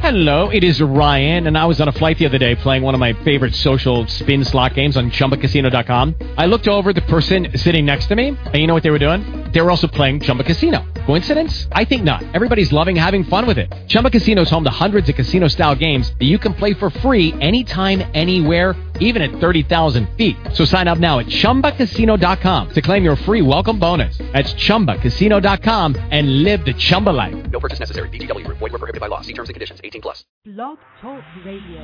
Hello, it is Ryan, and I was on a flight the other day playing one of my favorite social spin slot games on ChumbaCasino.com. I looked over at the person sitting next to me, and you know what they were doing? They were also playing Chumba Casino. Coincidence? I think not. Everybody's loving having fun with it. Chumba Casino is home to hundreds of casino-style games that you can play for free anytime, anywhere, even at 30,000 feet. So sign up now at ChumbaCasino.com to claim your free welcome bonus. That's ChumbaCasino.com and live the Chumba life. No purchase necessary. VGW. Void where prohibited by law. See terms and conditions. 18+. Blog Talk Radio.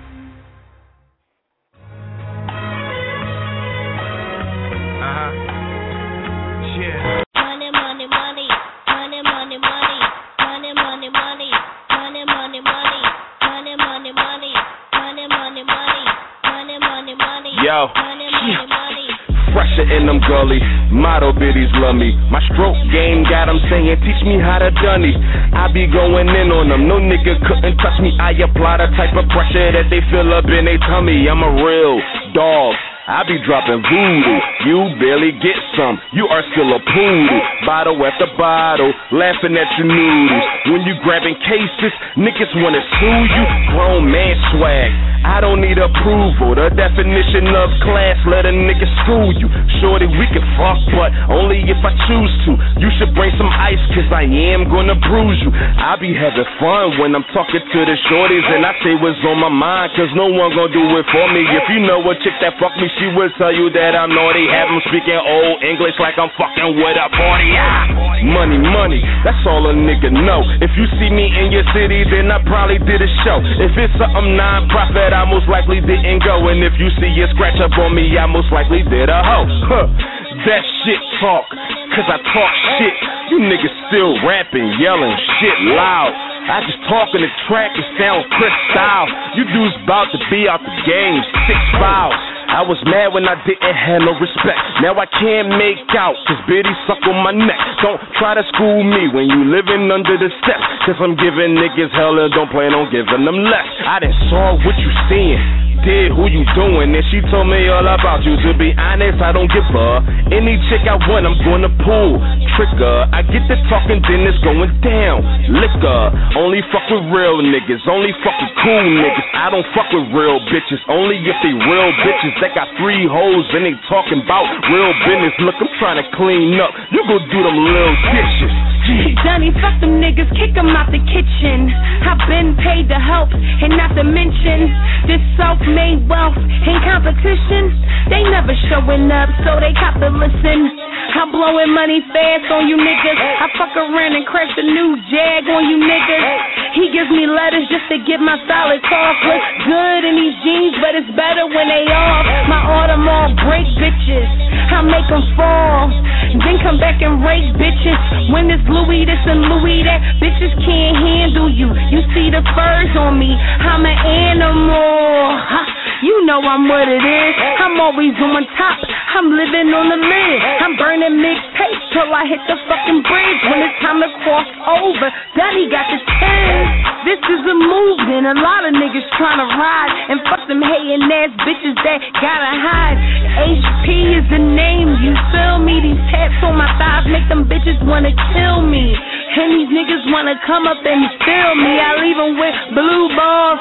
Yeah. Money, money, money. Money, money, money. Money, money, money. Money, money, money. Money, money, money. Money, money, money. Money, money, money. Yo. Money, money, money. Pressure in them gully, model biddies love me. My stroke game got them saying, teach me how to dunny. I be going in on them, no nigga couldn't touch me. I apply the type of pressure that they feel up in their tummy. I'm a real dog, I be dropping voodoo. You barely get some, you are still a poodle. Bottle after bottle, laughing at your noodles. When you grabbing cases, niggas wanna sue you. Grown man swag, I don't need approval. The definition of class, let a nigga school you. Shorty, we can fuck, but only if I choose to. You should bring some ice, cause I am gonna bruise you. I be having fun when I'm talking to the shorties, and I say what's on my mind, cause no one gonna do it for me. If you know a chick that fuck me, she will tell you that I'm naughty. Have them speaking old English like I'm fucking with a 40. Money, money, that's all a nigga know. If you see me in your city, then I probably did a show. If it's something non-profit, I most likely didn't go. And if you see a scratch up on me, I most likely did a hoe. Huh. That shit talk, cause I talk shit. You niggas still rapping, yelling shit loud. I just talk in the track and sound Chris style. You dudes about to be out the game, 6 fouls. I was mad when I didn't have no respect. Now I can't make out, cause Biddy suck on my neck. Don't try to school me when you living under the steps, cause I'm giving niggas hell and don't plan on giving them less. I done saw what you seeing, did who you doing, and she told me all about you. To be honest, I don't give a any chick I want, I'm gonna pull trigger. I get the talking, then it's going down. Liquor, only fuck with real niggas, only fuck with cool niggas. I don't fuck with real bitches, only if they real bitches. They got 3 hoes and they talking about real business. Look, I'm trying to clean up, you go do them little dishes. Johnny, fuck them niggas, kick them out the kitchen. I've been paid to help, and not to mention this self-made wealth ain't competition. They never showing up, so they got to listen. I'm blowing money fast on you niggas. I fuck around and crash a new Jag on you niggas. He gives me letters just to get my solid off. Look good in these jeans, but it's better when they off. My Audemars break bitches, I make them fall, then come back and rake bitches. When it's Louis this and Louis that, bitches can't handle you. You see the furs on me, I'm an animal. You know I'm what it is, I'm always on top, I'm living on the lid. I'm burning mixtapes till I hit the fucking bridge. When it's time to cross over, Daddy got the 10. This is a movement, a lot of niggas tryna ride, and fuck them hating ass bitches that gotta hide. HP is the name, you feel me? These tats on my thighs make them bitches wanna kill me, and these niggas wanna come up and steal me. I leave them with blue balls,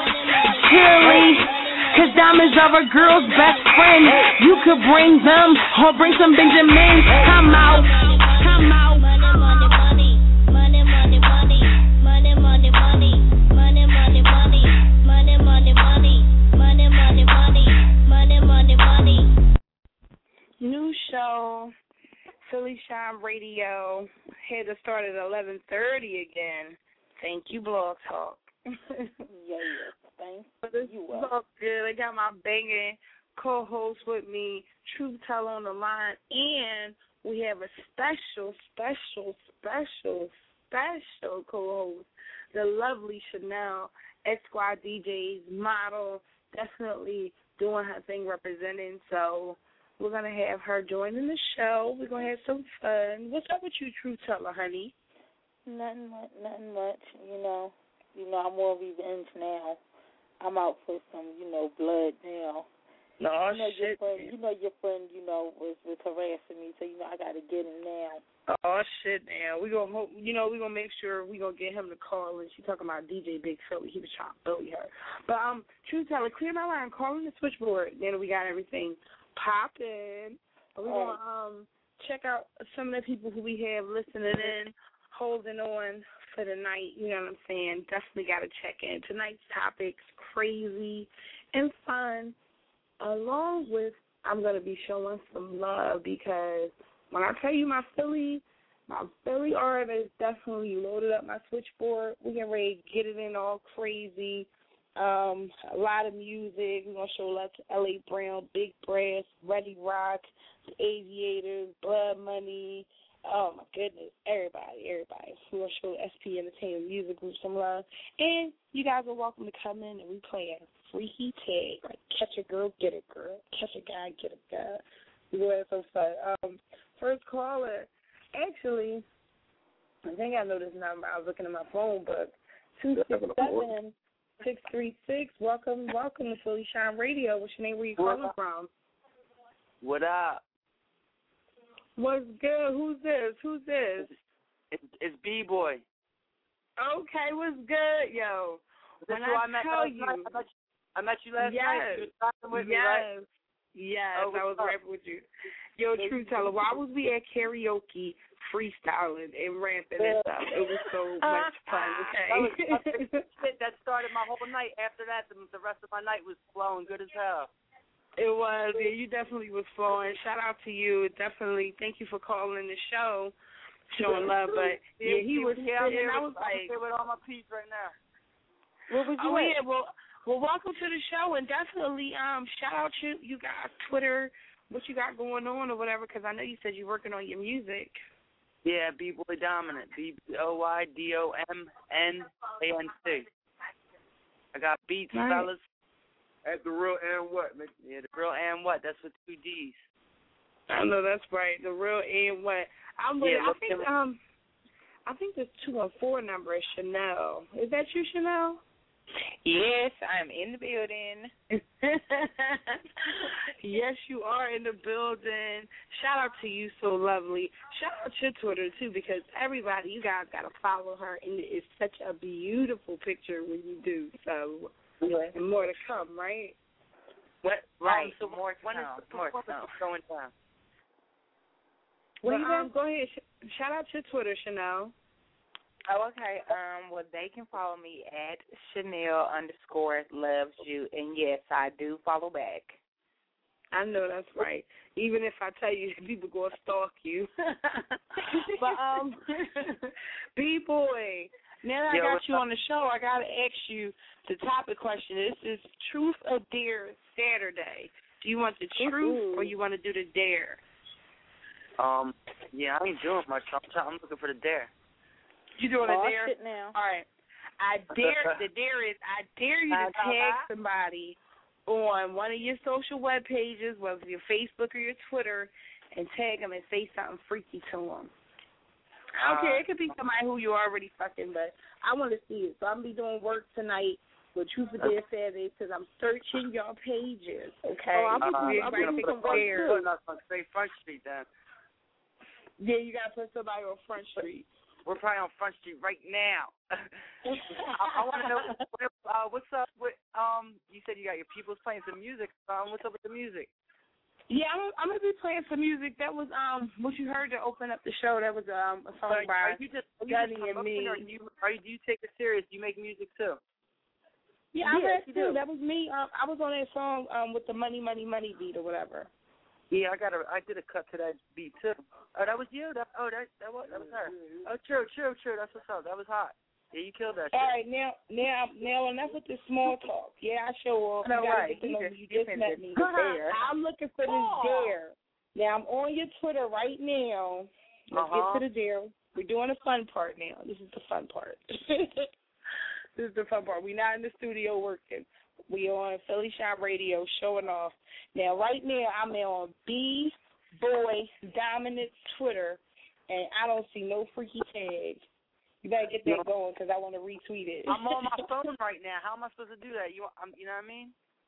chilly, cause diamonds are a girl's best friend. You could bring them or bring some Benjamins. I'm out. I'm out. Money, money, money. Money, money, money. Money, money, money. Money, money, money. Money, money, money. Money, money, money. Money, money, money. New show, Philly Shine Radio. Had to start at 11:30 again. Thank you, Blog Talk. Yeah. Thanks. You up good. I got my banging co-host with me, Truth Teller on the line, and we have a special co-host, the lovely Chanel, Esquire DJs, model, definitely doing her thing representing. So we're going to have her joining the show. We're going to have some fun. What's up with you, Truth Teller, honey? Nothing much. You know, I'm more revenge now. I'm out for some, blood now. No, Your shit. friend, was harassing me, so I got to get him now. Oh shit! Now we gonna hope, we gonna make sure we gonna get him to call. And she talking about DJ Big Philly. He was trying to bully her. But True Teller, clear my line. Call in the switchboard. Then we got everything popping. We gonna check out some of the people who we have listening in, holding on for the night. You know what I'm saying? Definitely got to check in. Tonight's topic's crazy and fun. Along with, I'm gonna be showing some love because when I tell you my Philly artist definitely loaded up my switchboard. We getting ready to get it in all crazy. A lot of music. We're going to show love to L.A. Brown, Big Brass, Ready Rock, the Aviators, Blood Money. Oh, my goodness. Everybody. We're going to show SP Entertainment Music Group some love. And you guys are welcome to come in and we play a freaky tag. Like, catch a girl, get a girl. Catch a guy, get a guy. We're going to have some fun. First caller. Actually, I think I know this number. I was looking at my phone book. 267-636. Welcome to Philly Shine Radio. What's your name? Where you calling from? What up? What's good? Who's this? It's B-Boy. Okay, what's good, yo? When I tell you, I met you last night. You was talking with me, right? Yes, I was rapping with you. Yo, True Teller, why was we at karaoke freestyling and rapping and stuff? It was so much fun, okay? That started my whole night. After that, the rest of my night was flowing good as hell. It was. Yeah, you definitely was flowing. Shout out to you. Definitely. Thank you for calling the show, showing love. But, yeah, he was here. And I was like, I'm here with all my peeps right now. Where was you at? Well, welcome to the show, and definitely shout out you guys, Twitter, what you got going on or whatever, because I know you said you're working on your music. Yeah, B-Boy Dominant, BBOYDOMNANC. I got beats, fellas. At the real and what? Yeah, the real and what? That's with 2 Ds. I know that's right. The real and what? I think this 214 number is Chanel. Is that you, Chanel? Yes, I'm in the building. Yes, you are in the building. Shout out to you, so lovely. Shout out to Twitter, too, because everybody, you guys got to follow her, and it's such a beautiful picture when you do. So, and more to come, right? What? Right, so more to come. Going down. Well, go ahead. Shout out to Twitter, Chanel. Oh, okay. Well, they can follow me at Chanel_loves_you, and yes, I do follow back. I know that's right. Even if I tell you, people gonna stalk you. But B-Boy, now that I got you on the show, I gotta ask you the topic question. This is Truth or Dare Saturday. Do you want the truth or you want to do the dare? Yeah, I ain't doing much. I'm looking for the dare. You doing a dare? Shit now. All right. The dare is I dare you to tag somebody on one of your social web pages, whether it's your Facebook or your Twitter, and tag them and say something freaky to them. I don't care. It could be somebody who you already fucking, but I want to see it. So I'm going to be doing work tonight with Truth or Dare Saturday because I'm searching your pages, okay? I'm going to put Front Street then. Yeah, you got to put somebody on Front Street. We're probably on Front Street right now. I want to know what's up with you said you got your people's playing some music. What's up with the music? Yeah, I'm gonna be playing some music. That was what you heard to open up the show. That was a song by Gunny and me. Do you take it serious? Do you make music too? Yeah, I rap too. That was me. I was on that song with the Money beat or whatever. Yeah, I did a cut to that beat too. Oh, that was you. That was her. Oh, true. That's what's up. That was hot. Yeah, you killed that shit. All right, now enough with the small talk. Yeah, I show off. No, right. You just met me. I'm looking for this dare. Now I'm on your Twitter right now. Let's get to the dare. We're doing the fun part now. This is the fun part. This is the fun part. We're not in the studio working. We on Philly Shine Radio showing off. Now, right now, I'm on B-Boy Dominant Twitter, and I don't see no freaky tags. You better get that going because I want to retweet it. I'm on my phone right now. How am I supposed to do that? You know what I mean?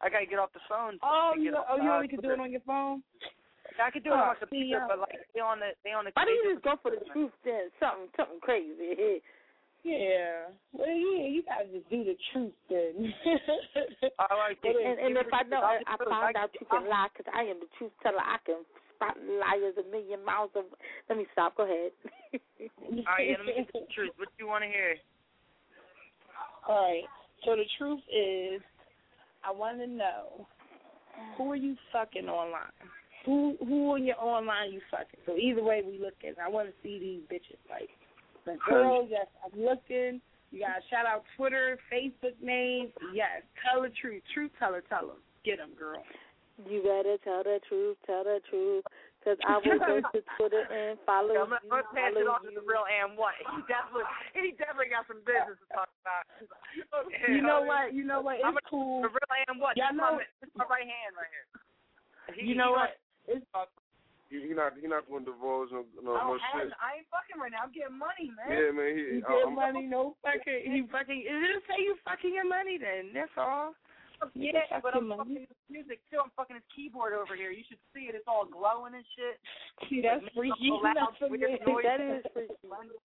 I gotta get off the phone. Oh, you only can do it on your phone? I could do it on my computer, but like they on the. Why don't you just go for the truth then? Something crazy. Yeah. Well, yeah, you gotta just do the truth then. And if I know, I found out you can lie because I am the truth teller. I can spot liars a million miles of. Let me stop. Go ahead. All right, let me get the truth. What do you want to hear? All right. So the truth is, I want to know, who are you fucking online? Who on your online you fucking? So either way we looking, I want to see these bitches. Like, the girls, yes, I'm looking. You got to shout out Twitter, Facebook names. Yes, tell the truth. Truth teller, tell them. Get them, girl. You better tell the truth, because I will go to Twitter and follow you. I'm going to pass it on to the real Am White. He definitely got some business to talk about. You know what? It's cool. The real Am White. Y'all know, this is my right hand right here. You know what? He's not going to divulge no shit. I ain't fucking right now. I'm getting money, man. Yeah, man. He getting money, no fucking. He fucking. It didn't say you fucking your money then. That's all. Yeah, but I'm fucking his music too. I'm fucking his keyboard over here. You should see it. It's all glowing and shit. See, that's freaky. That's for me. That is freaky.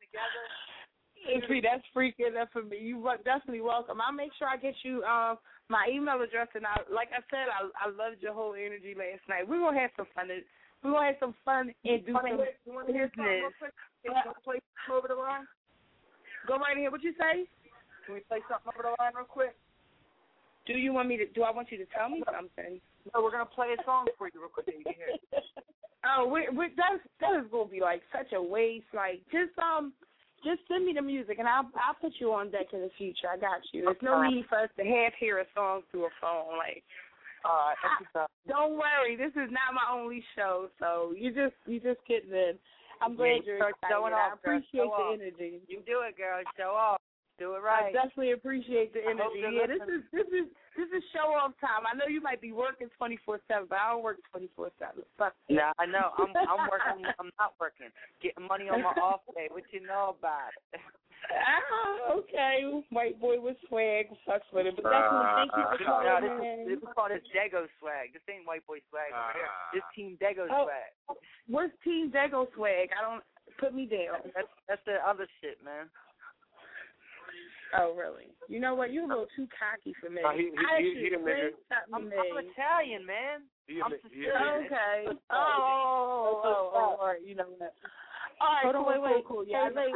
See, that's freaky. That's for me. You definitely welcome. I'll make sure I get you my email address, and like I said, I loved your whole energy last night. We're gonna have some fun. We're gonna have some fun and do some business. Play something over the line? Go right ahead. What you say? Can we play something over the line real quick? Do I want you to tell me something? No, we're gonna play a song for you real quick. You can hear it. Oh, that is gonna be like such a waste. Like just send me the music and I'll put you on deck in the future. I got you. There's no need for us to hear a song through a phone. Like, don't worry, this is not my only show, so you just getting in. I'm glad you're excited. I appreciate the energy. You do it, girl. Show off. Do it right. I definitely appreciate the energy. Yeah, this is show off time. I know you might be working 24/7, but I don't work 24/7. Yeah, I know. I'm working. I'm not working. Getting money on my off day. What you know about it? Okay, white boy with swag. Fucks with it. But definitely thank you for calling in. This is called Dago swag. This ain't white boy swag over here. This Team Dago swag. Where's Team Dago swag? I don't put me down. That's the other shit, man. Oh, really? You know what? You're a little too cocky for me. He the nigga. I'm Italian, man. Okay. Oh, all right. You know what? All right, hold on, wait. Cool. Yeah, wait.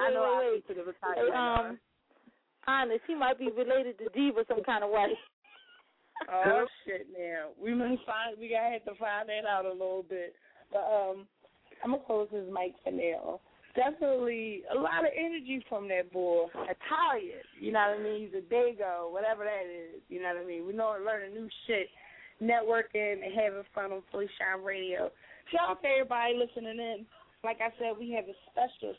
Honest, he might be related to Diva some kind of way. Oh, shit, now. We gotta have to find that out a little bit. But I'm gonna close his mic for now. Definitely a lot of energy from that boy. Italian, you know what I mean? He's a Dago, whatever that is, you know what I mean? We know learning new shit, networking and having fun on Fully Shine Radio. Shout out to everybody listening in. Like I said, we have a special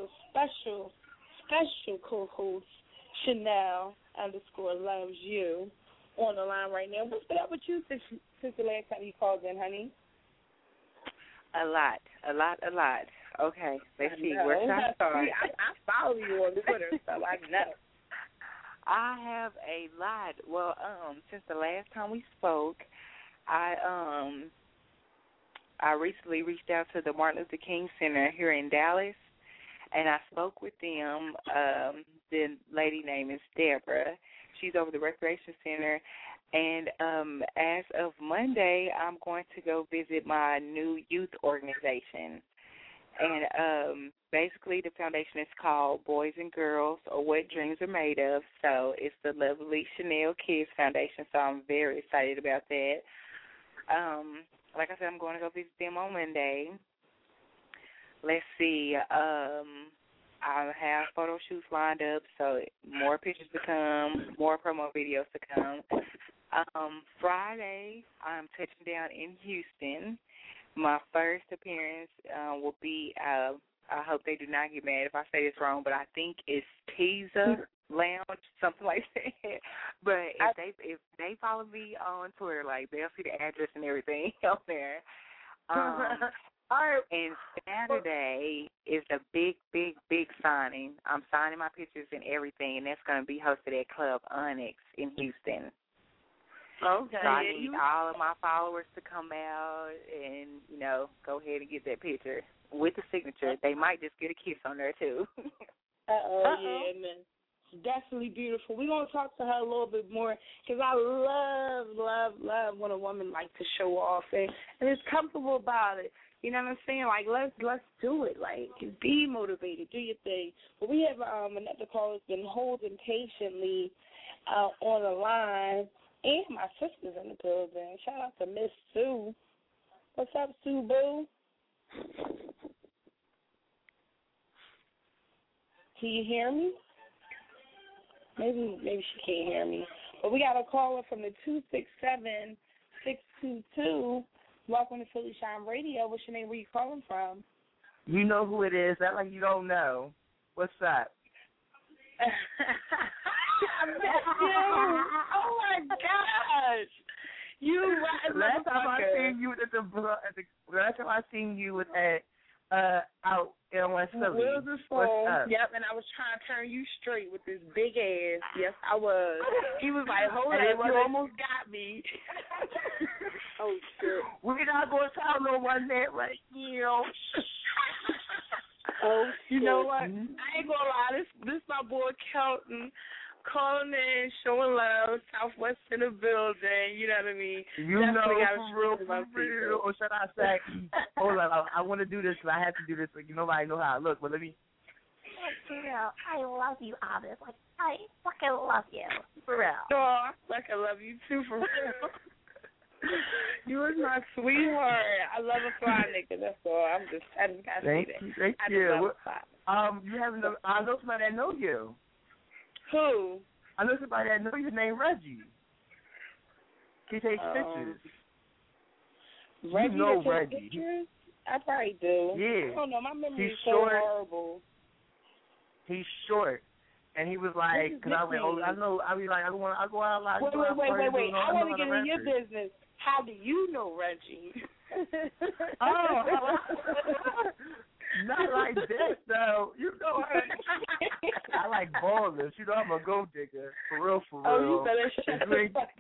co-host, Chanel _loves you, on the line right now. What's been up with you since the last time you called in, honey? A lot. Okay, let's see. Where should I start? I follow you on Twitter, so I know. I have a lot. Well, since the last time we spoke, I recently reached out to the Martin Luther King Center here in Dallas, and I spoke with them. The lady name is Deborah. She's over the Recreation Center. And as of Monday, I'm going to go visit my new youth organization. And basically the foundation is called Boys and Girls, or What Dreams Are Made Of. So it's the lovely Chanel Kids Foundation, so I'm very excited about that. Like I said, I'm going to go visit them on Monday. Let's see. I have photo shoots lined up, so more pictures to come, more promo videos to come. Friday, I'm touching down in Houston. My first appearance will be, I hope they do not get mad if I say this wrong, but I think it's Teaser Lounge, something like that. But if they follow me on Twitter, like, they'll see the address and everything on there. And Saturday is the big signing. I'm signing my pictures and everything, and that's going to be hosted at Club Onyx in Houston. Okay. So I need all of my followers to come out and, you know, go ahead and get that picture with the signature. They might just get a kiss on there, too. Yeah, man. It's definitely beautiful. We're going to talk to her a little bit more because I love when a woman likes to show off and is comfortable about it. You know what I'm saying? Like, let's do it. Like, be motivated. Do your thing. But we have another caller that's been holding patiently on the line. And my sister's in the building. Shout out to Miss Sue. What's up, Sue Boo? Can you hear me? Maybe she can't hear me. But we got a caller from the 267-622. Welcome to Philly Shine Radio. What's your name? Where you calling from? You know who it is. Act like you don't know. What's up? I met you. Oh my gosh! You right? Last time I seen you last time I seen you was at out in West Philly. What's up? Yep, and I was trying to turn you straight with this big ass. Yes, I was. He was like, "Hold on, you almost got me." Oh shit! We're not gonna tell no one that right now. Oh, you know what? I ain't gonna lie. This my boy Kelton calling in, showing love, Southwest in the building. You know what I mean? You Definitely know, for real. Or should I say, hold on, I want to do this, but I have to do this. Like, nobody know how I look, but let me. For real, I love you, Otis. Like, I fucking love you. For real. Oh, I fucking love you too, for real. You was my sweetheart. I love a fly nigga. That's all. I just gotta say that. Thank you. You have I know somebody that know you. Who? I know somebody that know you named Reggie. He takes pictures. Reggie, you know Reggie. Reggie. I probably do. Yeah. I don't know. My memory is so horrible. He's short. And he was like, because I went, I know, I be like, I go out a lot. Wait. I want to get in your business. How do you know Reggie? Not like that, though. You know, I like ballers. You know, I'm a gold digger. For real. Oh, you better shut up.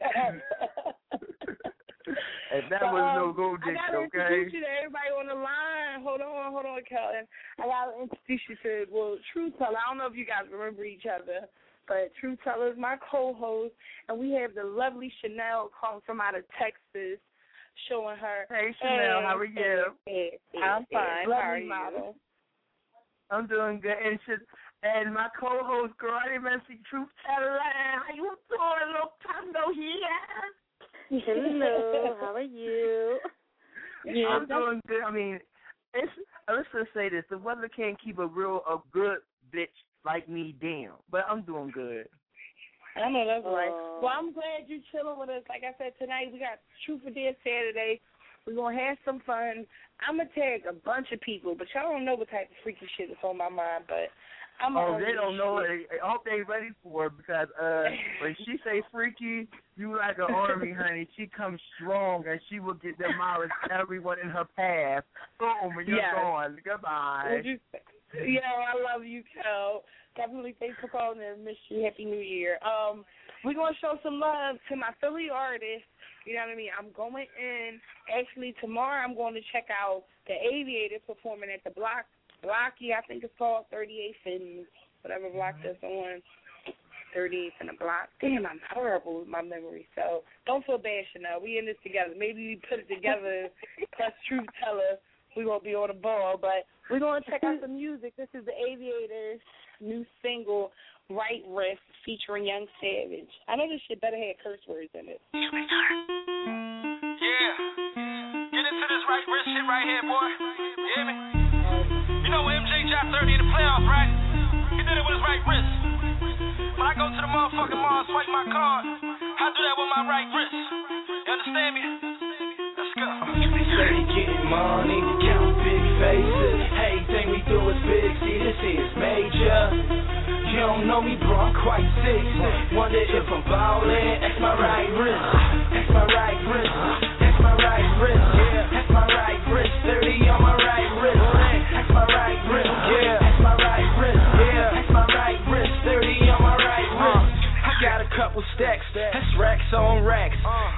And that was no gold digger, I gotta okay? introduce you to everybody on the line. Hold on, Kelton. I gotta introduce you to, True Teller. I don't know if you guys remember each other, but True Teller is my co-host, and we have the lovely Chanel calling from out of Texas, showing her. Hey, Chanel, how are you? I'm fine. How are you? Model. I'm doing good. And my co-host, girl, I didn't even see True Teller. How you doing? Long time no hear. Hello, how are you? Yeah, I'm doing good. I mean, let's just say this: the weather can't keep a good bitch like me down. But I'm doing good. I know that's right. Well, I'm glad you're chilling with us. Like I said, tonight we got Truth or Dare Saturday. We're gonna have some fun. I'm gonna tag a bunch of people, but y'all don't know what type of freaky shit is on my mind. But they don't know it. I hope they ready for it because when she say freaky, you like an army, honey. She comes strong and she will get demolish everyone in her path. Boom, and you're gone. Goodbye. I love you, Kel. Definitely thanks for calling and miss you. Happy New Year. We're gonna show some love to my Philly artists. You know what I mean? I'm going in. Actually, tomorrow I'm going to check out the Aviators performing at the Blocky, I think it's called 38th and whatever block that's on. 38th and the block. Damn, I'm horrible with my memory. So don't feel bad, Chanel. We in this together. Maybe we put it together. Plus Truth Teller, we won't be on the ball. But we're going to check out the music. This is the Aviators' new single, Right Wrist, featuring Young Savage. I know this shit better have curse words in it. Yeah. Get into this right wrist shit right here, boy. You hear me? You know when MJ dropped 30 in the playoffs, right? He did it with his right wrist. When I go to the motherfucking mall and swipe my card, I do that with my right wrist. You understand me? Let's go. Steady getting money, count big faces. Everything we do is big, see this is major. You don't know me, bro, I'm quite sick. Wonder if I'm ballin', that's my right wrist. That's my right wrist. That's my right wrist. Yeah, that's my right wrist. 30 on my right wrist. That's my right wrist. Yeah, that's my right wrist. Yeah, that's my right wrist. 30 on my right wrist. I got a couple stacks, that's racks on racks.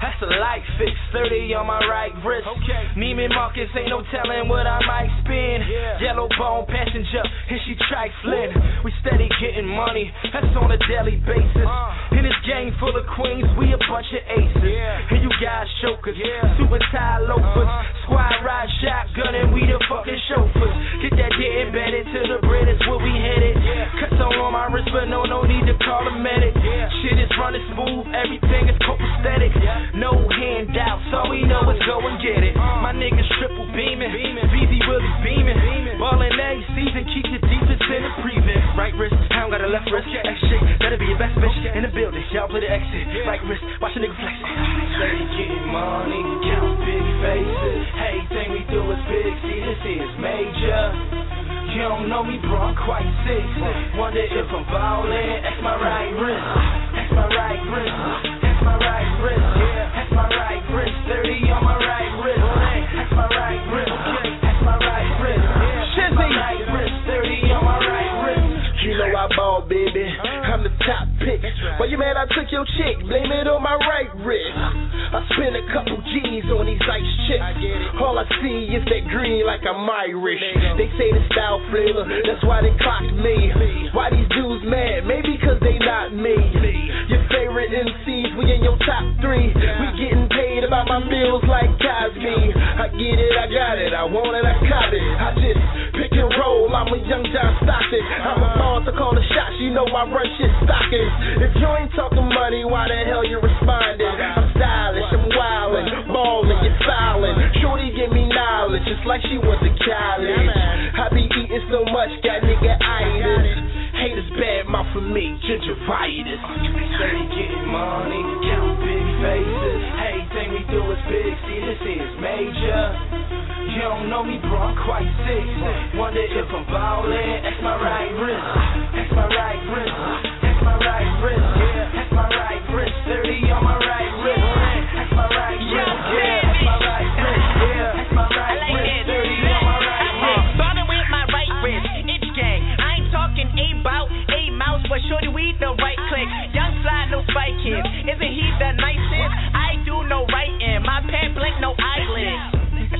pockets, ain't no telling what I might spend. Yellow bone passenger, and she trifling. We steady getting money, that's on a daily basis. In this gang full of queens, we a bunch of aces. And you guys chokers, suit and tie loafers. Squad ride shotgun and we the fucking chauffeurs. Get that shit embedded to the bread, is where we headed. Cuts on my wrist, but no need to call a medic. Shit is running smooth, everything is copacetic. No handouts, all we know is go and get it. My niggas triple beaming, BZ Willie beaming. Ballin' every season, keep your deepest in the prevent. Right wrist, I don't got a left wrist. X shit, that'll be your best bitch in the building. Y'all play the exit. Right wrist, watch a nigga flex it. Steady getting money, count big faces. Everything we do is big, see this is major. You don't know me, bro, I'm quite sick. Wonder if I'm ballin'. That's my right wrist. That's my right wrist. That's my right wrist. That's my right wrist. 30 on my right wrist. That's my right wrist. That's my right wrist. That's my right wrist. 30 on my right wrist. You know I ball, baby. I'm the top pick. Why you mad I took your chick? Blame it on my right wrist. I spent a couple G's on these ice chips. All I see is that green like I'm Irish. They say the style flavor, that's why they clocked me. Why these dudes mad? Maybe cause they not me. Your favorite MCs, we in your top 3. We getting paid about my meals like Cosby. I get it, I got it, I want it, I cop it. I just pick and roll, I'm a young John Stockton. I'm a boss to call the shots, you know I run shit stockings. If you ain't talking money, why the hell you responding? I'm stylish, I'm wildin', ballin', you're silent. Shorty give me knowledge, just like she went to college. I be eating so much, got nigga-itis. Haters bad mouth for me, gingivitis. Steady getting money, count big faces. Everything we do is big, see this is major. You don't know me, bro, I'm quite sick. Wonder if I'm ballin'. That's my right wrist. That's my right wrist. That's my right wrist. That's my right wrist. 30 on my right wrist. That's my right wrist. That's my right wrist. That's my right wrist. 30 on my right wrist. Ballin' with my right wrist. Itch gang. I ain't talking A-bout, A-mouse, but shorty we the right click. Young fly, no spike kid. Isn't he the nicest? I do no writing. My pen blank, no eyelids.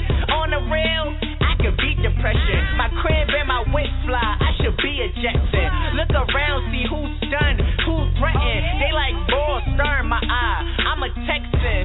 On the real, I can beat depression. My crib and my whip fly, I should be a Jetson. Look around, see who's stunned, who's threatened. They like ball, stir in my eye. I'm a Texan.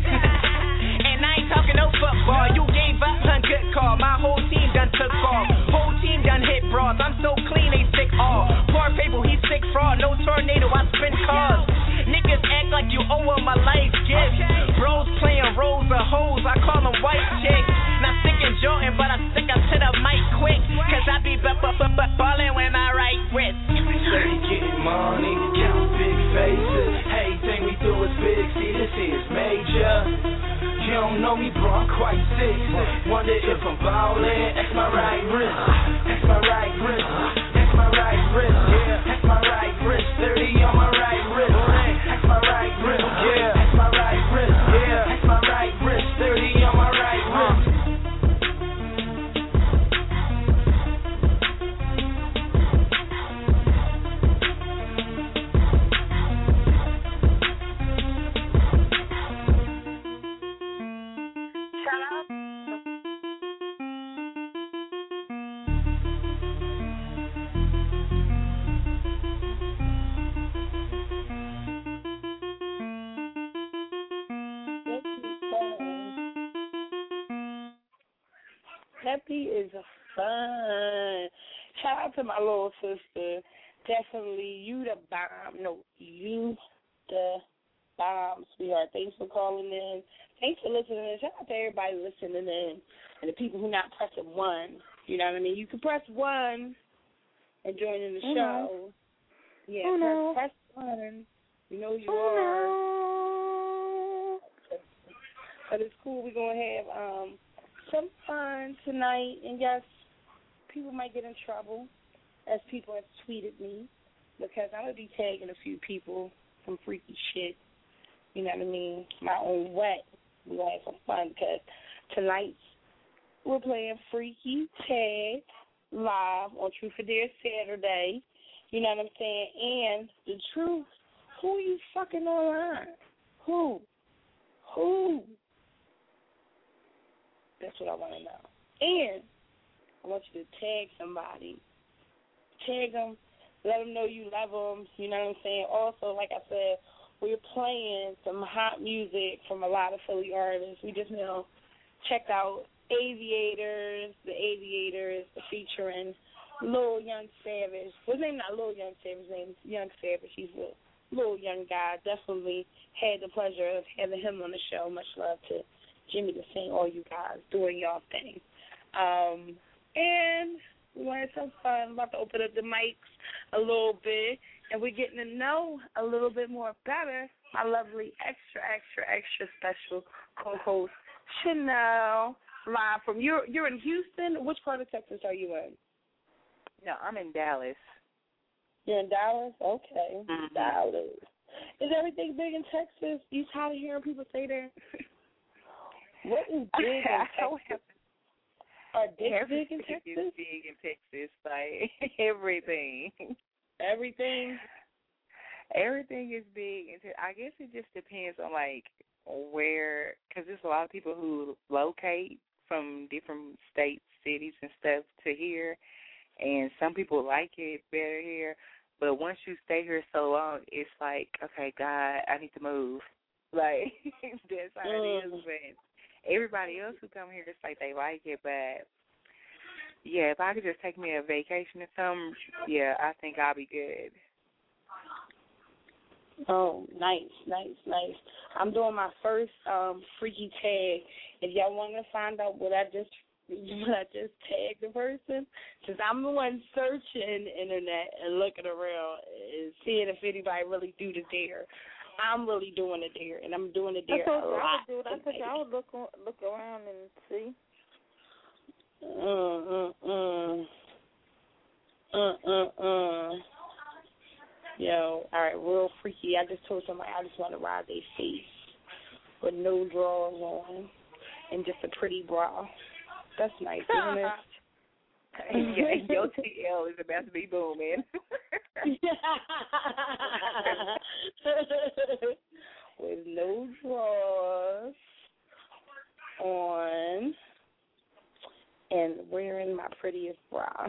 And I ain't talking no football. You gave up, a good call. My whole team done took off. Whole team done hit bras. I'm so clean, they sick all. Poor people, he sick fraud. No tornado, I spin cars. Niggas act like you owe them a life gift. Bros playing roles of hoes, I call them white chicks. Not sticking Jordan, but I stick up to the mic quick. Cause I be ballin' when I write wrist. Steady getting money, count big faces. Everything we do is big, see this is major. You don't know me, bro, I'm quite sick. Wonder if I'm ballin'. That's my right wrist. That's my right wrist. That's my right wrist. That's my right wrist. 30 on my right wrist. That's my right wrist. That's my right wrist. That's my right wrist. 30 on my right wrist. Peppy is fun. Shout out to my little sister. Definitely, you the bomb. No, you the bomb, sweetheart. Thanks for calling in. Thanks for listening. Shout out to everybody listening in and the people who not pressing 1. You know what I mean? You can press 1 and join in the show. Yeah, press 1. You know who you are. But it's cool. We're going to have some fun tonight. And, yes, people might get in trouble, as people have tweeted me, because I'm going to be tagging a few people, some freaky shit. You know what I mean? My own way. We're going to have some fun because tonight we're playing Freaky Tag live on Truth or Dare Saturday. You know what I'm saying? And the truth, who are you fucking online? Who? That's what I want to know. And I want you to tag somebody. Tag them. Let them know you love them. You know what I'm saying? Also, like I said, we're playing some hot music from a lot of Philly artists. We just checked out The Aviators, featuring Lil Young Savage. His name not Lil Young Savage, his name is Young Savage. He's a little young guy. Definitely had the pleasure of having him on the show. Much love to Jimmy the Saint, all you guys doing y'all thing. And we want to have some fun. I'm about to open up the mics a little bit, and we're getting to know a little bit more better my lovely extra special co-host, Chanel, live from, you're in Houston. Which part of Texas are you in? No, I'm in Dallas. You're in Dallas? Okay. Mm-hmm. Dallas. Is everything big in Texas? You tired of hearing people say that? What is big in Texas? Are dicks big in Texas? Everything is big in Texas. Like, everything. Everything? Everything is big. I guess it just depends on, like, where, because there's a lot of people who locate from different states, cities, and stuff to here, and some people like it better here. But once you stay here so long, it's like, okay, God, I need to move. Like, that's how it is. But everybody else who come here, it's like they like it. But, yeah, if I could just take me a vacation or something, yeah, I think I'll be good. Oh, nice. I'm doing my first freaky tag. If y'all want to find out what I just tagged the person, since I'm the one searching the internet and looking around and seeing if anybody really do the dare. I'm really doing the dare, and I'm doing the dare a lot. I thought y'all would look around and see. Yo, all right, real freaky. I just told somebody I just want to ride their face with no drawers on and just a pretty bra. That's nice, isn't it? Your TL is about to be booming. With no drawers on and wearing my prettiest bra.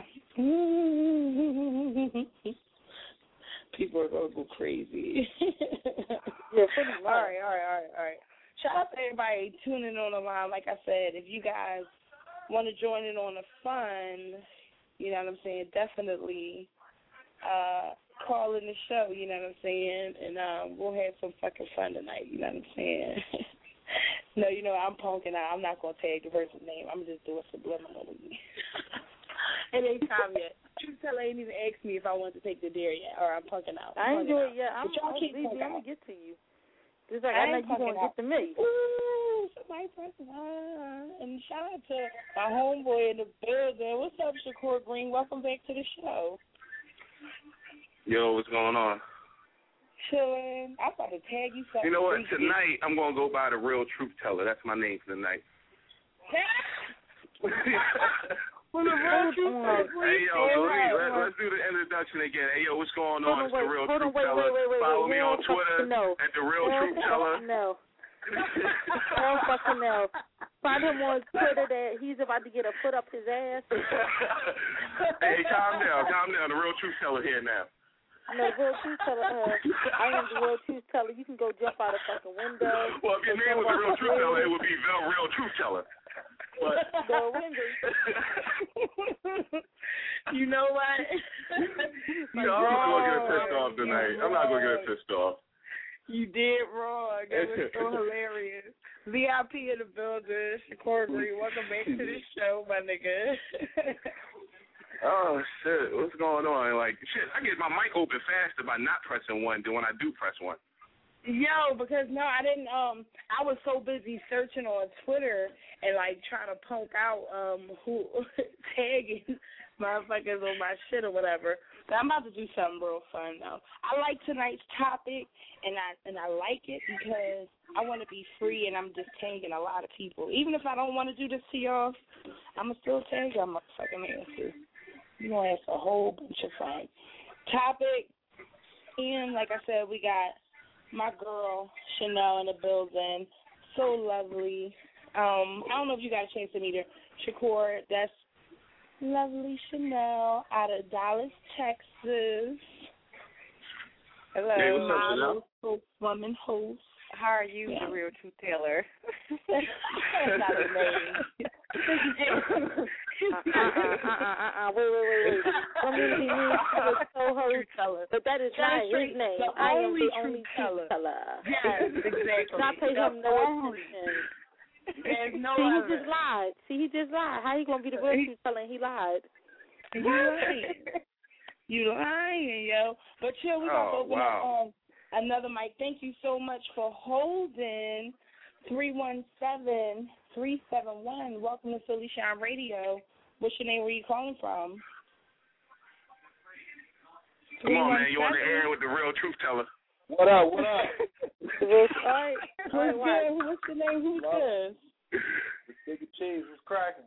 People are going to go crazy. Yeah, pretty much. All right. Shout out to everybody tuning on the line. Like I said, if you guys want to join in on the fun, you know what I'm saying, definitely call in the show, you know what I'm saying, and we'll have some fucking fun tonight, you know what I'm saying. No, you know, I'm punking out. I'm not going to tag the person's name. I'm just doing subliminally. It ain't time yet. Truth Teller ain't even asked me if I wanted to take the dare yet, or I'm punking out. I ain't doing it yet. I'm going to get to you. Just like I know you're going to get to me. Ooh, somebody pressing and shout out to my homeboy in the building. What's up, Shakur Green? Welcome back to the show. Yo, what's going on? Chilling. I'm about to tag you something. You know what? Tonight, I'm going to go by the Real Truth Teller. That's my name for the night. Well, the Real Truth Teller. Hey, yo, let's do the introduction again. Hey, yo, what's going on? It's the Real Truth Teller. Follow me on Twitter at the Real Truth Teller. No. Oh, fucking no. Find him on Twitter that he's about to get a foot up his ass. Hey, calm down. The Real Truth Teller here now. No, Real Truth Teller. I am the Real Truth Teller. You can go jump out a fucking window. Well, if your name was the Real Truth Teller, it would be the Real Truth Teller. But the window. You know what? No, I'm not going to get pissed off tonight. I'm not going to get pissed off. You did wrong. That was so hilarious. VIP in the building. Shakur Green, welcome back to the show, my nigga. Oh, shit. What's going on? Like, shit, I get my mic open faster by not pressing one than when I do press one. Yo, because, no, I didn't, I was so busy searching on Twitter and, like, trying to punk out who tagging motherfuckers on my shit or whatever. But I'm about to do something real fun, though. I like tonight's topic, and I like it because I want to be free, and I'm just tagging a lot of people. Even if I don't want to do this to y'all, I'm going to still tag y'all motherfucking asses. You're going to have a whole bunch of fun. Topic, and like I said, we got my girl, Chanel, in the building. So lovely. I don't know if you got a chance to meet her. Shakur. That's lovely Chanel out of Dallas, Texas. Hello. Hey, what's up, Chanel? Spokeswoman host. How are you, the real truth teller? That's not a name. Wait. What means he means he was co-host, but that is not his name. I am the only truth teller. Yes, exactly. Not pay him no attention. There's no See, other. he just lied. How you gonna be the real truth teller and he lied? You lying. You lying, yo. But chill, we got to open up another mic. Thank you so much for holding 317-371. Welcome to Philly Shine Radio. What's your name? Where you calling from? Come on, man. You on the air with the real truth teller. What up? All right. What's your name? Who's this? Biggie Cheese is cracking.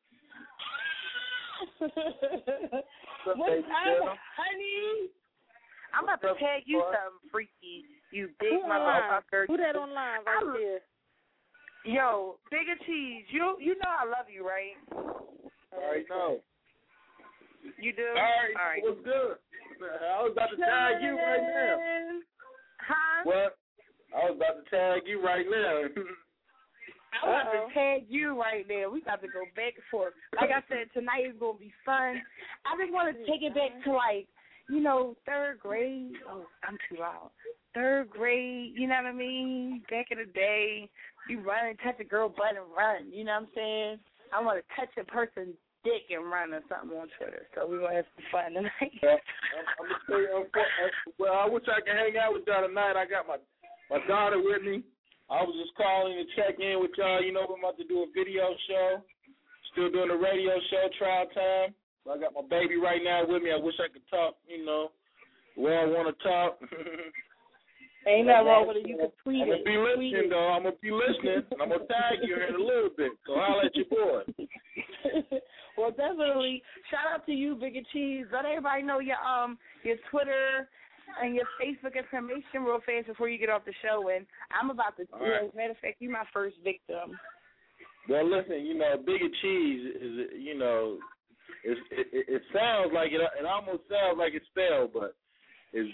What's up, honey? I'm about to tag you something freaky, you big motherfucker. Who that online right there? Yo, Bigger Cheese, you know I love you, right? I already know. You do? All right. What's good? I was about to tag you right now. Huh? What? I was about to tag you right now. I'm about to tag you right now. We got to go back and forth. Like I said, tonight is going to be fun. I just want to take it back to, like, you know, third grade. Oh, I'm too loud. Third grade, you know what I mean? Back in the day, you run and touch a girl butt and run. You know what I'm saying? I want to touch a person's dick and run or something on Twitter. So we're going to have some fun tonight. I'm going to tell you, well, I wish I could hang out with y'all tonight. I got my daughter with me. I was just calling to check in with y'all. You know, we're about to do a video show. Still doing a radio show, Trial Time. So I got my baby right now with me. I wish I could talk, you know, the way I want to talk. Ain't nothing wrong with it. You can tweet it. I'm going to be listening, though. I'm going to be listening, and I'm going to tag you here in a little bit. So I'll let you boy. Well, definitely, shout out to you, Bigger Cheese. Let everybody know your Twitter and your Facebook information real fast before you get off the show. And I'm about to do it. As a matter of fact, you're my first victim. Well, listen, you know, Bigger Cheese is, you know, it sounds like it almost sounds like it's spelled, but it's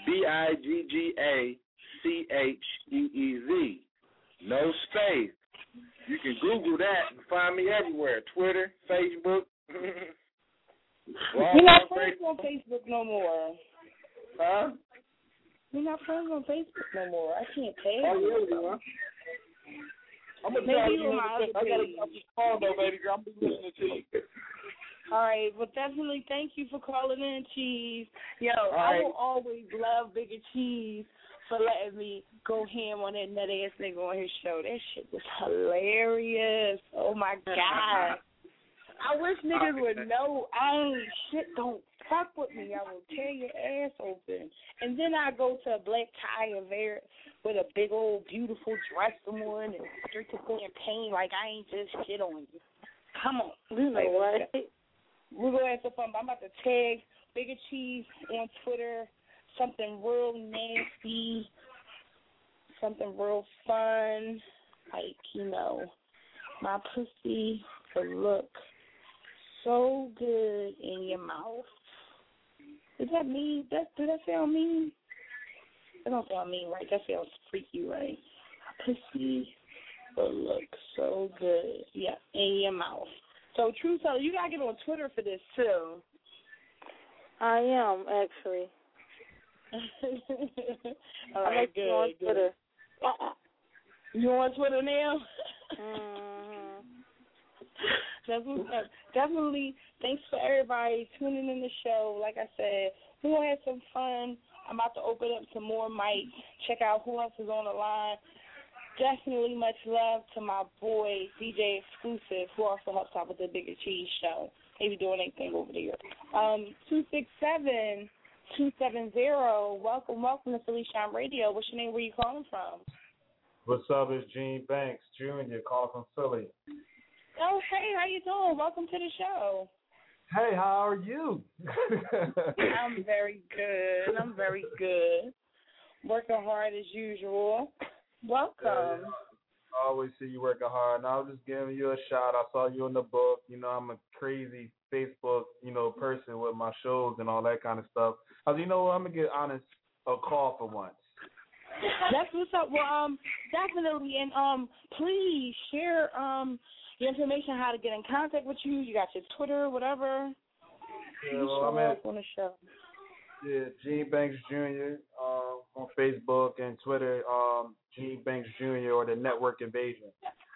BIGGACHEEZ. No space. You can Google that and find me everywhere. Twitter, Facebook. We're not friends on Facebook no more. Huh? We're not friends on Facebook no more. I can't tell Oh, you. really, huh? I'm going to tell you. I got to call, though, baby girl. I'm going to be listening to you. All right. Well, definitely thank you for calling in, Cheese. Yo, I will always love Bigger Cheese for letting me go ham on that nut-ass nigga on his show. That shit was hilarious. Oh, my God. I wish niggas would know I ain't shit. Don't fuck with me. I will tear your ass open. And then I go to a black tie and wear with a big old beautiful dress on and drink the champagne like I ain't just shit on you. Come on. You know what? We're going to have some fun. I'm about to tag Bigger Cheese on Twitter. Something real nasty. Something real fun. Like, you know, my pussy will look so good in your mouth. Does that mean, does that sound mean? That don't sound mean, right? That sounds freaky, right? Pussy will look so good, yeah, in your mouth. So, True Teller, you got to get on Twitter for this, too. I am, actually. All right, good. On Twitter. You on Twitter now? Definitely, thanks for everybody tuning in the show. Like I said, we're going to have some fun. I'm about to open up some more mics, check out who else is on the line. Definitely much love to my boy, DJ Exclusive, who also helps out with the Bigger Cheese show. He be doing anything over there. 267-270, welcome to Philly Shine Radio. What's your name? Where you calling from? What's up? It's Gene Banks Jr. calling from Philly. Oh, hey, how you doing? Welcome to the show. Hey, how are you? I'm very good. Working hard as usual. Welcome. always see you working hard. And I was just giving you a shout. I saw you in the book. You know, I'm a crazy Facebook, person with my shows and all that kind of stuff. I was, I'm gonna get honest, a call for once. That's what's up. Well, definitely, and please share your information, how to get in contact with you. You got your Twitter, whatever. Yeah, well, I'm at on the show. Yeah, Gene Banks Jr. On Facebook and Twitter, Gene Banks Jr. or the Network Invasion.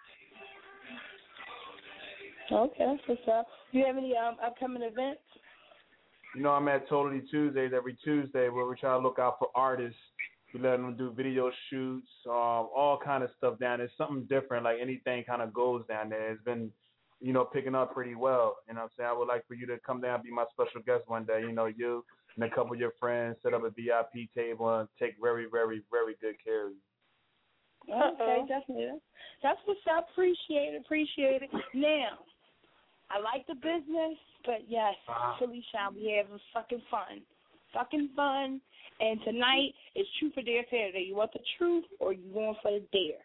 Okay, that's what's up. Do you have any upcoming events? I'm at Totally Tuesdays every Tuesday where we try to look out for artists. We let them do video shoots, all kind of stuff down there. It's something different, like anything kind of goes down there. It's been, picking up pretty well. You know what I'm saying? I would like for you to come down and be my special guest one day. You and a couple of your friends set up a VIP table and take very, very, very good care of you. Okay, definitely. That's what's up. Appreciate it. Now, I like the business, but yes, Philly Shine, we having fucking fun. And tonight is Truth or Dare Saturday. You want the truth or you going for the dare?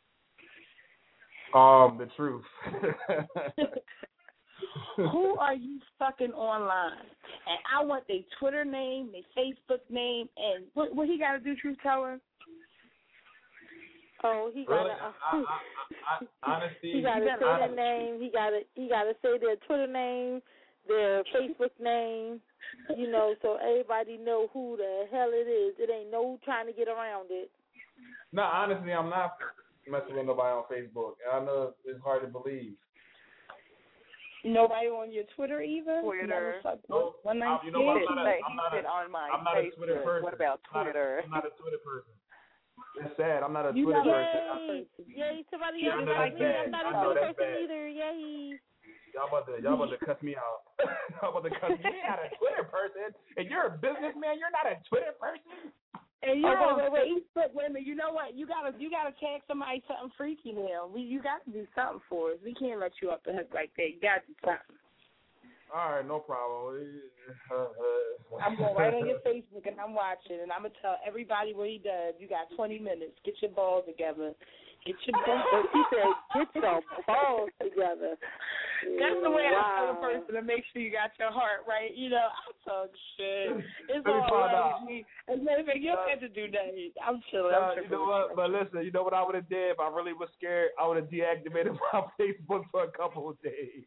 The truth. Who are you fucking online? And I want their Twitter name, their Facebook name, and what he got to do, Truth Teller? Oh, he really? gotta. Honestly, he gotta say their name. He gotta say their Twitter name, their Facebook name. So everybody know who the hell it is. It ain't no trying to get around it. No, honestly, I'm not messing with nobody on Facebook. I know it's hard to believe. Nobody on your Twitter either? Twitter. No, I'm not a Twitter person. What about Twitter? I'm not a Twitter person. It's sad. I'm not a Twitter person. Yay, somebody else like me. I'm not a Twitter person either. Yay. Y'all about to cuss me out. Y'all about to cuss me. You're not a Twitter person. And you're a businessman. You're not a Twitter person. And you're on Facebook. Wait a minute. You know what? You gotta tag somebody something freaky now. You got to do something for us. We can't let you up the hook like that. You got to do something. All right, no problem. I'm going right on your Facebook and I'm watching, and I'm gonna tell everybody what he does. You got 20 minutes. Get your balls together. Get your balls. He said, "Get your balls together." That's the way I tell a person to make sure you got your heart right. I talk shit. It's all right with me. As a matter of fact, you don't have to do that. I'm chilling. You know what? But listen, you know what I would have did if I really was scared? I would have deactivated my Facebook for a couple of days.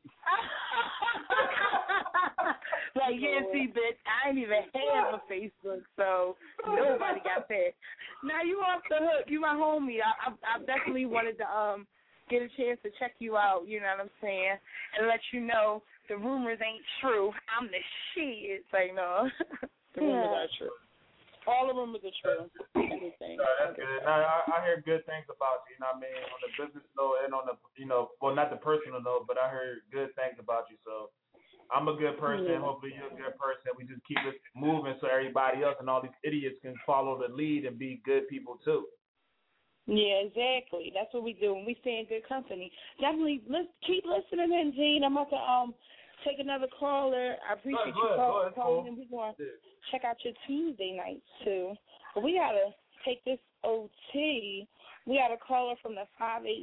Like, see, bitch, I ain't even have a Facebook, so nobody got that. Now you off the hook. You my homie. I definitely wanted to get a chance to check you out, you know what I'm saying, and let you know the rumors ain't true. I'm the shit. Like, no, the rumors are true. All the rumors are true. Everything. That's good. Now, I hear good things about you, on the business note and on the, well, not the personal note, but I heard good things about you, so I'm a good person. Yeah. Hopefully you're a good person. We just keep it moving so everybody else and all these idiots can follow the lead and be good people, too. Yeah, exactly. That's what we do, and we stay in good company. Definitely, keep listening in, Gene. I'm about to take another caller. I appreciate you calling in. We're going to check out your Tuesday nights, too. But we got to take this OT. We got a caller from the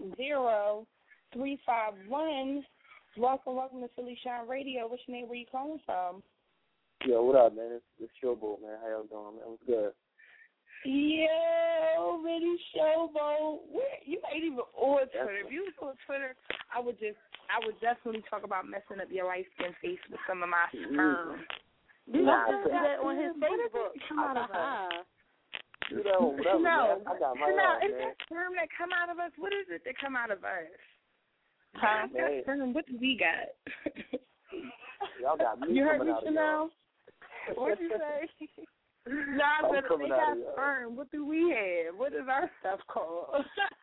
580-351. Welcome to Philly Shine Radio. What's your name? Where you calling from? Yo, what up, man? It's Showboat, man. How y'all doing, man? What's good? Yeah, already Showboat. You ain't even on Twitter. If you was on Twitter, I would definitely talk about messing up your light skin face with some of my sperm. You got to do that on his Facebook. You know, whatever, man. I got my own, is man. that sperm that come out of us? What is it that come out of us? Huh? That sperm, what do we got? Y'all got me you heard coming me, out Chanel? What'd you say? Nah, but they got sperm. What do we have? What is our stuff called?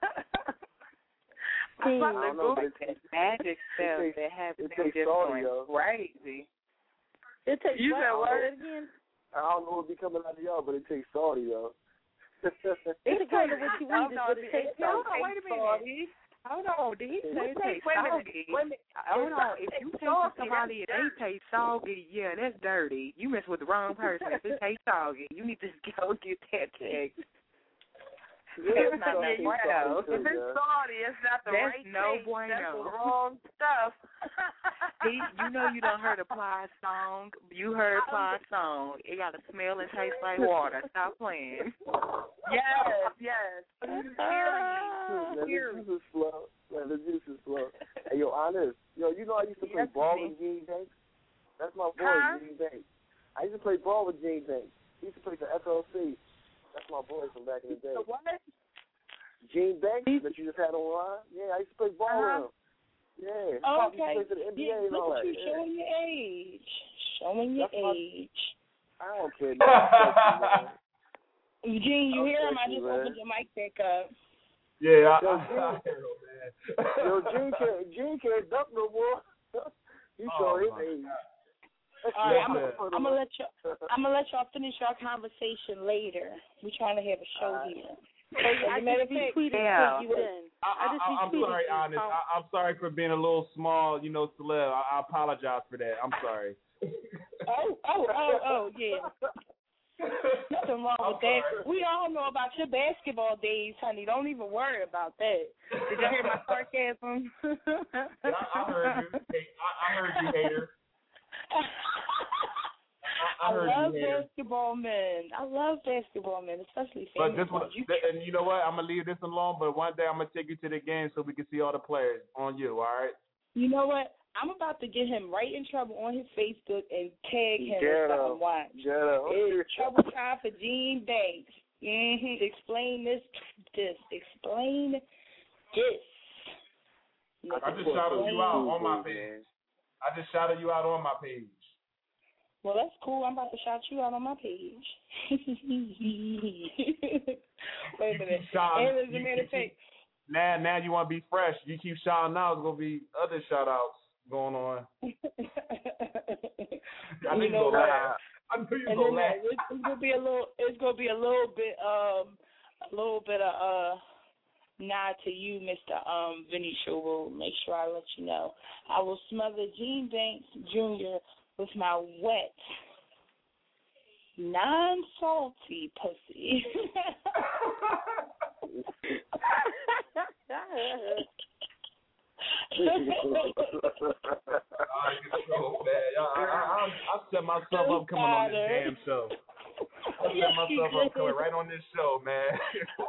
I'm about to go with that magic spell that happens just going crazy. It takes you said what again? I don't know what be coming out of y'all, but it takes salty, yo. It takes what you want, but it takes salty. Wait a minute. Hold on, did he say it tastes soggy? Hold on, if you taste somebody and they taste soggy, yeah, that's dirty. You mess with the wrong person. If it tastes soggy, you need to go get that checked. Yeah, that's not that wow. If it's salty, it's not the That's right no taste. bueno. That's the wrong stuff. You know you done heard a Plies song. You heard Plies song. It got to smell and taste like water. Stop playing. Yes. Man, the juice is slow. Man, the juice is slow. Hey, yo, Honest. Yo, you know I used to play ball with Gene Banks? That's my boy, Gene Banks. I used to play ball with Gene Banks. He used to play for FLC. That's my boy from back in the day. The what? Gene Banks that you just had online? Yeah, I used to play ball with him. Yeah. Oh, He used to play for the NBA and all that. Look at you showing your age. Showing your age. I don't care. Man. Eugene, you hear him? I just opened your mic back up. Yeah, I hear him, man. Yo, Gene can't duck no more. He showed his age. All right, I'm gonna let y'all finish our conversation later. We're trying to have a show here. I just retweeted you in. I'm sorry, Honest. I'm sorry for being a little small, celeb. I apologize for that. I'm sorry. Oh, yeah. Nothing wrong with that. We all know about your basketball days, honey. Don't even worry about that. Did you hear my sarcasm? I heard you. I heard you, hater. I love basketball men. Especially famous But and you know what? I'm gonna leave this alone. But one day I'm gonna take you to the game so we can see all the players on you. All right? You know what? I'm about to get him right in trouble on his Facebook and tag him with something watch. It's trouble time for Gene Banks. Explain this. Explain this. I just shouted you out on my page. Well, that's cool. I'm about to shout you out on my page. Wait a minute. Now you want to be fresh. You keep shouting out, there's going to be other shout-outs going on. I knew you go laugh. It's gonna be a little bit of nod to you, Mr. Vinny Showroom. Make sure I let you know. I will smother Gene Banks Jr. with my wet, non-salty pussy. I set myself up coming on this damn show. I set myself up coming right on this show, man.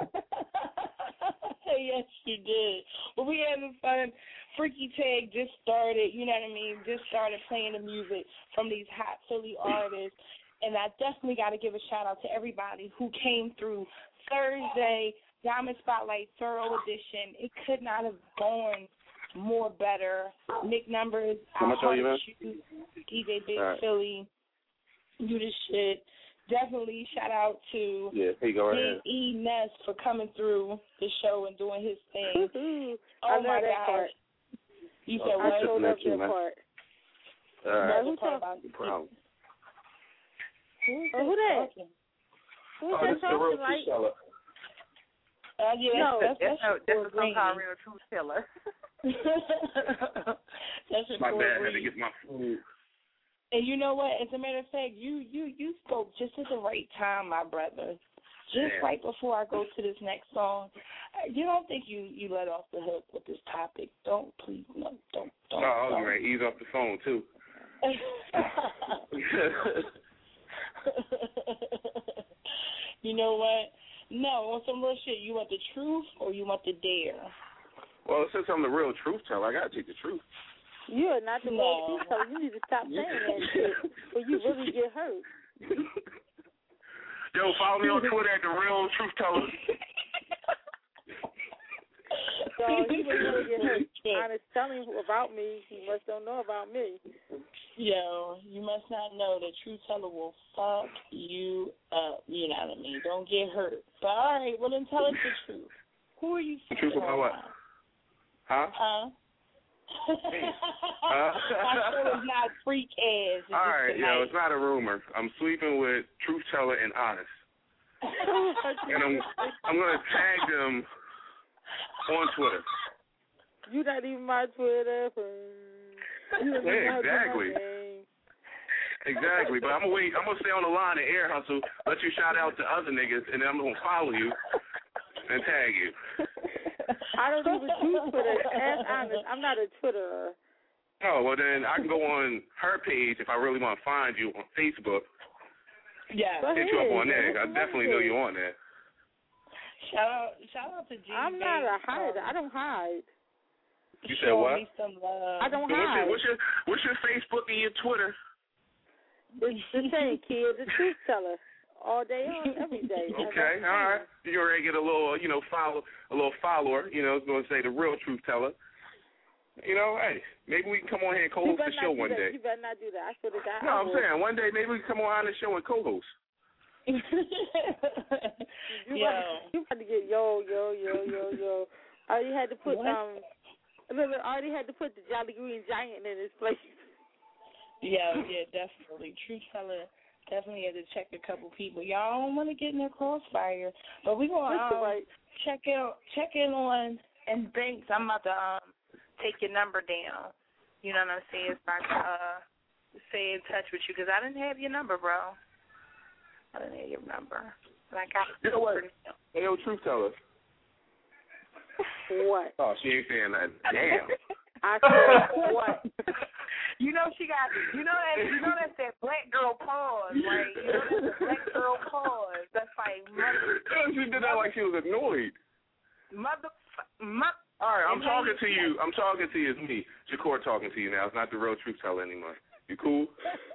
Yes, you did. Well, we having fun. Freaky Tag just started, you know what I mean, just started playing the music from these hot Philly artists. And I definitely got to give a shout-out to everybody who came through Thursday, Diamond Spotlight Thorough Edition. It could not have gone more better. Nick Numbers, how much are you, man? DJ Big Philly, you the shit. Definitely shout out to E. Ness for coming through the show and doing his thing. Oh my gosh. You said what? I showed up that part. All right. Who that? Who's that talking like? That's a real truth teller. That's my bad. I had to get my food. And you know what? As a matter of fact, you spoke just at the right time, my brother. Just right before I go to this next song. You don't think you let off the hook with this topic? Don't. No, I was ready to ease off the phone too. You know what? No, on some real shit, you want the truth or you want the dare? Well, since I'm the real truth teller, I gotta take the truth. You are not the real truth teller. You need to stop saying that shit, or you really get hurt. Yo, follow me on Twitter at the real truth teller. So you really get hurt. Honest, tell him about me. He must don't know about me. Yo, you must not know that Truth Teller will fuck you up. You know what I mean? Don't get hurt. But all right, well then tell us the truth. Who are you? The truth about what? Huh? My show is not freak ass. All right, it's not a rumor. I'm sleeping with Truth Teller and Honest, and I'm gonna tag them on Twitter. You not even my Twitter. Exactly, but I'm gonna wait. I'm gonna stay on the line and air hustle. Let you shout out to other niggas, and then I'm gonna follow you and tag you. I don't even do Twitter. As honest, I'm not a Twitterer. Oh, well then I can go on her page if I really want to find you on Facebook. Yeah. Hit you up on there. I definitely know you're on there. Shout out to G. I'm not a hider. I don't hide. You said what? Me some love. I don't hide. What's your Facebook and your Twitter? It's the same, kid. The truth teller. All day on, every day. Okay, all right. You already get a little, follower. I was going to say the real truth teller. Hey, maybe we can come on here and co-host the show one day. You better not do that. I swear to God. No, I'm saying one day maybe we can come on the show and co-host. You had to get yo. All you had to put already had to put the Jolly Green Giant in his place. Yeah, definitely. Truth teller. Definitely had to check a couple people. Y'all don't want to get in their crossfire, but we're gonna check in on. And Banks, I'm about to take your number down. You know what I'm saying? So I can stay in touch with you because I didn't have your number, bro. I didn't have your number. And I got you know what? Hey, yo, truth teller. What? Oh, she ain't saying nothing. Damn. I said what? You know she got. You know that's that black girl pause, right? You know that's the black girl pause. That's like mother. She did that like she was annoyed. All right, I'm talking to you. I'm talking to you. It's me, Shakur, talking to you now. It's not the real truth teller anymore. You cool?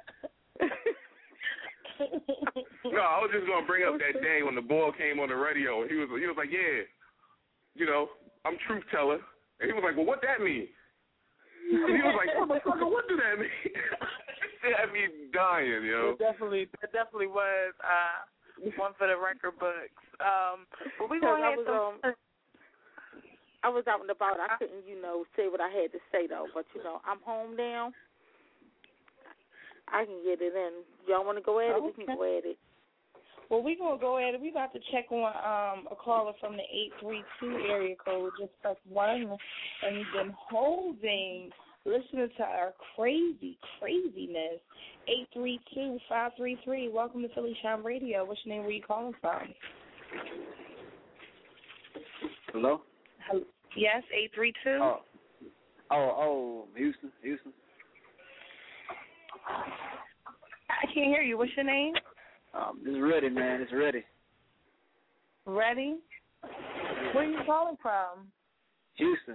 No, I was just gonna bring up that day when the boy came on the radio and he was like, yeah, I'm truth teller, and he was like, well, what that mean? And he was like, motherfucker, what do that mean? It had me dying, yo. It definitely was one for the record books. But we gonna have some. I was out and about. I couldn't, say what I had to say though. But I'm home now. I can get it in. Y'all want to go at it? We can go at it. Well, we're going to go at it. We're about to check on a caller from the 832 area code. Just press 1. And you've been listening to our craziness. 832-533. Welcome to Philly Shine Radio. What's your name? Where you calling from? Hello? Yes, 832. Houston. I can't hear you. What's your name? It's Ready, man. It's Ready. Ready? Where are you calling from? Houston.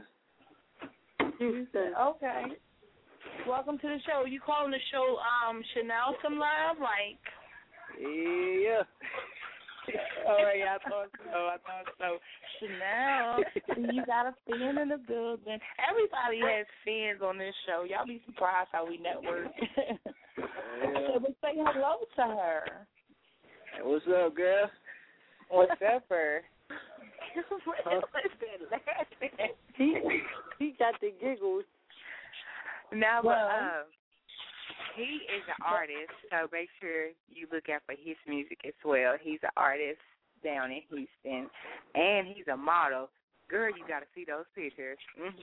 Okay. Welcome to the show. You calling the show Chanel some love? Like? Yeah. All right, I thought so. Chanel, you got a fan in the building. Everybody has fans on this show. Y'all be surprised how we network. So we say hello to her. Hey, what's up, girl? What's up, her? He got the giggles. Now, he is an artist, so make sure you look out for his music as well. He's an artist down in Houston, and he's a model. Girl, you got to see those pictures.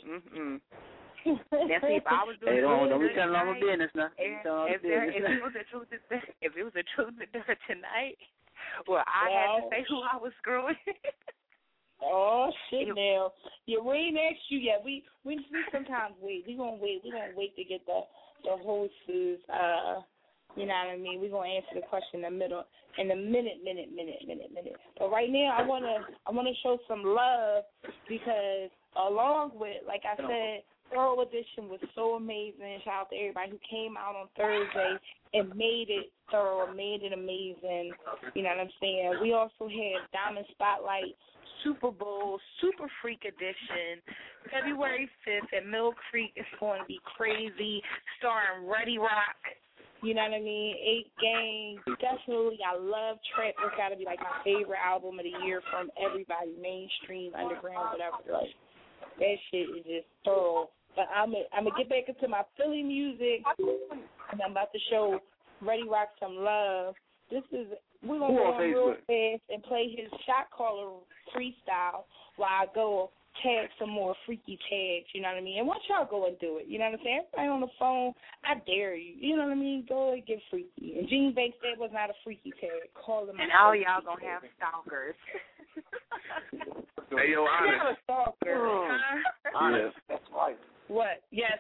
Now, see, if I was doing don't be telling all my business now. If it was a truth tonight, well, I had to say who I was screwing. Oh shit! Now, yeah, we ain't asked you yet. We sometimes wait. We gonna wait to get the hostess. You know what I mean? We gonna answer the question in a minute. But right now, I wanna show some love because along with, like I said, Thorough Edition was so amazing. Shout out to everybody who came out on Thursday and made it thorough, made it amazing. You know what I'm saying? We also had Diamond Spotlight Super Bowl Super Freak Edition February 5th at Mill Creek. It's going to be crazy, starring Ready Rock. You know what I mean? 8 Gang. Definitely, I love Trap. It's got to be like my favorite album of the year from everybody, mainstream, underground, whatever. Like, that shit is just thorough. But I'm gonna get back into my Philly music, and I'm about to show Ready Rock some love. We're going to go on real fast and play his shot caller freestyle while I go tag some more freaky tags, you know what I mean? And once y'all go and do it, you know what I'm saying? Everybody on the phone, I dare you. You know what I mean? Go and get freaky. And Gene Banks said was not a freaky tag. Call him. And all y'all going to have stalkers. Hey, yo, Honest. You're a stalker. Honest. That's right. What? Yes.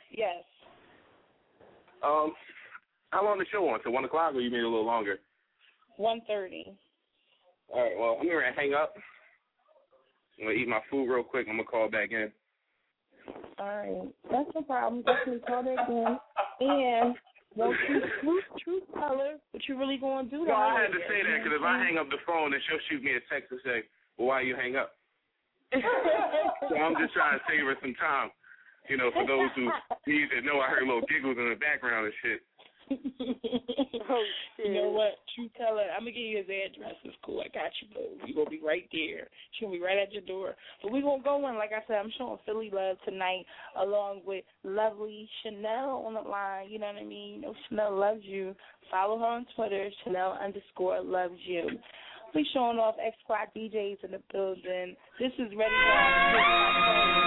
How long the show on? Till 1 o'clock, or you made it a little longer? 1:30. All right. Well, I'm gonna hang up. I'm gonna eat my food real quick. I'm gonna call back in. All right. That's no problem. Definitely call back in. And don't you truth teller, what you really gonna do? Well, I had to say that because if I hang up the phone, then she'll shoot me a text and say, "Well, why you hang up?" So I'm just trying to save her some time. You know, for those who need to know, I heard little giggles in the background and shit. Oh, shit. You know what? True teller, I'm going to give you his address. It's cool. I got you, boo. You're going to be right there. She's going to be right at your door. But we're going to go in. Like I said, I'm showing Philly love tonight along with lovely Chanel on the line. You know what I mean? You know, Chanel loves you. Follow her on Twitter, Chanel_loves you. We're showing off X Squad DJs in the building. This is Ready Rock.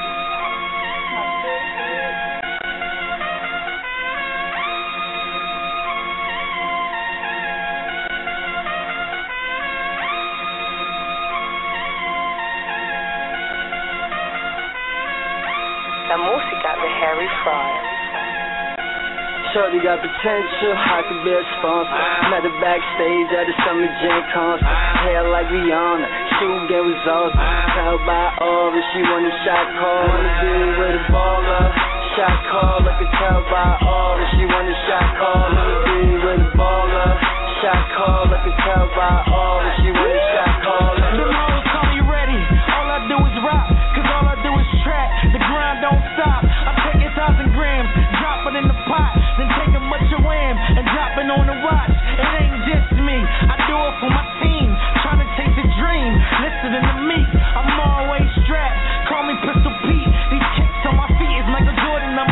La música de Harry Fry. Shorty got potential, I could be a sponsor. Met her backstage at the Summer Jam concert. Hair like Rihanna, shoe game was awesome. Tell by all that she want a shot call. Wanna be with a baller, shot call. I can tell by all that she want a shot call. Wanna be with a baller, shot call. I can tell by all that she want a shot call. Them hoes call me ready, all I do is rock, cause all I do is track. The grind don't stop, I'm taking 1,000 grams, drop it in the pot, then take a bunch of wham and drop it on the watch. It ain't just me, I do it for my team, trying to chase a dream. Listening to me, I'm always strapped, call me Pistol Pete. These kicks on my feet is Michael Jordan #3.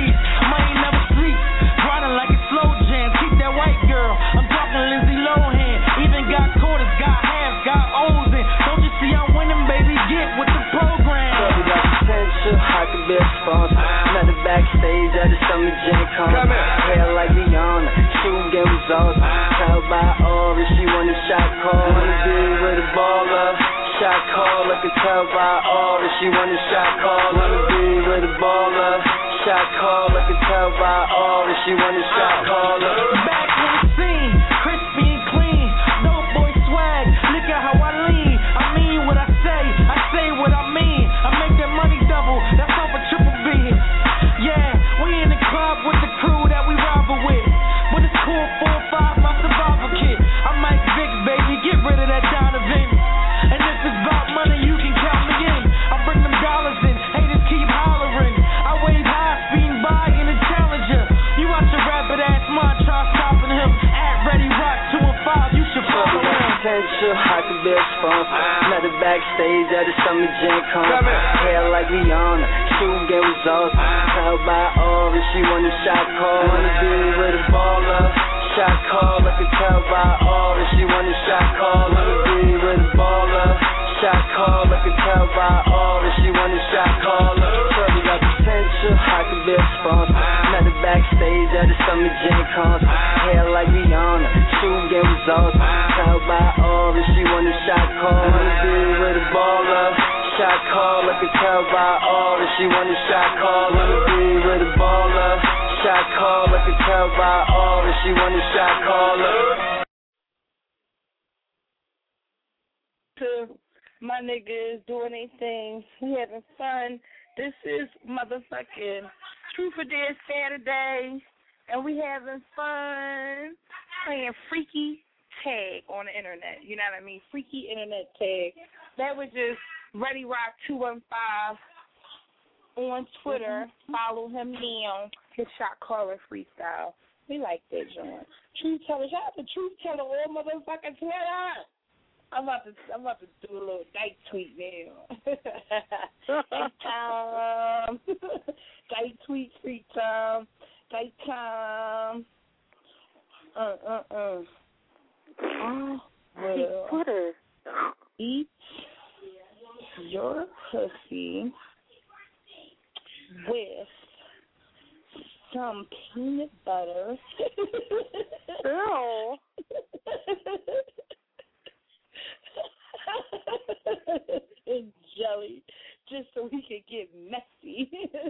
Mine never sleep, grinding like a slow jam. Keep that white girl, I'm talking Lindsay Lohan. Even got quarters, got halves, got O's in. Don't you see I'm winning, baby? Get with the program. Shorty got potential, I could be a sponsor. Met her backstage at the Summer Jam concert. Hair like Rihanna, shoe game was awesome. Tell by all that she want a shot call. Wanna be with a baller, shot call. I can tell by all that she want a shot call. Wanna be with a baller, shot call. I can tell by all that she want a shot call. Back in the scene, crispy and clean, dope boy swag. Look at how I lean. I mean what I say what I mean. I make that money double. That's all for Triple B. Yeah, we in the club with the crew that we rival with. But it's cool, 4-5, my survival kit. I'm Mike Vick, baby, get rid of that Donovan. And if it's about money, you can count me in. I bring them dollars in, haters keep hollering. I wave high, speeding by in a Challenger. You watch a rabbit ass mind, try stopping him. At Ready Rock 2 and 5, you should follow him. Potential, I could be a sponsor. Met her backstage at the Summer Jam concert. Hair like Rihanna, shoe game was awesome. Tell by all that she want a shot call. Wanna be with a baller, shot call. I can tell by all that she want a shot call. Wanna be with a baller, shot call. I can tell by all that she want a shot call. Shorty got potential, I could be a sponsor. Met her backstage at the Summer Jam concert. Hair like Rihanna, shoe game was awesome. Tell by all that she want a shot call. Wanna be with a baller, shot call. I can tell by all that she want a shot call. Wanna be with a baller, shot call. I can tell by all that she want a shot call. To my niggas doing their things, we having fun. This is motherfucking Truth or Dare Saturday, and we having fun playing freaky tag on the internet. You know what I mean? Freaky internet tag. That was just Ready Rock 215 on Twitter. Follow him now. His shot caller freestyle. We like that joint. Truth Teller. Shout out to Truth Teller all motherfucking Twitter. I'm about to do a little dyke tweet now. Dyke time. Dyke tweet free time. Dyke time. Well, Twitter. Eat your pussy with some peanut butter. Girl. And jelly just so we can get messy.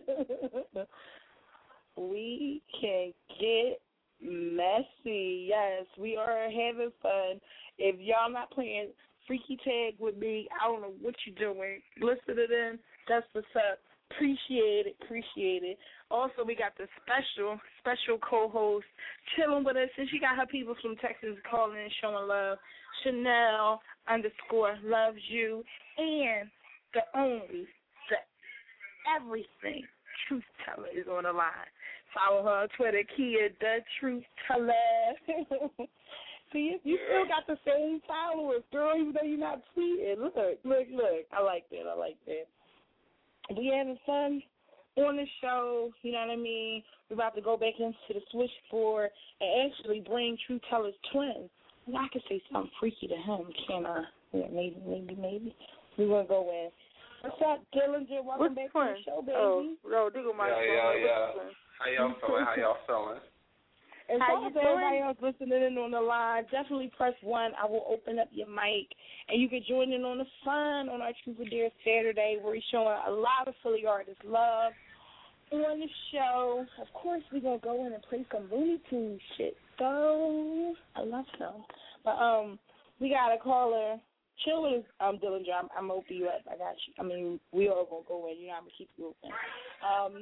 We can get messy. Yes, we are having fun. If y'all not playing Freaky Tag with me, I don't know what you're doing. Listen to them. That's what's up. Appreciate it. Also, we got the special co-host chilling with us, and she got her people from Texas calling and showing love. Chanel _ loves you, and the only, the everything Truth Teller is on the line. Follow her on Twitter, Kia the Truth Teller. See, you still got the same followers, girl, even though you're not tweeting. Look. I like that. We having fun on the show, you know what I mean? We're about to go back into the switchboard and actually bring Truth Teller's twin. And I could say something freaky to him, can I? Yeah, maybe. We're going to go in. What's up, Dillinger? Welcome back to the show, baby. Yeah. How y'all feeling? And so to everybody else listening in on the line, definitely press 1. I will open up your mic, and you can join in on the fun on our Truth or Dare Saturday, where we're showing a lot of Philly artists love on the show. Of course, we're going to go in and play some Looney Tunes shit, though. I love them. But we got a caller. Chill with us, Dillinger. I'm open you up. I got you. I mean, we all going to go in. You know, I'm going to keep you open.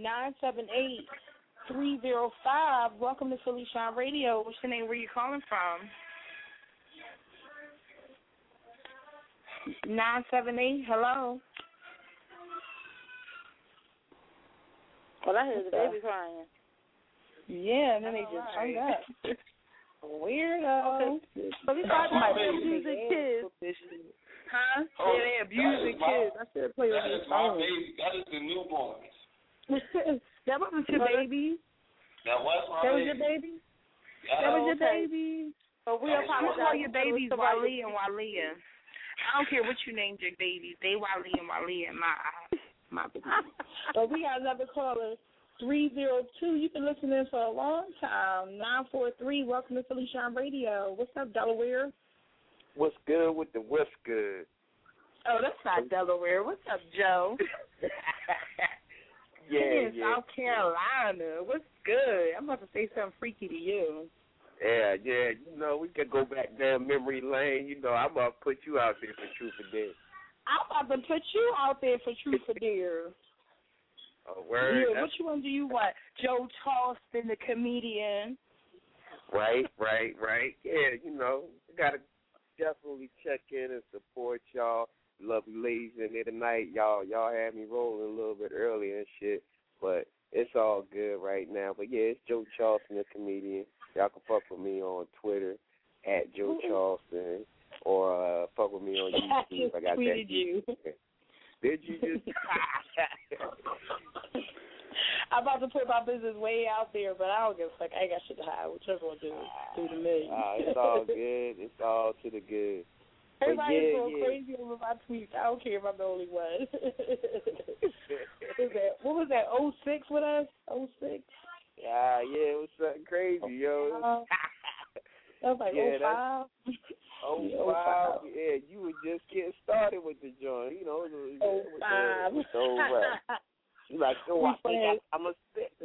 978-305. Welcome to Philly Shine Radio. What's your name? Where you calling from? 978. Hello. Well, I heard the baby crying. Yeah, and then they just hung up. Weirdo. Okay. But we talking about abusing kids. Huh? Yeah, they abusing kids. I should play with this phone. Baby. That is the newborns. That wasn't your baby. That was my baby. That was your baby? That was your baby. So we apologize. Call your babies Wally and Walia. I don't care what you named your babies. They Wally and Walia in my eyes. My baby. But we got another caller. 302. You've been listening for a long time. 943. Welcome to Philly Shine Radio. What's up, Delaware? What's good with the what's good? Oh, that's not Delaware. What's up, Joe? Yeah. South Carolina. What's good? I'm about to say something freaky to you. Yeah. You know, we could go back down memory lane. You know, I'm about to put you out there for Truth or Dare. I'm about to put you out there for Truth or Dare. Oh, word. Yeah, which one do you want? Joe Charleston, the comedian. Right. Yeah, you know, got to definitely check in and support y'all. Lovely ladies in there tonight. Y'all had me rolling a little bit earlier and shit, but it's all good right now. But, yeah, it's Joe Charleston, the comedian. Y'all can fuck with me on Twitter, @Joe Charleston, or fuck with me on YouTube. I got tweeted that. You. Did you just? I'm about to put my business way out there, but I don't give a fuck. I ain't got shit to hide. Whichever one do to me. It's all good. It's all to the good. Everybody's going crazy over my tweets. I don't care if I'm the only one. What was that? 06 with us? 06? Yeah, it was something crazy, yo. That was like 05. 05. Yeah, you were just getting started with the joint. You know, 05. You like, I think I'm a spit.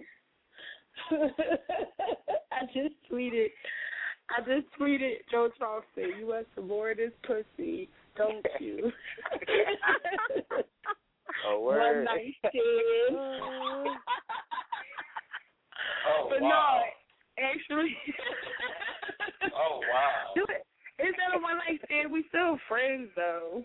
I just tweeted Joe Charleston, you want some more of this pussy, don't you? Oh, word. One night stand. But wow. No, actually. Oh, wow. Instead of one night stand, we still friends, though.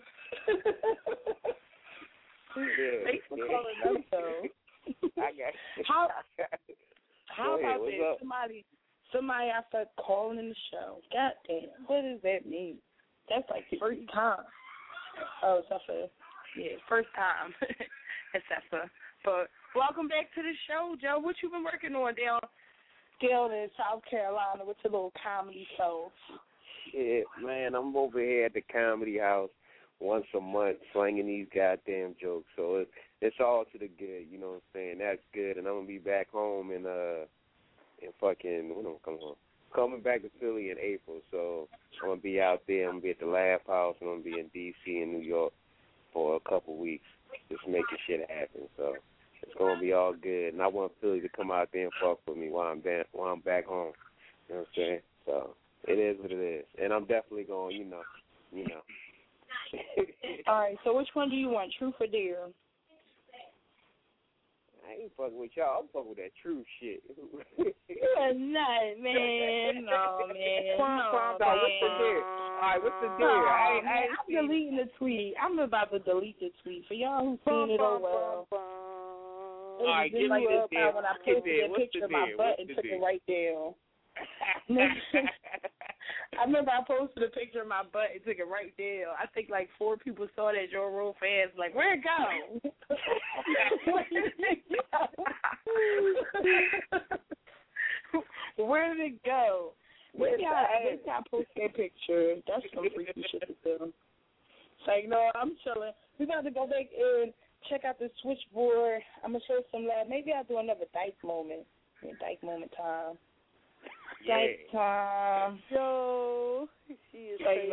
Thanks for calling up, though. I got you. How about that? Somebody I start calling in the show. God damn, what does that mean? That's like first time. Oh, first time. Except for. But welcome back to the show, Joe. What you been working on down in South Carolina with your little comedy show? Yeah, man, I'm over here at the Comedy House once a month slinging these goddamn jokes. So it's all to the good, you know what I'm saying? That's good. And I'm going to be back home in fucking, when am I coming home? Coming back to Philly in April. So I'm going to be out there. I'm going to be at the Laugh House. I'm going to be in D.C. and New York. for a couple weeks, just making shit happen. So it's gonna be all good. And I want Philly to come out there and fuck with me while I'm back home. You know what I'm saying? So it is what it is. And I'm definitely going, you know. All right. So which one do you want, truth or dare? I ain't fucking with y'all. I'm fucking with that true shit. You're not, man. No, man. What's the deal? All right, what's the deal? I'm deleting the tweet. I'm about to delete the tweet. For y'all who've seen it, oh well. All right, give me this deal. When I posted that picture of my butt and took it right down. I remember I posted a picture of my butt and took it right down. I think like 4 people saw that Joe real fast. Like, where'd it go? Where did it go? Maybe I post that picture. That's some freaky shit to do. It's like, no, I'm chilling. We about to go back and check out the switchboard. I'm going to show some love. Maybe I'll do another dyke moment. Dyke moment time. Dyke time. Yo. She is crazy.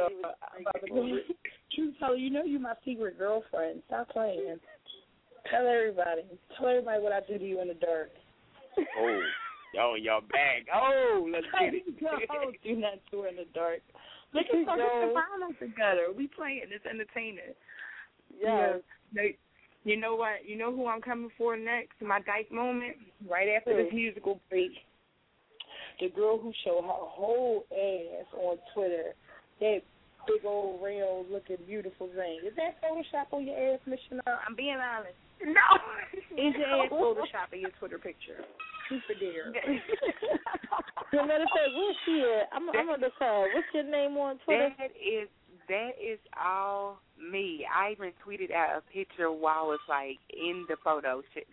True teller, you know you my secret girlfriend. Stop playing. Tell everybody. Tell everybody what I do to you in the dark. Oh. Y'all in y'all bag. Oh, let's get it. No, do not do in the dark. Look at something violence together. We playing. It's entertainment. Yeah. You know what? You know who I'm coming for next? My dyke moment? Right after this musical break. The girl who showed her whole ass on Twitter. That big old round looking beautiful thing. Is that Photoshop on your ass, Miss Chanel? I'm being honest. No. Is your ass Photoshop in your Twitter picture? Super dear. As a matter of fact, where's she at? I'm on the call. What's your name on Twitter? That is all me. I even tweeted out a picture while I was like in the photo shoot.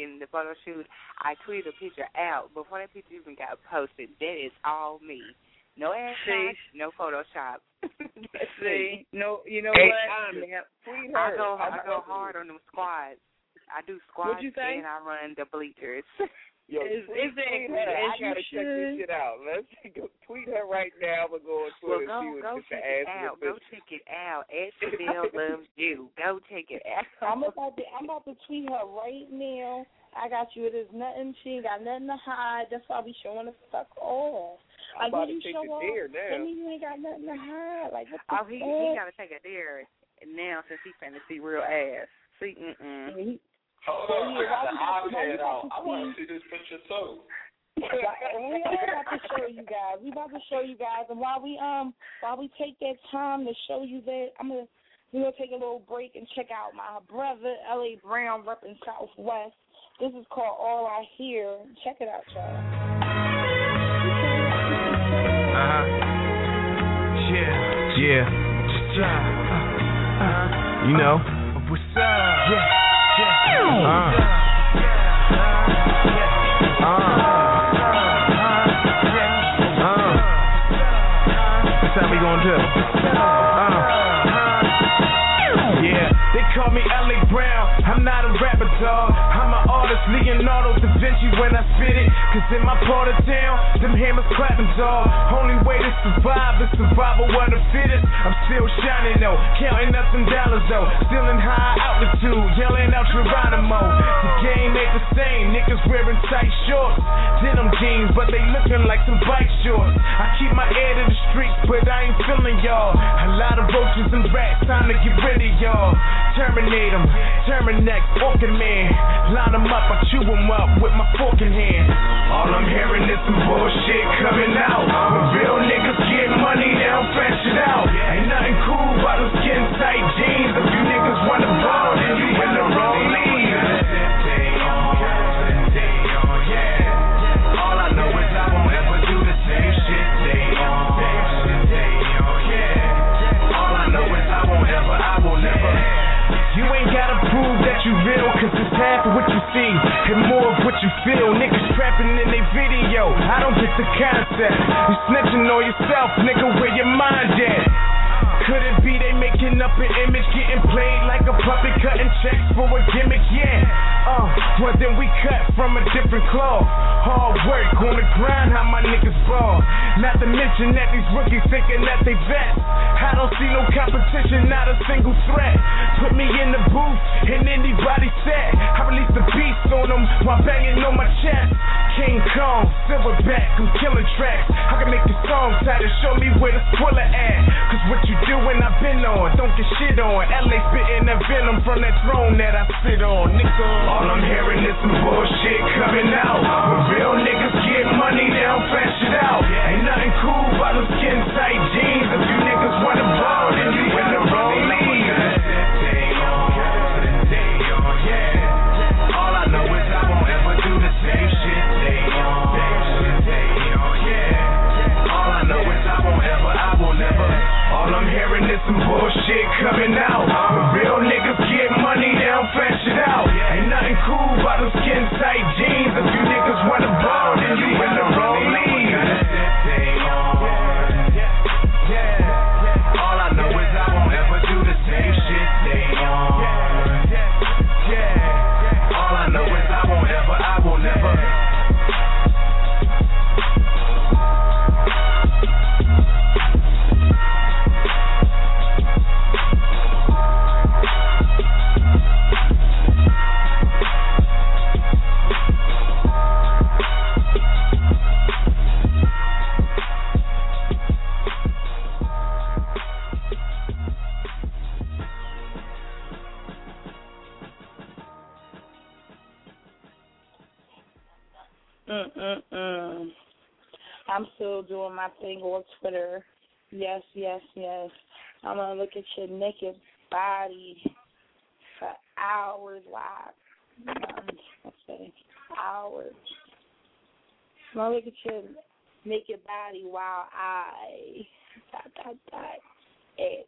I tweeted a picture out before that picture even got posted. That is all me. No ass shots, no Photoshop. See, no, you know what? I go hard on them squads. I do squats and I run the bleachers. Yo, I gotta check this shit out. Let's go tweet her right now. I'm gonna go on Twitter and see what the ass is. Go check it out. Chanel loves you. Go check it out. I'm about to tweet her right now. I got you. It is nothing. She ain't got nothing to hide. That's why we showing the fuck off. I'm about to take a dare now. I mean, you ain't got nothing to hide. Like, what the he gotta take a dare now since he finna see real ass. See, Hold on, I got the iPad out. I want to see this picture too. We about to show you guys. And while we take that time to show you that, we're gonna take a little break and check out my brother L.A. Brown repping Southwest. This is called All I Hear. Check it out, y'all. Yeah. You know. What's up? Yeah. That's how we gonna do. Yeah, they call me L.A. Brown. I'm not a rapper, dog. I'm an artist, Leonardo da Vinci when I spit it. Cause in my part of town, them hammers clapping, dog. Only way to survive is survival of the fittest. I'm still shining though, counting up some dollars though. Still in high altitude, yelling out Geronimo. The game ain't the same, niggas wearing tight shorts. Denim jeans, but they looking like some bike shorts. I keep my ear to the streets, but I ain't feeling y'all. A lot of roaches and rats, time to get rid of y'all. Terminate them, Terminex, Orkin Man. Line them up, I chew them up with my fork in hand. All I'm hearing is some bullshit coming out. When real niggas get money, they don't flash it out. Ain't nothing cool about those skin tight jeans. If you niggas wanna ball, then you in the wrong league. All I know is I won't ever do the same shit they on. All I know is I will never. You ain't gotta prove that you real, cause it's half of what you see and more of what you feel. Niggas trapping in they video, I don't get the concept. You snitching on yourself, nigga, where your mind at? Could it be they making up an image, getting played like a puppet, cutting checks for a gimmick? Yeah. Well, then we cut from a different cloth. Hard work on the grind, how my niggas ball. Not to mention that these rookies thinking that they vets. I don't see no competition, not a single threat. Put me in the booth and anybody said I release the beast on them while banging on my chest. King Kong, silverback, I'm killing tracks. I can make your song tighter, show me where the spoiler at. Cause what you doing, I've been on, don't get shit on. LA spitting that venom from that throne that I sit on, nigga. All I'm hearing is some bullshit coming out. When real niggas get money, they don't flash it out. Ain't nothing cool about them skin tight jeans. If you niggas wanna ball, then you in the wrong league. All I know is I won't ever do the same shit they on. All I know is I will never. All I'm hearing is some bullshit coming out. When real niggas get money, they don't flash it out. Ain't nothing cool about them skin tight jeans. If you niggas wanna ball, then you in the wrong league. All I know is I won't ever do the same shit they on. All I know is I will never. I'm still doing my thing on Twitter. Yes. I'm going to look at your naked body for hours live. Hours. I'm going to look at your naked body while I ... It's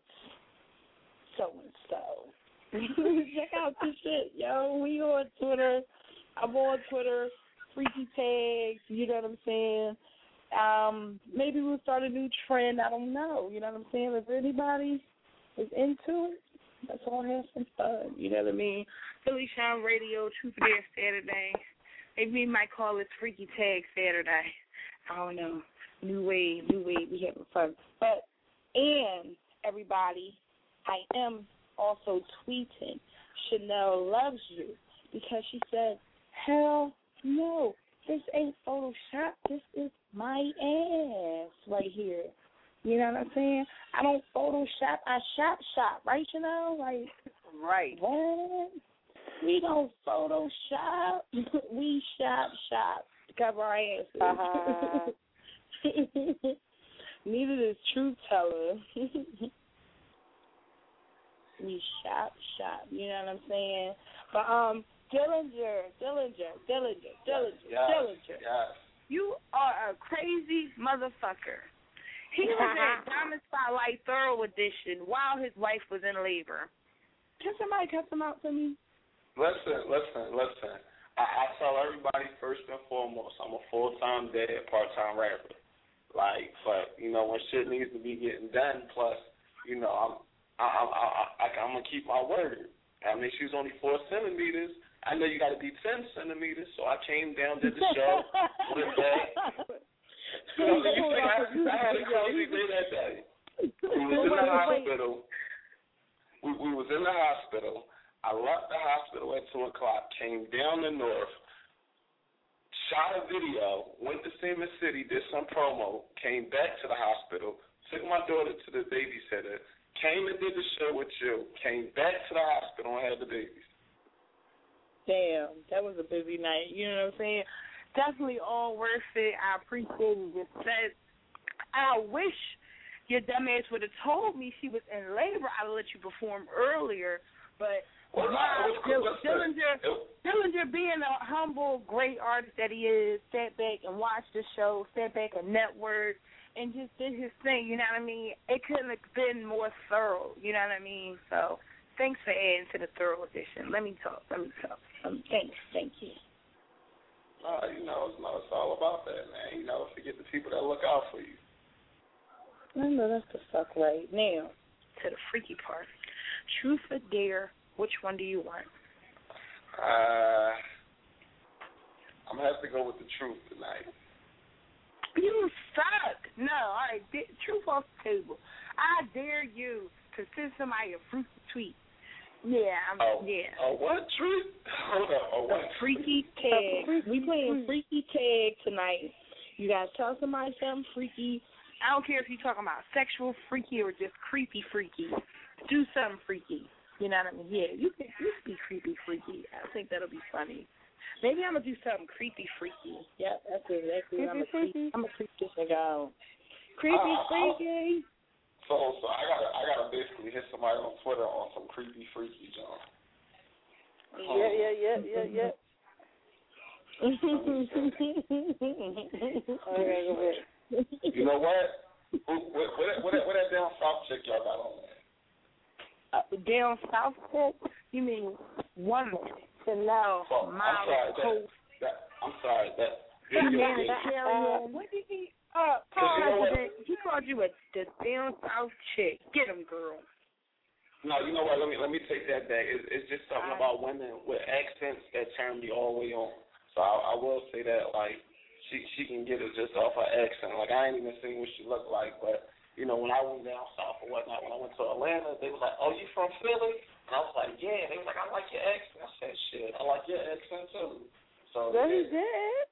so-and-so. Check out this shit, yo. We on Twitter. I'm on Twitter. Freaky tags, you know what I'm saying? Maybe we'll start a new trend. I don't know. You know what I'm saying? If anybody is into it, let's all have some fun. You know what I mean? Philly Shine Radio, Truth or Dare Saturday. Maybe we might call it Freaky Tag Saturday. I don't know. New wave, we having fun. But, and everybody, I am also tweeting Chanel loves you because she said, hell no, this ain't Photoshop. This is my ass right here. You know what I'm saying? I don't Photoshop. I shop, right, Chanel? Like, right. What? We don't Photoshop. We shop to cover our asses. Uh-huh. Neither does Truth Teller. We shop. You know what I'm saying? But Dillinger. Yes. You are a crazy motherfucker. He was at Diamond Spotlight Thorough Edition while his wife was in labor. Can somebody cut them out for me? Listen. I tell everybody first and foremost, I'm a full-time dad, part-time rapper. Like, but you know, when shit needs to be getting done, plus, you know, I'm gonna keep my word. I mean, she was only 4 centimeters. I know you got to be 10 centimeters, so I came down, did the show, went back. You know, I had a crazy day that day. We was in the hospital. We was in the hospital. I left the hospital at 2 o'clock, came down the north, shot a video, went to Seaman City, did some promo, came back to the hospital, took my daughter to the babysitter, came and did the show with you, came back to the hospital and had the babies. Damn, that was a busy night. You know what I'm saying? Definitely all worth it. I appreciate you just said. I wish your dumb ass would have told me she was in labor. I'd have let you perform earlier. But Dillinger, being a humble, great artist that he is, sat back and watched the show, sat back and networked, and just did his thing. You know what I mean? It couldn't have been more thorough. You know what I mean? So thanks for adding to the thorough edition. Let me talk. Thanks. Thank you. You know, it's all about that, man. You know, forget the people that look out for you. I know that's the fuck right. Now, to the freaky part. Truth or dare, which one do you want? gonna have to go with the truth tonight. You suck. No, all right. Truth off the table. I dare you to send somebody a fruit tweet. Yeah, yeah. Oh, what treat? Hold on. Oh, what? Freaky tag. We playing freaky tag tonight. You gotta tell somebody something freaky. I don't care if you're talking about sexual freaky or just creepy freaky. Do something freaky. You know what I mean? Yeah, you can be creepy freaky. I think that'll be funny. Maybe I'm gonna do something creepy freaky. Yep, that's it. I'm gonna creep this nigga out. Creepy freaky. So I gotta basically hit somebody on Twitter on some creepy freaky John. Yeah. Okay, go ahead. You know what? What that down south chick y'all got on there? Down south chick? You mean woman? Chanel, Molly, I'm sorry. What did he? He called you the down south chick. Get him, girl. No, you know what? Let me take that back. It's just something about women with accents that turn me all the way on. So I will say that, like, she can get it just off her accent. Like, I ain't even seen what she looked like, but you know, when I went down south or whatnot, when I went to Atlanta, they was like, "Oh, you from Philly?" And I was like, "Yeah." They was like, "I like your accent." I said, "Shit, I like your accent too." So very good.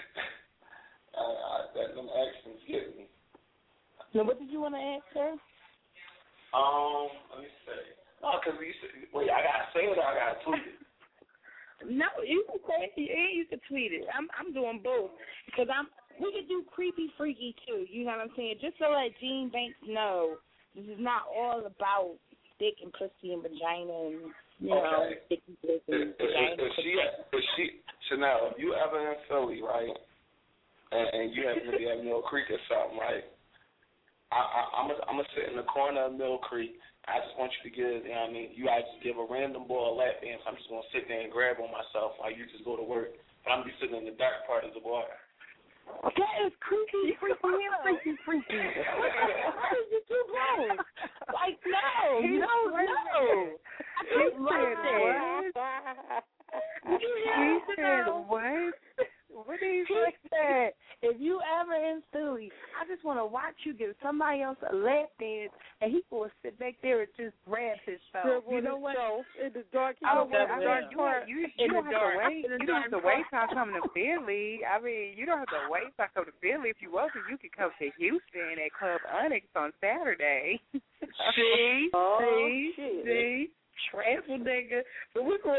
Them accents get me. Now, what did you want to ask her? Let me see. No, because wait, I gotta say it or I gotta tweet it. No, you can say it and you can tweet it. I'm doing both because we could do creepy freaky too. You know what I'm saying? Just to let Gene Banks know this is not all about dick and pussy and vagina and you know dick and pussy and vagina. If she Chanel, if you ever in Philly, right, and you happen to be at Mill Creek or something, right? I'm gonna sit in the corner of Mill Creek. I just want you to give, you know what I mean, you guys just give a random boy a lap dance. I'm just going to sit there and grab on myself while you just go to work. But I'm going to be sitting in the dark part of the bar. That is creepy, freaky. Why is it too close? Like, no, you don't know. I just like that. He said what? What did he say? If you ever in Philly, I just want to watch you give somebody else a lap dance, and he will sit back there and just grab himself. You know what? In the dark, you don't have to wait till I come to Philly. I mean, you don't have to wait till I come to Philly. If you want to, you can come to Houston at Club Onyx on Saturday. See? Travel nigga. But we're going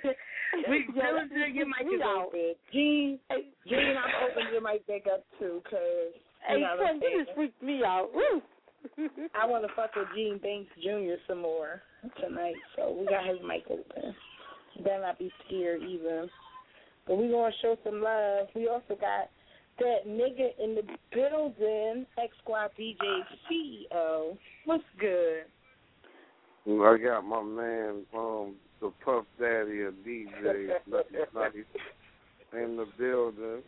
to your mic is open. Gene, I'm opening your mic back up too, because you just freaked me out. Woo. I want to fuck with Gene Banks Jr. some more tonight, so we got his mic open. He better not be scared either. But we're going to show some love. We also got that nigga in the building, X Squad DJ CEO. What's good? I got my man, the Puff Daddy of DJ, Nutty, in the building.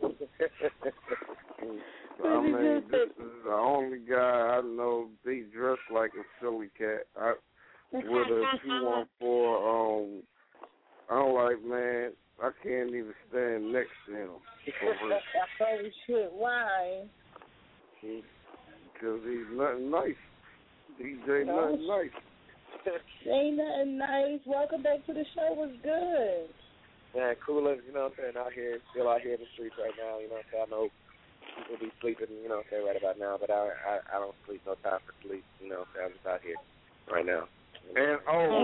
I mean, this is the only guy I know be dressed like a Philly cat. With a 214, I'm like, man, I can't even stand next to him. Oh, shit, why? Because he's nothing nice. DJ nothing nice. Ain't nothing nice. Welcome back to the show. What's good? Man, coolers, you know what I'm saying, still out here in the streets right now, you know what I'm saying. I know people be sleeping, you know what I'm saying, right about now, but I don't sleep, no time for sleep, you know what I'm saying. I'm just out here right now. And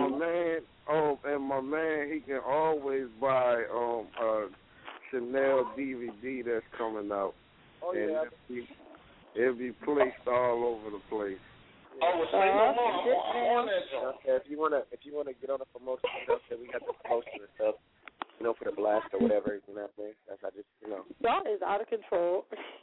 my man, he can always buy a Chanel DVD that's coming out. Oh yeah. And it'll be placed all over the place. Oh, well, say no more. I'm on that joint. If you wanna get on the promotion, you know, we got the promotion and stuff, you know, for the blast or whatever, you know what I mean? That's I just, you know. That is out of control.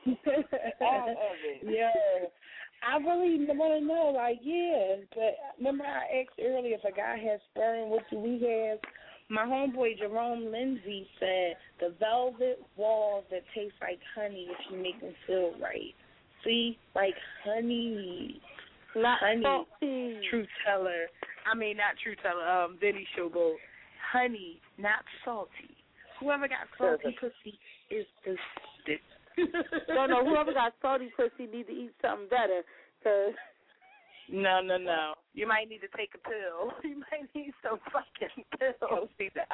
Yeah. I really want to know, like, yeah. But remember I asked earlier if a guy has sperm, what do we have? My homeboy Jerome Lindsay said the velvet walls that taste like honey if you make them feel right. See? Like honey. Not honey, salty. Truth Teller. I mean, not Truth Teller. Diddy Showboat. Honey, not salty. Whoever got salty pussy is stupid. No, whoever got salty pussy need to eat something better, cause. No. You might need to take a pill. You might need some fucking pills. See the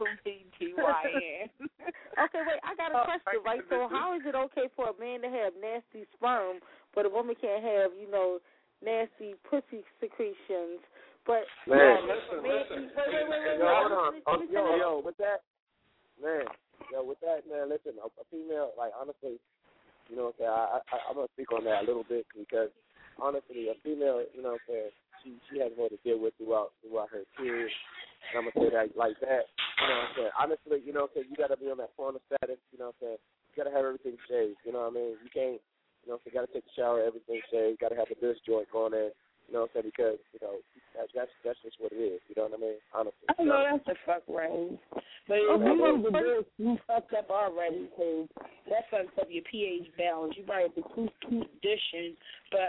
OBGYN. Okay, wait, I got a question, right? So how is it okay for a man to have nasty sperm, but a woman can't have, nasty pussy secretions? But man, listen. Wait. Yo, with that, man, listen, a female, like, honestly, you know what I'm saying, I'm going to speak on that a little bit because, honestly, a female, you know what I'm saying, she has more to deal with throughout her period. And I'm going to say that like that. You know what I'm saying? Honestly, you know what I'm saying, you got to be on that porno status, you know what I'm saying? You got to have everything shaved, you know what I mean? You can't, you know what I'm saying, you got to take a shower, everything shaved, you got to have a dish joint going in, you know what I'm saying, because, that's just what it is, you know what I mean? Honestly. I know that's the fuck right. But if you want to do this, you fucked up already, because that fucks up your pH balance. You probably have to keep dishing. But,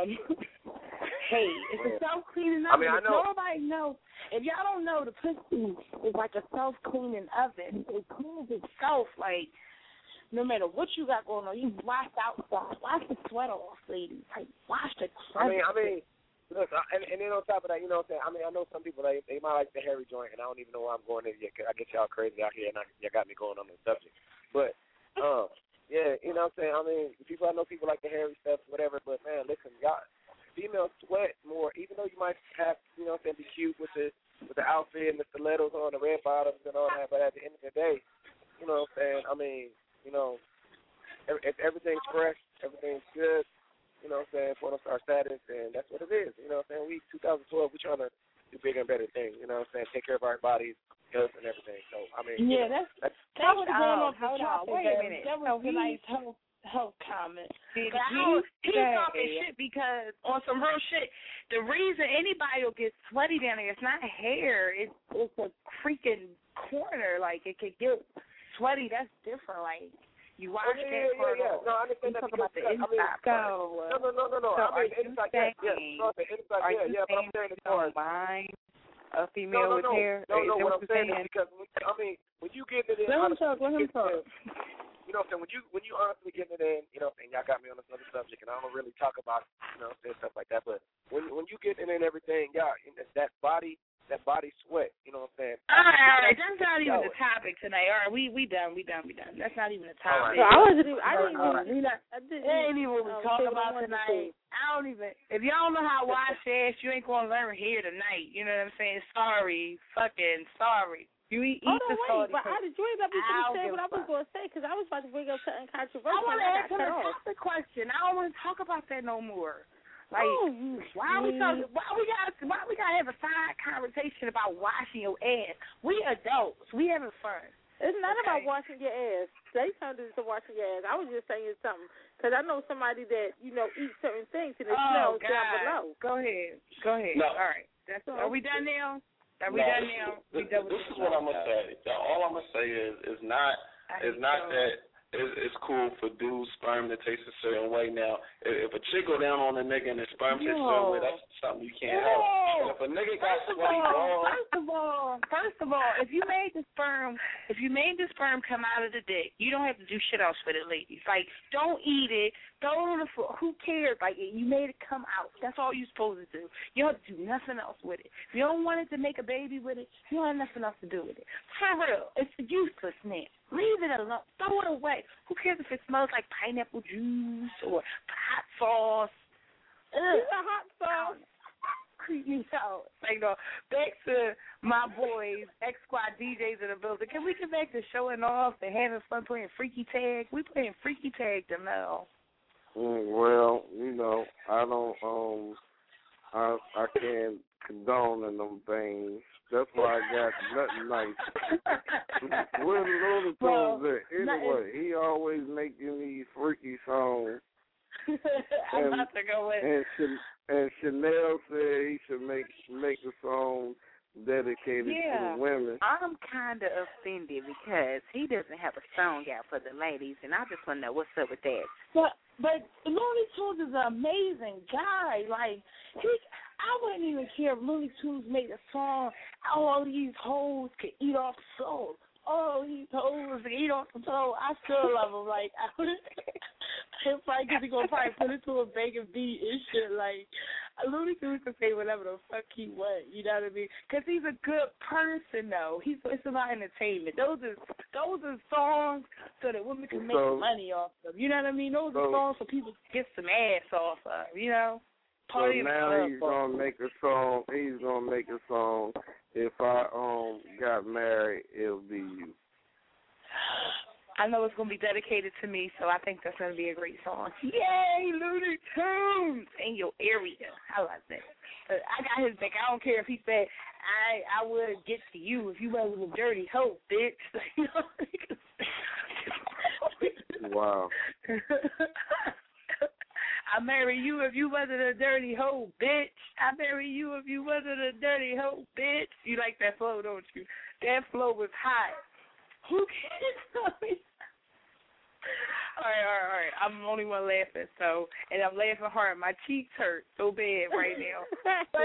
hey, it's a self-cleaning oven. I know. Nobody knows. If y'all don't know, the pussy is like a self-cleaning oven. It cleans itself, like, no matter what you got going on, you wash outside. Wash the sweat off, ladies. Like, wash the crap. I mean, look, and then on top of that, you know what I'm saying, I know some people, they might like the hairy joint, and I don't even know why I'm going there yet, because I get y'all crazy out here, and y'all got me going on the subject. But, yeah, you know what I'm saying, I mean, I know people like the hairy stuff, whatever, but, man, listen, y'all, females sweat more, even though you might have, you know what I'm saying, be cute with the outfit and the stilettos on, the red bottoms and all that, but at the end of the day, you know what I'm saying, I mean, you know, if everything's fresh, everything's good, you know what I'm saying, porno star status, and that's what it is. You know what I'm saying? 2012, we're trying to do bigger and better things, you know what I'm saying, take care of our bodies, health, and everything. So, I mean, yeah, that's was going on the topic. Wait a minute. That was tonight's health comment. He talking shit because on some real shit, the reason anybody will get sweaty down there, it's not hair, it's a freaking corner. Like, it could get sweaty. That's different. Like, you watch that part. Yeah. No, I understand that. Talk about the inside part. No. I mean, the inside, yeah. But I'm saying as far as a female with hair. No, what I'm saying is because, I mean, when you get it in, let him talk. You know what I'm saying? When you honestly get it in, you know what I'm saying, y'all got me on this other subject, and I don't really talk about, you know, stuff like that. But when you get it in everything, y'all, that body sweat, you know what I'm saying? All right. That's not even the topic tonight. All right, we done. That's not even a topic. So I didn't even what we talk about tonight. I don't even. If y'all don't know how to wash ass, you ain't gonna learn here tonight. You know what I'm saying? Sorry. You eat the salty. But I did you ain't let me say what I was gonna say because I was about to bring up something controversial. I want to ask him a topic question. I don't want to talk about that no more. Like, why we gotta have a side conversation about washing your ass? We adults. We having fun. It's not about washing your ass. They turned it into washing your ass. I was just saying something because I know somebody that eats certain things and it smells down below. Go ahead. No. All right. Are we done now? This is what I'm gonna say. All I'm gonna say is not that. It's cool for dudes' sperm to taste a certain way. Now, if a chick go down on a nigga and his sperm tastes a certain way, that's something you can't help. And if a nigga got sweaty balls, first of all, if you made the sperm come out of the dick, you don't have to do shit else with it, ladies. Like, don't eat it. Throw it on the floor. Who cares? Like, you made it come out. That's all you're supposed to do. You don't have to do nothing else with it. If you don't want it to make a baby with it, you don't have nothing else to do with it. For real, it's useless, man. Leave it alone. Throw it away. Who cares if it smells like pineapple juice or hot sauce? It's a hot sauce. Creep me out. Like, back to my boys, X Squad DJs in the building. Can we get back to showing off and having fun playing freaky tag? We playing freaky tag now. Well, I don't. I can't condone in them things. That's why I got nothing nice. Where the Looney Tunes at? Anyway, he always making these freaky songs. I'm about to go in. And Chanel said he should make a song dedicated to the women. I'm kind of offended because he doesn't have a song out for the ladies, and I just want to know what's up with that. But Looney Tunes is an amazing guy. Like, I wouldn't even care if Looney Tunes made a song all these hoes could eat off souls. oh, he's hoes. He don't control. I still love him. Like, he'll probably because he's going to probably put it to a bacon beat and shit. Like, Looney Tunes can say whatever the fuck he wants. You know what I mean? Because he's a good person, though. It's about entertainment. Those are songs so that women can make money off of. You know what I mean? Those are songs so people can get some ass off of, you know? Party so now he's going to make a song. He's going to make a song. If I got married, it'll be you. I know it's going to be dedicated to me, so I think that's going to be a great song. Yay, Looney Tunes in your area. I like that. But I got his back. I don't care if he said, I would get to you if you wasn't a dirty hoe, bitch. Wow. I marry you if you wasn't a dirty hoe, bitch. I marry you if you wasn't a dirty hoe, bitch. You like that flow, don't you? That flow was hot. Who cares? All right. I'm the only one laughing, so, and I'm laughing hard. My cheeks hurt so bad right now.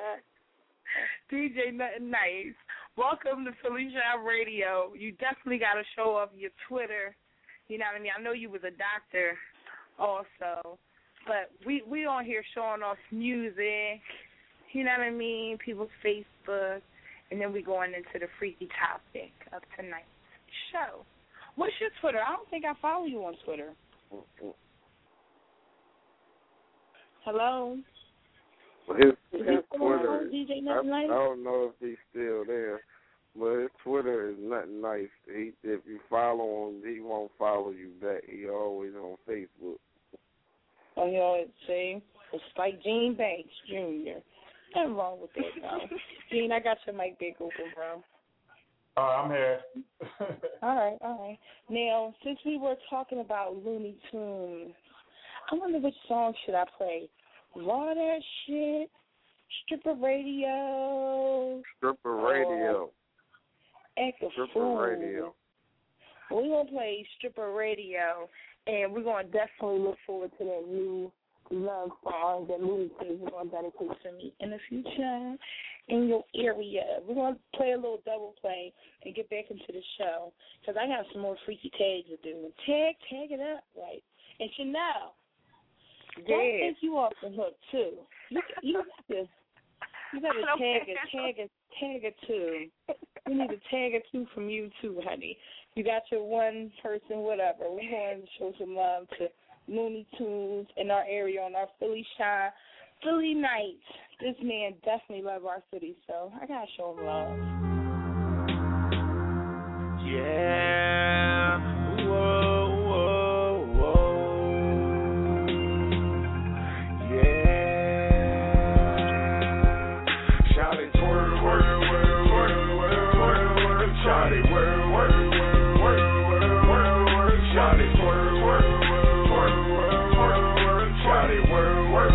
DJ Nothing Nice. Welcome to Philly Shine Radio. You definitely got to show off your Twitter. You know what I mean? I know you was a doctor also, but we on here showing off music. You know what I mean? People's Facebook, and then we going into the freaky topic of tonight's show. What's your Twitter? I don't think I follow you on Twitter. Hello? His Twitter, DJ Nothing Nice? I don't know if he's still there, but his Twitter is Nothing Nice. If you follow him, he won't follow you back. He always on Facebook. Oh, you know, see? It's like Gene Banks, Jr. Nothing wrong with that, though. Gene, I got your mic big open, bro. I'm here. All right. Now, since we were talking about Looney Tunes, I wonder which song should I play? Raw That Shit, Stripper Radio. Stripper Radio. Act a Stripper Fool. Radio. We're going to play Stripper Radio, and we're going to definitely look forward to that new love song that Looney Tunes is going to dedicate to me in the future in your area. We're going to play a little double play and get back into the show because I got some more freaky tags to do. Tag it up, right? And Chanel, don't think you off the hook, too. You got to tag it, too. We need a tag or two from you, too, honey. You got your one person, whatever. We're going to show some love to Looney Tunes in our area on our Philly Shine, Philly nights. This man definitely loves our city, so I got to show him love. Yeah. Whoa. Yeah. Shout it, twerk. Shout it, work. Shout it, twerk. Shout it, work.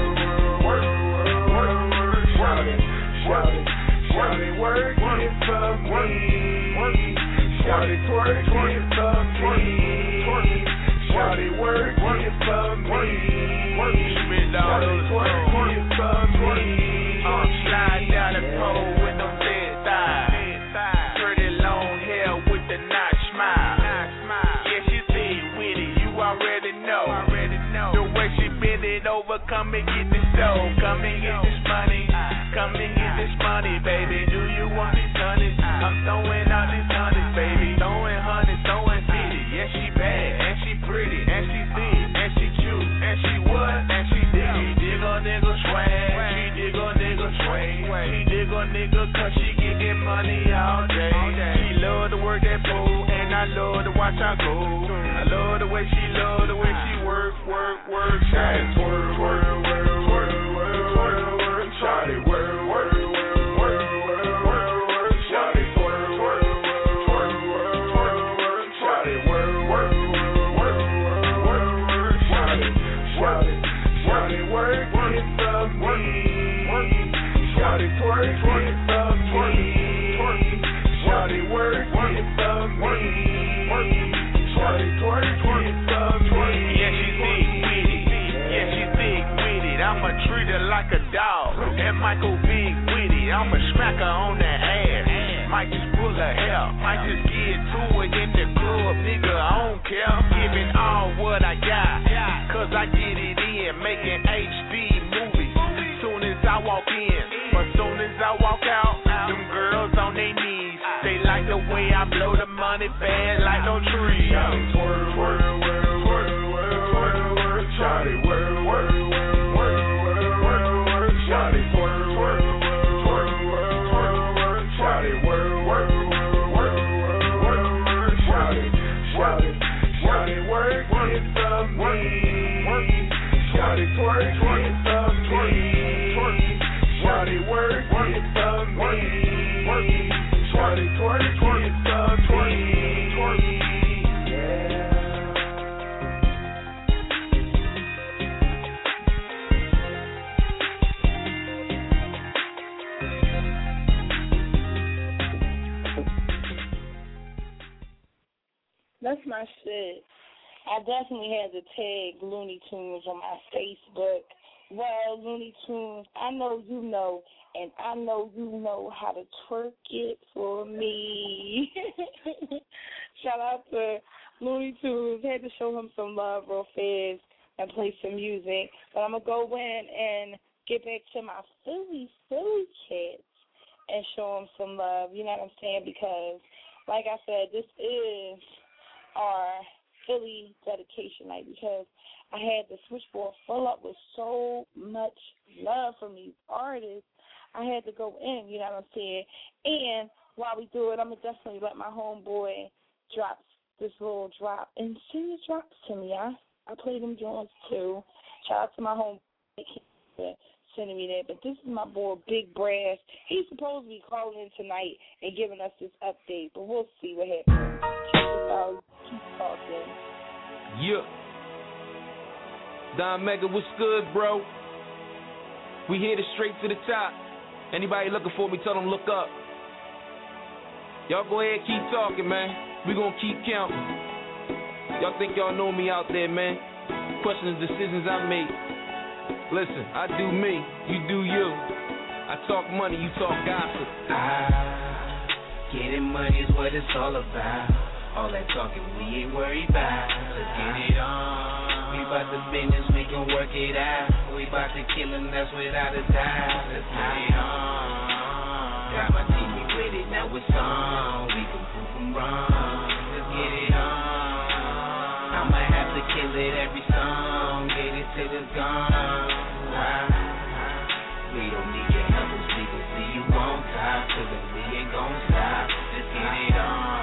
Shout it, work it for me. Shout it, twerk it for me. Shout it, work it for me. Shout it, twerk it for me. Slide down the pole with them big thighs. Pretty long hair with the notch smile. Yeah, she big with it, you already know. The way she bend it over, come and get this dough. Come and get this money. Come and get this money, baby. Do you want these honeys? I'm throwing out these honeys, baby. Throwing honey, throwing 50. Yeah, she bad, and she pretty, and she thick, and she cute, and she what? And she dig. She dig a nigga swag. She dig a nigga swag. She dig a nigga cause she getting money all day. She love to work that pool, and I love to watch her go. I love the way she work. Shout it, work. Shout it, work. Like a dog, that Michael big with it. I'ma smack her on the ass. Might just pull her hair, might just get to all what I got. Cause I get it in, making HD movies. Soon as I walk in, but soon as I walk out, them girls on their knees. They like the way I blow the money bad like no tree. Twerk, twerk, twerk, twerk, twerk, twerk, shawty, work, work, work, work, work, work, shawty, twerk, twerk, twerk, twerk, twerk, shawty, work, work, work, work, work, shawty, shawty, shawty, work, get some me. Shawty, twerk, get some me. Shawty, work, get some me. Shawty, twerk, get some me. That's my shit. I definitely had to tag Looney Tunes on my Facebook. Well, Looney Tunes, I know you know, and I know you know how to twerk it for me. Shout out to Looney Tunes. Had to show him some love real fast and play some music. But I'm going to go in and get back to my Philly cats and show them some love. You know what I'm saying? Because, like I said, this is our Philly dedication night because I had the switchboard full up with so much love from these artists. I had to go in, you know what I'm saying? And while we do it, I'm going to definitely let my homeboy drop this little drop. And send the drops to me. I play them joints too. Shout out to my homeboy sending me that. But this is my boy, Big Brass. He's supposed to be calling in tonight and giving us this update. But we'll see what happens. Check this out. Keep talking. Yeah. Don Mega, what's good, bro? We headed straight to the top. Anybody looking for me, tell them look up. Y'all go ahead, keep talking, man. We gonna keep counting. Y'all think y'all know me out there, man. Question the decisions I make. Listen, I do me, you do you. I talk money, you talk gossip. Getting money is what it's all about. All that talking we ain't worried about. Let's get it on. We bout the business, we can work it out. We bout the killing, that's without a doubt. Let's get it on. Got my team with it, now it's on. We can prove them wrong. Let's get it on. I might have to kill it every song. Get it till it's gone. We don't need your help, we can see you on top. Cause we ain't gon' stop. Let's get it on.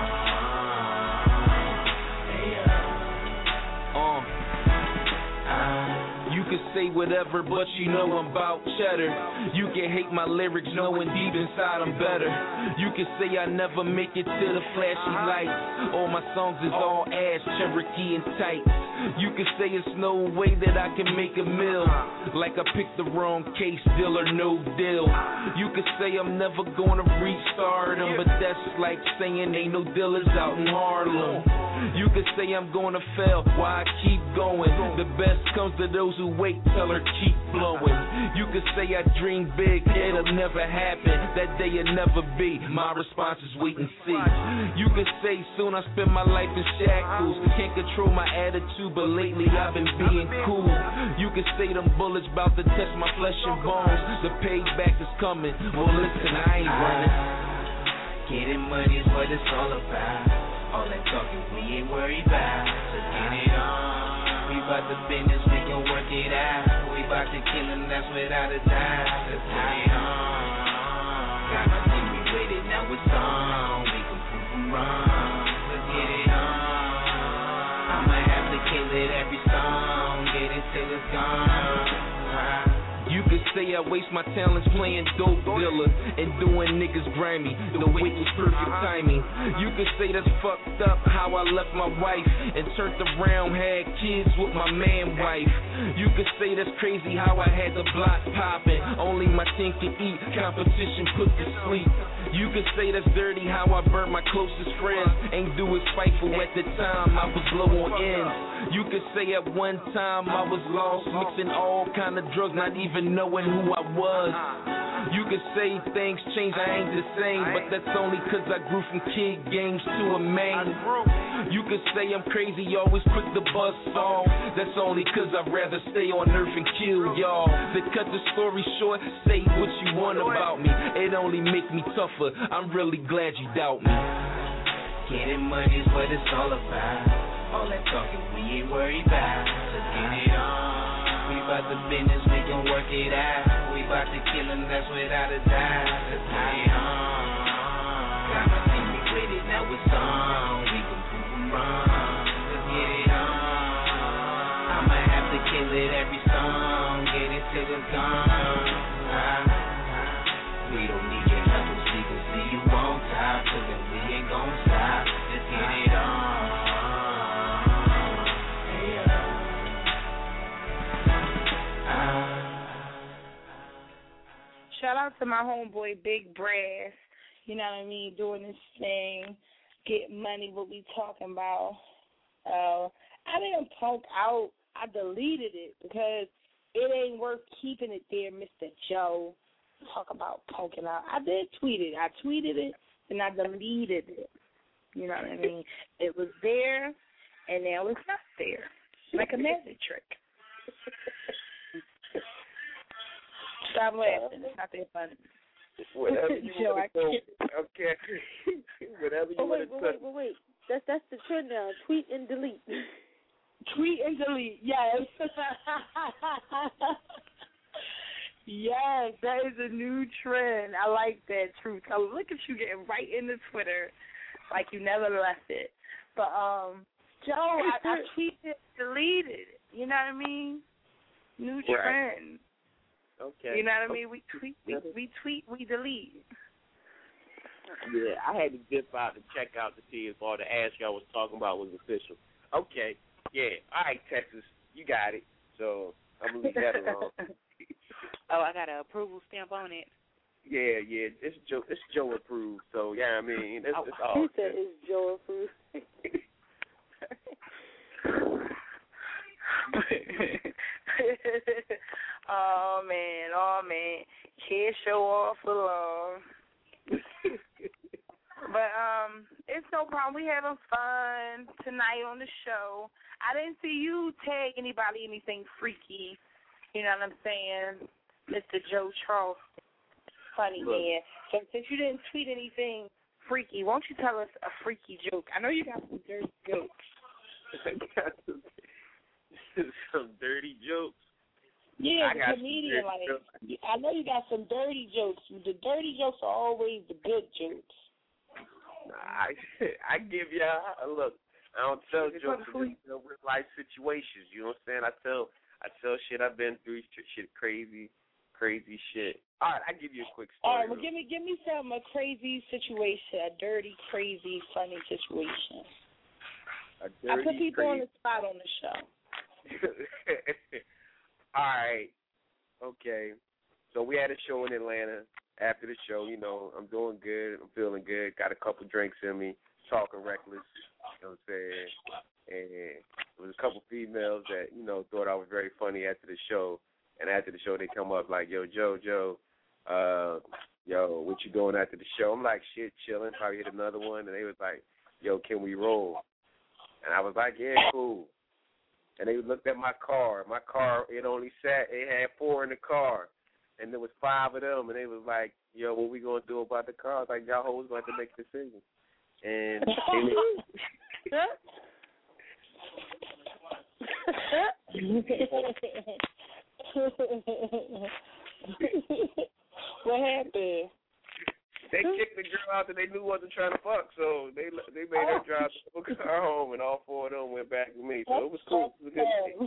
You can say whatever, but you know I'm about cheddar. You can hate my lyrics, knowing deep inside I'm better. You can say I never make it to the flashy lights. All my songs is all ass, Cherokee and tight. You can say it's no way that I can make a meal. Like I picked the wrong case, deal or no deal. You can say I'm never gonna reach stardom, but that's like saying ain't no dealers out in Harlem. You can say I'm gonna fail, why I keep going. The best comes to those who wait, tell her keep blowing. You can say I dream big, it'll never happen. That day will never be, my response is wait and see. You can say soon I spend my life in shackles. Can't control my attitude, but lately I've been being cool. You can say them bullets bout to test my flesh and bones. The payback is coming, well listen, I ain't running. Getting money is what it's all about. All that talking we ain't worried about. Let's get it on. We bout the business, we can work it out. We bout the killing, that's without a doubt. Let's get it on. Got my team, we waited, now it's on. We can prove them wrong. Let's get it on. I might have to kill it every song. Get it till it's gone. You could say I waste my talents playing dope dealer and doing niggas grimy. The wait was perfect timing. You could say that's fucked up how I left my wife and turned around, had kids with my man wife. You could say that's crazy how I had the block popping. Only my team can eat, competition put to sleep. You could say that's dirty how I burnt my closest friends. Ain't do it spiteful at the time, I was low on ends. You could say at one time I was lost, mixing all kind of drugs, not even even knowing who I was. You can say things change, I ain't the same, but that's only cause I grew from kid games to a man. You can say I'm crazy, always quick to bust songs. That's only cause I'd rather stay on earth and kill y'all. To cut the story short, say what you want about me. It only make me tougher, I'm really glad you doubt me. Getting money is what it's all about. All that talking we ain't worried about. Let's get it on. We bout the business, we gon' work it out. We bout the killing, that's without a doubt. Let's get it on. Got my team with it, now it's on. We gon' prove them wrong. Let's get it on. I'ma have to kill it every song. Get it till it's gone. We don't need your help, we gon' see you on top. Cause then we ain't gon' stop. Let's get it on. Shout out to my homeboy Big Brass, you know what I mean, doing this thing, get money, what we talking about. I didn't punk out, I deleted it because it ain't worth keeping it there, Mr. Joe. Talk about punking out. I did tweet it. I tweeted it and I deleted it. You know what I mean? It was there and now it's not there. Like a magic trick. Stop laughing. It's not that funny. Whatever you want to go. Okay. Whatever you want to Wait. That's the trend now. Tweet and delete. Tweet and delete. Yes. Yes, that is a new trend. I like that, Truth. So look at you getting right into Twitter like you never left it. But, Joe, I tweeted, deleted. You know what I mean? New trend. Okay. You know what I mean? We tweet, we delete. Yeah, I had to dip out to check out to see if all the ass y'all was talking about was official. Okay. Yeah. All right, Texas, you got it. So I'm gonna leave that alone. Oh, I got an approval stamp on it. Yeah. It's Joe approved. So yeah, I mean, it's all. He said it's Joe approved. Oh man, can't show off for long. But it's no problem. We having fun tonight on the show. I didn't see you tag anybody anything freaky. You know what I'm saying, Mr. Joe Charles, funny man. So since you didn't tweet anything freaky, won't you tell us a freaky joke? I know you got some dirty jokes. Some dirty jokes. Yeah, the comedian, I know you got some dirty jokes. The dirty jokes are always the good jokes. I give y'all look. I don't tell jokes in real life situations. You know what I'm saying? I tell shit I've been through, shit crazy shit. All right, I give you a quick story. All right, well give me a crazy situation, a dirty, crazy, funny situation. I put people on the spot on the show. All right. Okay. So we had a show in Atlanta. After the show, you know, I'm doing good. I'm feeling good. Got a couple drinks in me. Talking reckless. You know what I'm saying? And there was a couple females that, you know, thought I was very funny after the show. And after the show, they come up like, yo, Joe, what you doing after the show? I'm like, shit, chilling. Probably hit another one. And they was like, yo, can we roll? And I was like, yeah, cool. And they looked at my car. My car, it had 4 in the car. And there was 5 of them. And they was like, yo, what we going to do about the car? I was like, y'all hoes going to have to make a decision. And what happened? They kicked the girl out that they knew wasn't trying to fuck, so they made her drive the car home, and all 4 of them went back with me. So it was cool. It was a good thing.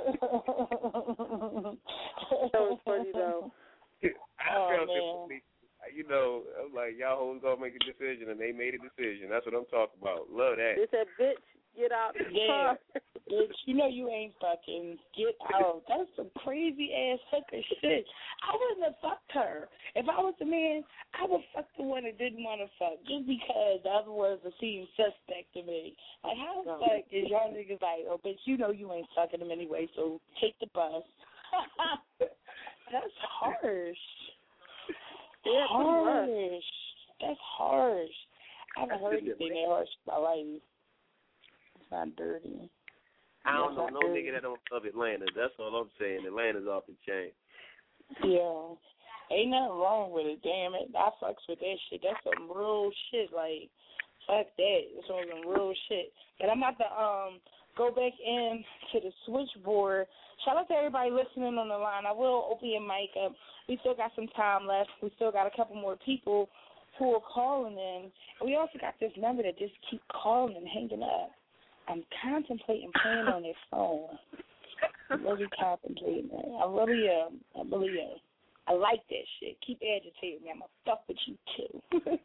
That was funny though. I felt it for me. You know, I was like, y'all hoes gonna make a decision, and they made a decision. That's what I'm talking about. Love that. They said, bitch, get out the car. Bitch, you know you ain't fucking. Get out. That's some crazy ass hooker shit. I wouldn't have fucked her. If I was a man, I would fuck the one that didn't want to fuck just because the other ones seem suspect to me. Like, how the fuck is y'all niggas like, oh, bitch, you know you ain't fucking them anyway, so take the bus. That's harsh. Yeah, harsh. That's harsh. I haven't heard anything that harsh in my life. It's not dirty. I don't know no nigga that don't love Atlanta. That's all I'm saying. Atlanta's off the chain. Yeah. Ain't nothing wrong with it, damn it. I fucks with that shit. That's some real shit. Like, fuck that. That's some real shit. But I'm about to go back in to the switchboard. Shout out to everybody listening on the line. I will open your mic up. We still got some time left. We still got a couple more people who are calling in. And we also got this number that just keep calling and hanging up. I'm contemplating playing on their phone. I'm really contemplating it. I really am. I like that shit. Keep agitating me. I'm going to fuck with you, too.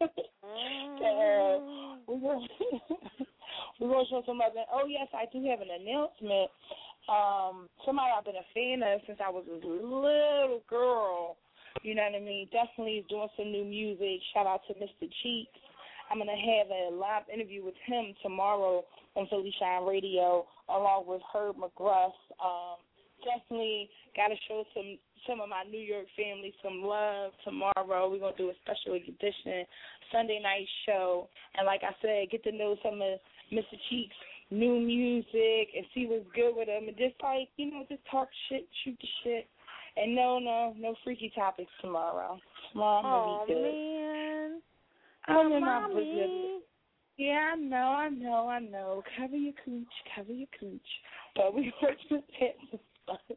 We're going to show some other. Oh, yes, I do have an announcement. Somebody I've been a fan of since I was a little girl. You know what I mean? Definitely doing some new music. Shout out to Mr. Cheeks. I'm going to have a live interview with him tomorrow on Philly Shine Radio along with Herb McGruff. Definitely got to show some of my New York family some love tomorrow. We're going to do a special edition Sunday night show. And like I said, get to know some of Mr. Cheeks' new music and see what's good with him. And just like, just talk shit, shoot the shit. And no freaky topics tomorrow. Tomorrow be good. Man. Mommy. Yeah, I know. Cover your cooch. But we were just having fun.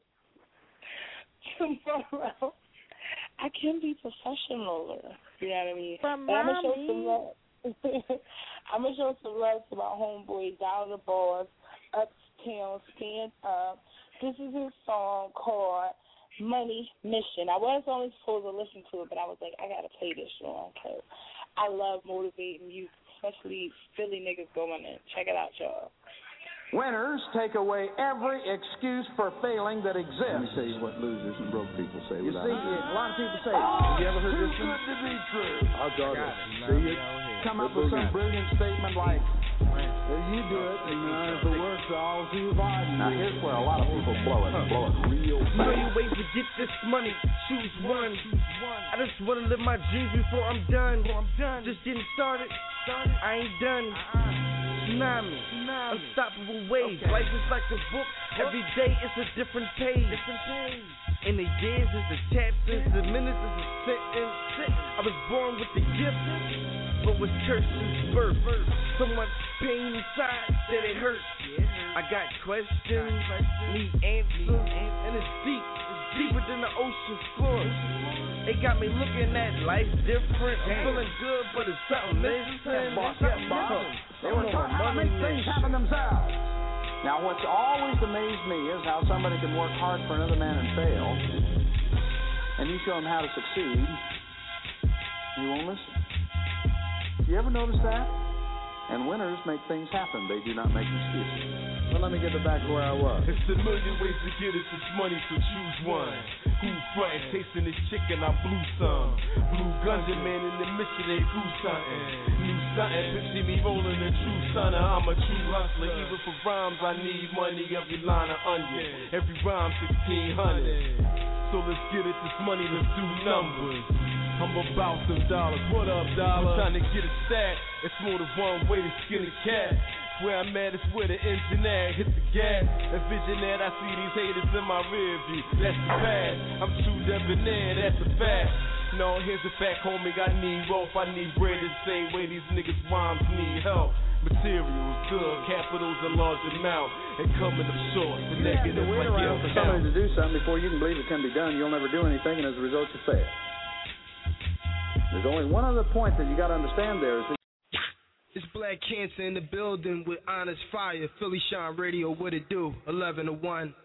Tomorrow, I can be professional. You know what I mean? I'm gonna show some love. I'm gonna show some love to my homeboy Dollar the Boss, Uptown Stand Up. This is his song called Money Mission. I was only supposed to listen to it, but I was like, I gotta play this song because I love motivating youth, especially Philly niggas going in. Check it out, y'all. Winners take away every excuse for failing that exists. Let me tell you what losers and broke people say. You see, a lot of people say, have you ever heard this too one? good to be true. Our daughter, see it? Come up with some brilliant statement like, well, you do it, and if it works, I'll see you buy. Now, here's where a lot of people blow it real fast. Million ways to get this money, choose one. I just want to live my dreams before I'm done. Just getting started, I ain't done. Tsunami, unstoppable waves. Life is like a book, every day it's a different page. In the years is the chapters, the minutes is a sentence. I was born with the gift, but was cursed since birth. So much pain inside that it hurts. I got questions, need answers, and it's deep. It's deeper than the ocean floor. It got me looking at life different. I'm feeling good, but it's something missing. They were trying to make things happen themselves. Now, what's always amazed me is how somebody can work hard for another man and fail, and you show them how to succeed, you won't listen. You ever notice that? And winners make things happen. They do not make excuses. Well, let me get it back to where I was. It's a million ways to get it, this money, so choose one. Who's frontin', tasting this chicken, I blew some. Blue Ganja man in the mission, they grew something. New something, picture me rolling a true stunner. I'm a true hustler, even for rhymes I need money. Every line of onion, every rhyme 1,600. So let's get it, this money, let's do numbers. I'm about some dollars, what up, dollar? I'm trying to get a stack, it's more than one way to skin a cat. Where I'm at is where the engine at, hit the gas. A vision that I see these haters in my rear view, that's the past. I'm too debonair, that's a fact. No, here's the fact, homie, I need rope, I need bread the same way these niggas rhymes need help. Materials, good, capitals in large amount, and coming up short, the negative wait around for somebody to do something before you can believe it can be done. You'll never do anything, and as a result, you fail. There's only one other point that you got to understand there is that it's Black Cancer in the building with Honest Fire. Philly Shine Radio, what it do? 11 to 1.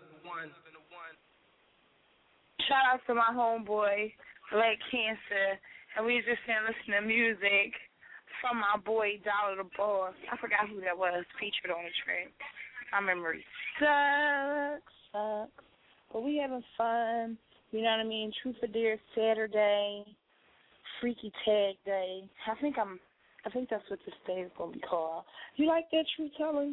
Shout out to my homeboy, Black Cancer. And we just been listening to music from my boy, Dollar the Boss. I forgot who that was featured on the track. My memory sucks. But we having fun. You know what I mean? Truth or Dare Saturday. Freaky Tag Day. I think that's what this day is going to be called. You like that, Truth Teller?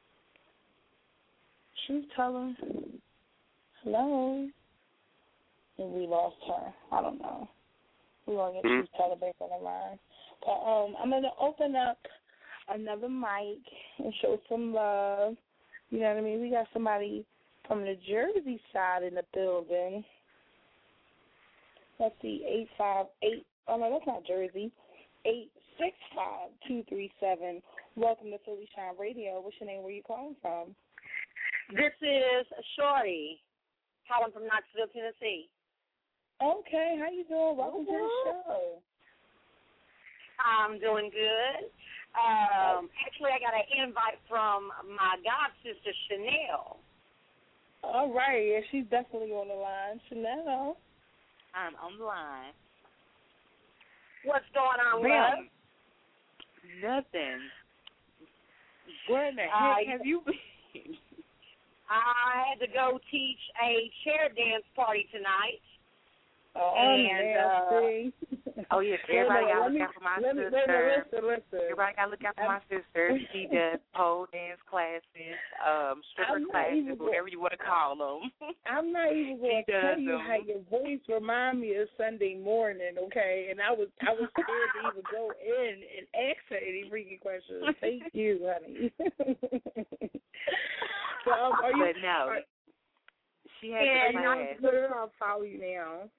Truth Teller? Hello? and we lost her. I don't know. We're going to get Truth Teller back on the line. But I'm going to open up another mic and show some love. You know what I mean? We got somebody from the Jersey side in the building. Let's see, 858. Oh, no, that's not Jersey. 865-237. Welcome to Philly Shine Radio. What's your name? Where you calling from? This is Shorty, calling from Knoxville, Tennessee. Okay, how you doing? Welcome to the show. I'm doing good. Actually, I got an invite from my god sister, Chanel. All right, yeah, she's definitely on the line. Chanel. I'm on the line. What's going on, love? Nothing. Where the heck have you been? I had to go teach a chair dance party tonight. Oh, oh yes, everybody got to look out for my sister. Listen. Everybody got to look out for my sister. She does pole dance classes, stripper classes, whatever you want to call them. I'm not even going to tell you how your voice remind me of Sunday morning, okay? And I was scared to even go in and ask her any freaking questions. Thank you, honey. So, are you? But no, she has a class. I'll follow you now.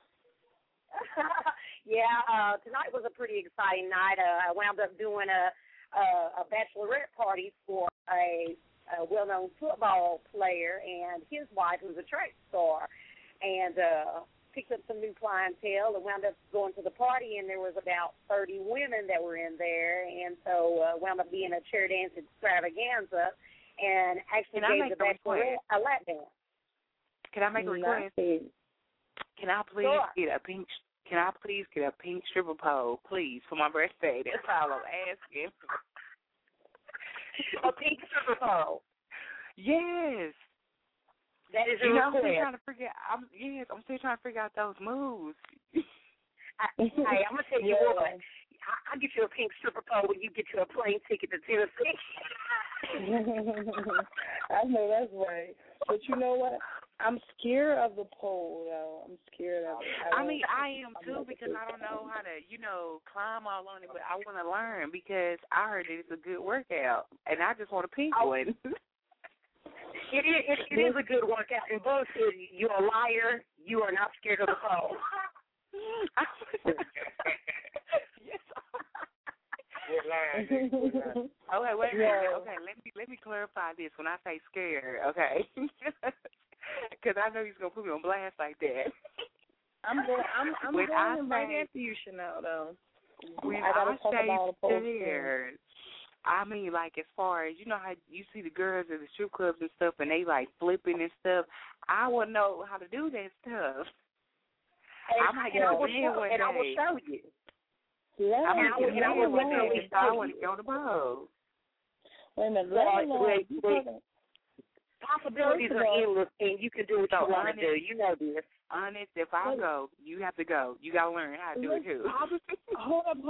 Yeah, tonight was a pretty exciting night. I wound up doing a bachelorette party for a well-known football player and his wife, who's a track star, and picked up some new clientele and wound up going to the party, and there was about 30 women that were in there, and so wound up being a chair dance extravaganza, and actually gave the bachelorette a lap dance. Can I make a request? Can I please get a pink? Can I please get a pink stripper pole, please, for my birthday? That's all I'm asking. A pink stripper pole. Yes. That is a request. I'm still trying to figure out those moves. Hey, I'm gonna tell you what. I'll get you a pink stripper pole when you get you a plane ticket to Tennessee. I know that's right. But you know what? I'm scared of the pole, though. I'm scared of it. I am, too, because I don't know how to, climb all on it, but I want to learn because I heard that it's a good workout, and I just want a pink one. It is a good workout. And both said, you're a liar. You are not scared of the pole. Yes. Okay, wait a minute. Okay, let me clarify this when I say scared. Okay, because I know he's gonna put me on blast like that. I'm going right after you, Chanel. Though when I say scared, I mean like as far as how you see the girls at the strip clubs and stuff, and they like flipping and stuff. I want to know how to do that stuff. I might get on one day. I will show you. Yeah, I want to go on the boat. Wait a minute. Possibilities are endless, and you can do what you want to do. You know this. Honest, if I go, you have to go. You got to learn how to do it, too. Hold up.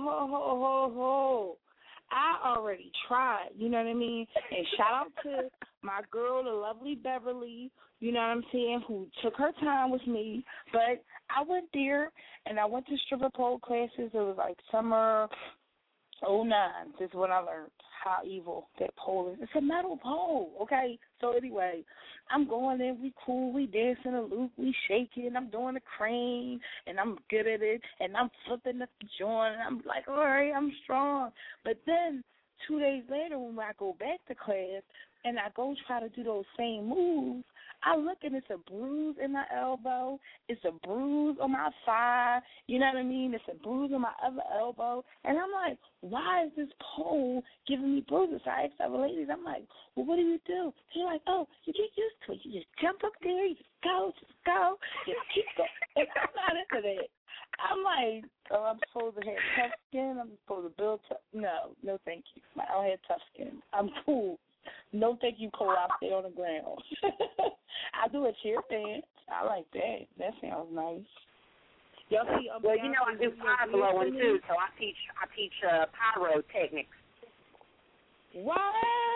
I already tried, you know what I mean? And shout out to my girl, the lovely Beverly, you know what I'm saying, who took her time with me. But I went there, and I went to stripper pole classes. It was like summer 09. This is when I learned how evil that pole is. It's a metal pole, okay? So anyway, I'm going in, we cool, we dancing a loop, we shaking, I'm doing a crane, and I'm good at it, and I'm flipping the joint, and I'm like, all right, I'm strong. But then 2 days later when I go back to class and I go try to do those same moves, I look and it's a bruise in my elbow, it's a bruise on my thigh, you know what I mean? It's a bruise on my other elbow. And I'm like, why is this pole giving me bruises? So I asked other ladies, I'm like, well, what do you do? They're like, oh, you get used to it. You just jump up there, you just go, just keep going. And I'm not into that. I'm like, oh, I'm supposed to have tough skin? I'm supposed to build tough? No, thank you. I don't have tough skin. I'm cool. No, thank you, Cole, out there on the ground. I do a cheer dance. I like that. That sounds nice. Y'all see? Well, I do fire blowing too, so I teach pyrotechnics. What?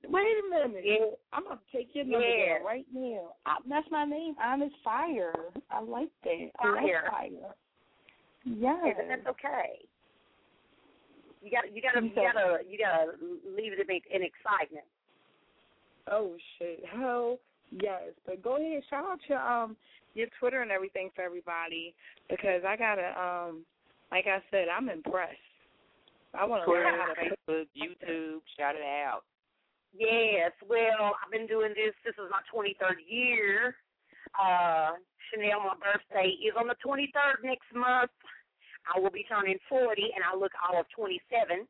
Wait a minute. Yeah. I'm going to take your number down right now. That's my name. Honest Fire. I like that. I like fire. Yes. And that's okay. You gotta leave it in excitement. Oh shit! Hell yes! But go ahead, shout out your Twitter and everything for everybody because I gotta like I said, I'm impressed. I want to learn how to Facebook, YouTube, shout it out. Yes, well, I've been doing this. This is my 23rd year. Chanel, my birthday is on the 23rd next month. I will be turning 40, and I look all of 27.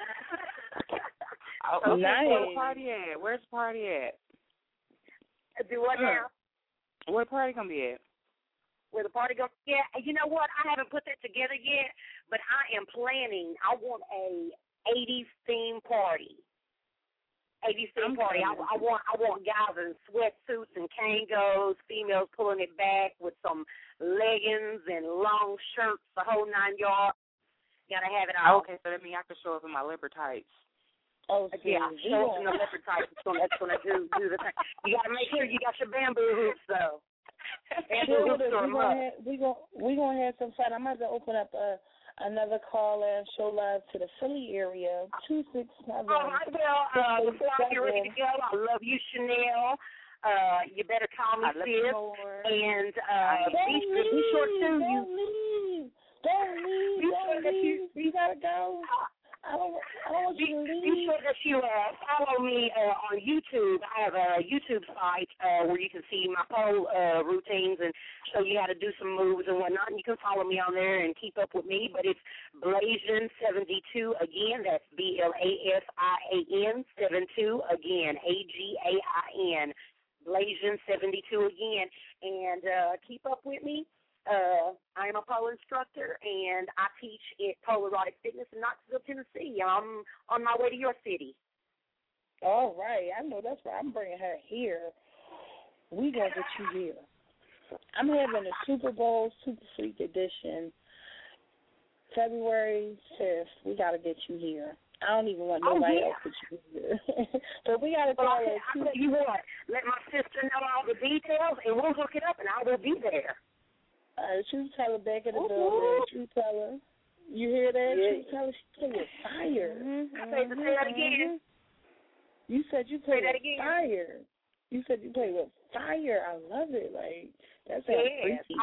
Okay, nice. Where's the party at? Where's the party at? Do what now? Where the party gonna be at? Where the party goes? Yeah, you know what? I haven't put that together yet, but I am planning. I want a 80s theme party. 80s theme party. I want guys in sweatsuits and Kangos, females pulling it back with some leggings and long shirts, the whole 9 yards. Gotta have it all. Okay, so that means I can show up in my leopard tights. Oh, yeah, show up in the leopard tights. That's gonna do the thing. You gotta make sure you got your bamboo hoops though. We're gonna have some fun. I'm about to open up another call and show live to the Philly area. 267. All right, well, before I get ready to go, I love you, Chanel. You better call me sis. And be sure to Don't leave. You gotta go. I don't want you to leave. Be sure that you follow me on YouTube. I have a YouTube site where you can see my pole routines and show you how to do some moves and whatnot. And you can follow me on there and keep up with me. But it's Blasian72 again. That's BLASIAN 72 again. AGAIN. Blasian72 again. And keep up with me. I am a pole instructor, and I teach at Pole Erotic Fitness in Knoxville, Tennessee. I'm on my way to your city. All right. I know that's right. I'm bringing her here. We going to get you here. I'm having a Super Bowl Super Freak edition February 5th. We got to get you here. I don't even want nobody else to get you here. But we got to call it. I'll tell you what. Let my sister know all the details, and we'll hook it up, and I will be there. Truth Teller back in the building. Truth Teller. You hear that? Yeah. Truth Teller, she play with fire. Say that again. You said you play with fire. You said you play with fire. I love it. Like, that sounds freaky.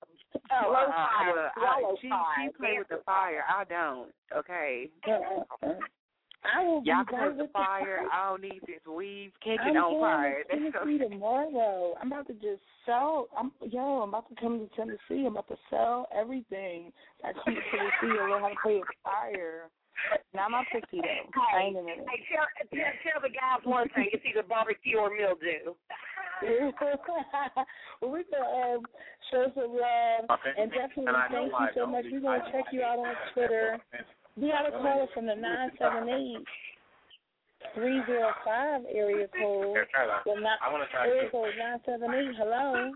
She play with the fire. I don't. Okay. Y'all play with the fire. I don't need this weave. Can't get on fire. I'm going to tomorrow. I'm about to just sell. I'm about to come to Tennessee. I'm about to sell everything. I come to Tennessee and learn how to play with fire. Now I'm pixie though. I ain't in it. Hey, tell the guys one thing. It's either barbecue or mildew. Well, we can show some love and definitely thank you so much. We're going to check you out on Twitter. We got a caller from the 978-305 area code. Well, not area code 978. Hello.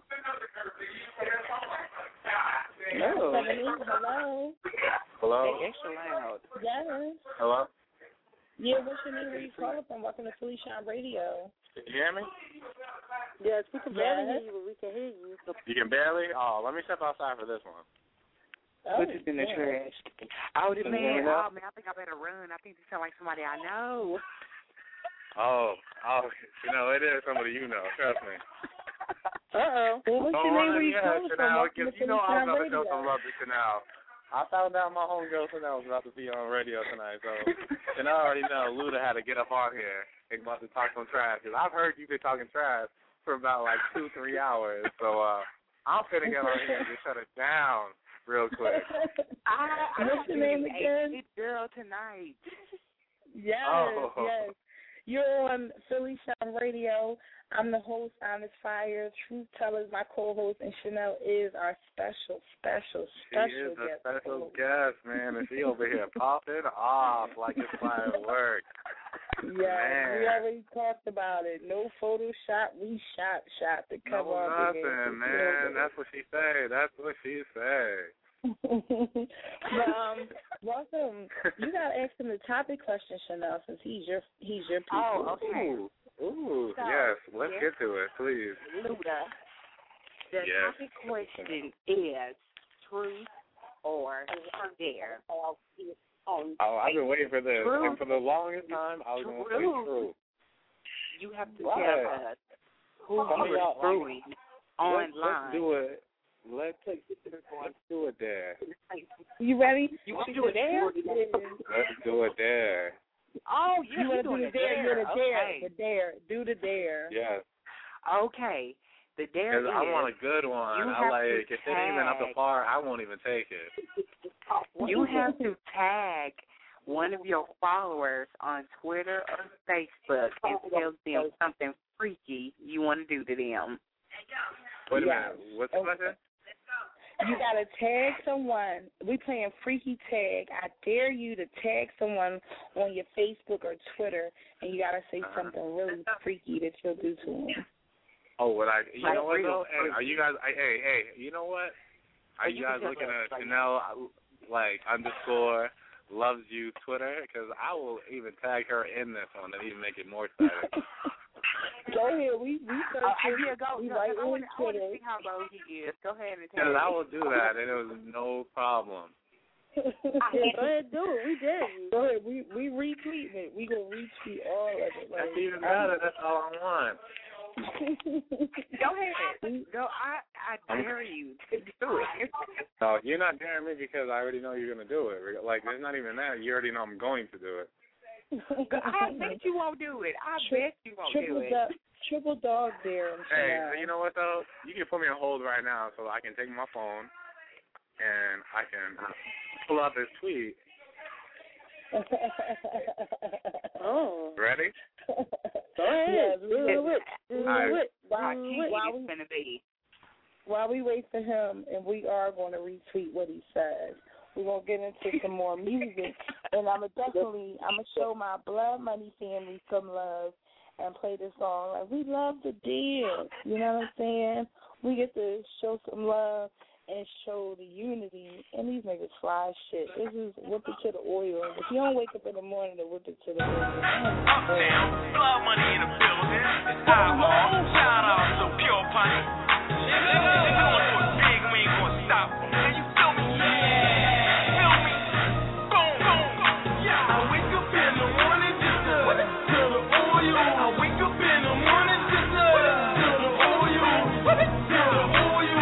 978. Hello. Hello. Extra loud. Yes. Hello. Yeah, what's your name? Where you calling from? Welcome to Philly Shine Radio. You hear me? Yes, we can barely hear you, but we can hear you. You can barely? Oh, let me step outside for this one. Put this in the trash. Oh, the man. Oh, man, I think I better run. I think this sounds like somebody I know. Oh, you know, it is somebody you know. Trust me. Uh-oh. Well, what's your name? Where you calling from? Because you know I was going to show some love to Chanel. I found out my homegirl Chanel was about to be on radio tonight, so Chanel already know Luda had to get up on here and about to talk some trash. Because I've heard you've been talking trash for about like 2-3 hours, so I'm finna get on here and just shut it down real quick. What's your name again? Girl tonight. Yes, yes. You're on Philly Shine Radio. I'm the host, Honest Fire. Truth Teller is my co-host, and Chanel is our special guest. She is a special guest, man, and she over here popping off like it's fireworks. Yeah, we already talked about it. No Photoshop. We shot the cover off. No nothing, man. That's what she say. Welcome. You gotta ask him the topic question, Chanel, since he's your people. Oh, okay. Ooh, So, yes. Let's get to it, please. Luda, the topic question is truth or dare. I've been waiting for this. True. And for the longest time, I was going to say true. You have to What? tell us who you are screwing online. Let's do it. Let's do it there. You ready? You want to do it there? Let's do it there. Oh, you want to do the dare? You're the dare. Okay. The dare. Do the dare. Yes. Okay. The dare is. Because I want a good one. I like, if it ain't even up to par, I won't even take it. You have to tag one of your followers on Twitter or Facebook and tell them something freaky you want to do to them. Wait a minute. What's the question? You gotta tag someone. We playing freaky tag. I dare you to tag someone on your Facebook or Twitter, and you gotta say something really freaky that you'll do to them. Oh, you know what though? Hey, are you guys? Hey, you know what? Are you guys looking at Chanel like _? Loves you Twitter, because I will even tag her in this one and even make it more exciting. Go ahead, we here go. We No, right I want on to Twitter. see how low he is. Go ahead and tag Because I me. will do that, and it was no problem. Go ahead, do it. We did. Go ahead, we retweet it. We gonna retweet all of it. That's even better. That's all I want. Go ahead. Go. I dare you to do it. No, you're not daring me because I already know you're going to do it. Like, there's not even that. You already know I'm going to do it. I bet you won't do it. I bet you won't do it. Triple dog dare. Hey, you know what, though? You can put me on hold right now so I can take my phone and I can pull out this tweet. Oh. Ready? Go ahead. While we wait for him, and we are going to retweet what he says, we're going to get into some more music. And I'm going to show my Blood Money family some love and play this song. Like, we love the dance. You know what I'm saying? We get to show some love and show the unity. And these niggas fly shit. This is whip it to the oil. If you don't wake up in the morning to whip it to the oil. Uptown, Blood Money in the building. It's Eyeball. Shout out to Pure Punny. If we gonna do it big, we ain't gonna stop. Can you feel me? Yeah. Feel me? Boom, boom. Yeah. I wake up in the morning just to the oil. I wake up in the morning just to the oil. To the oil.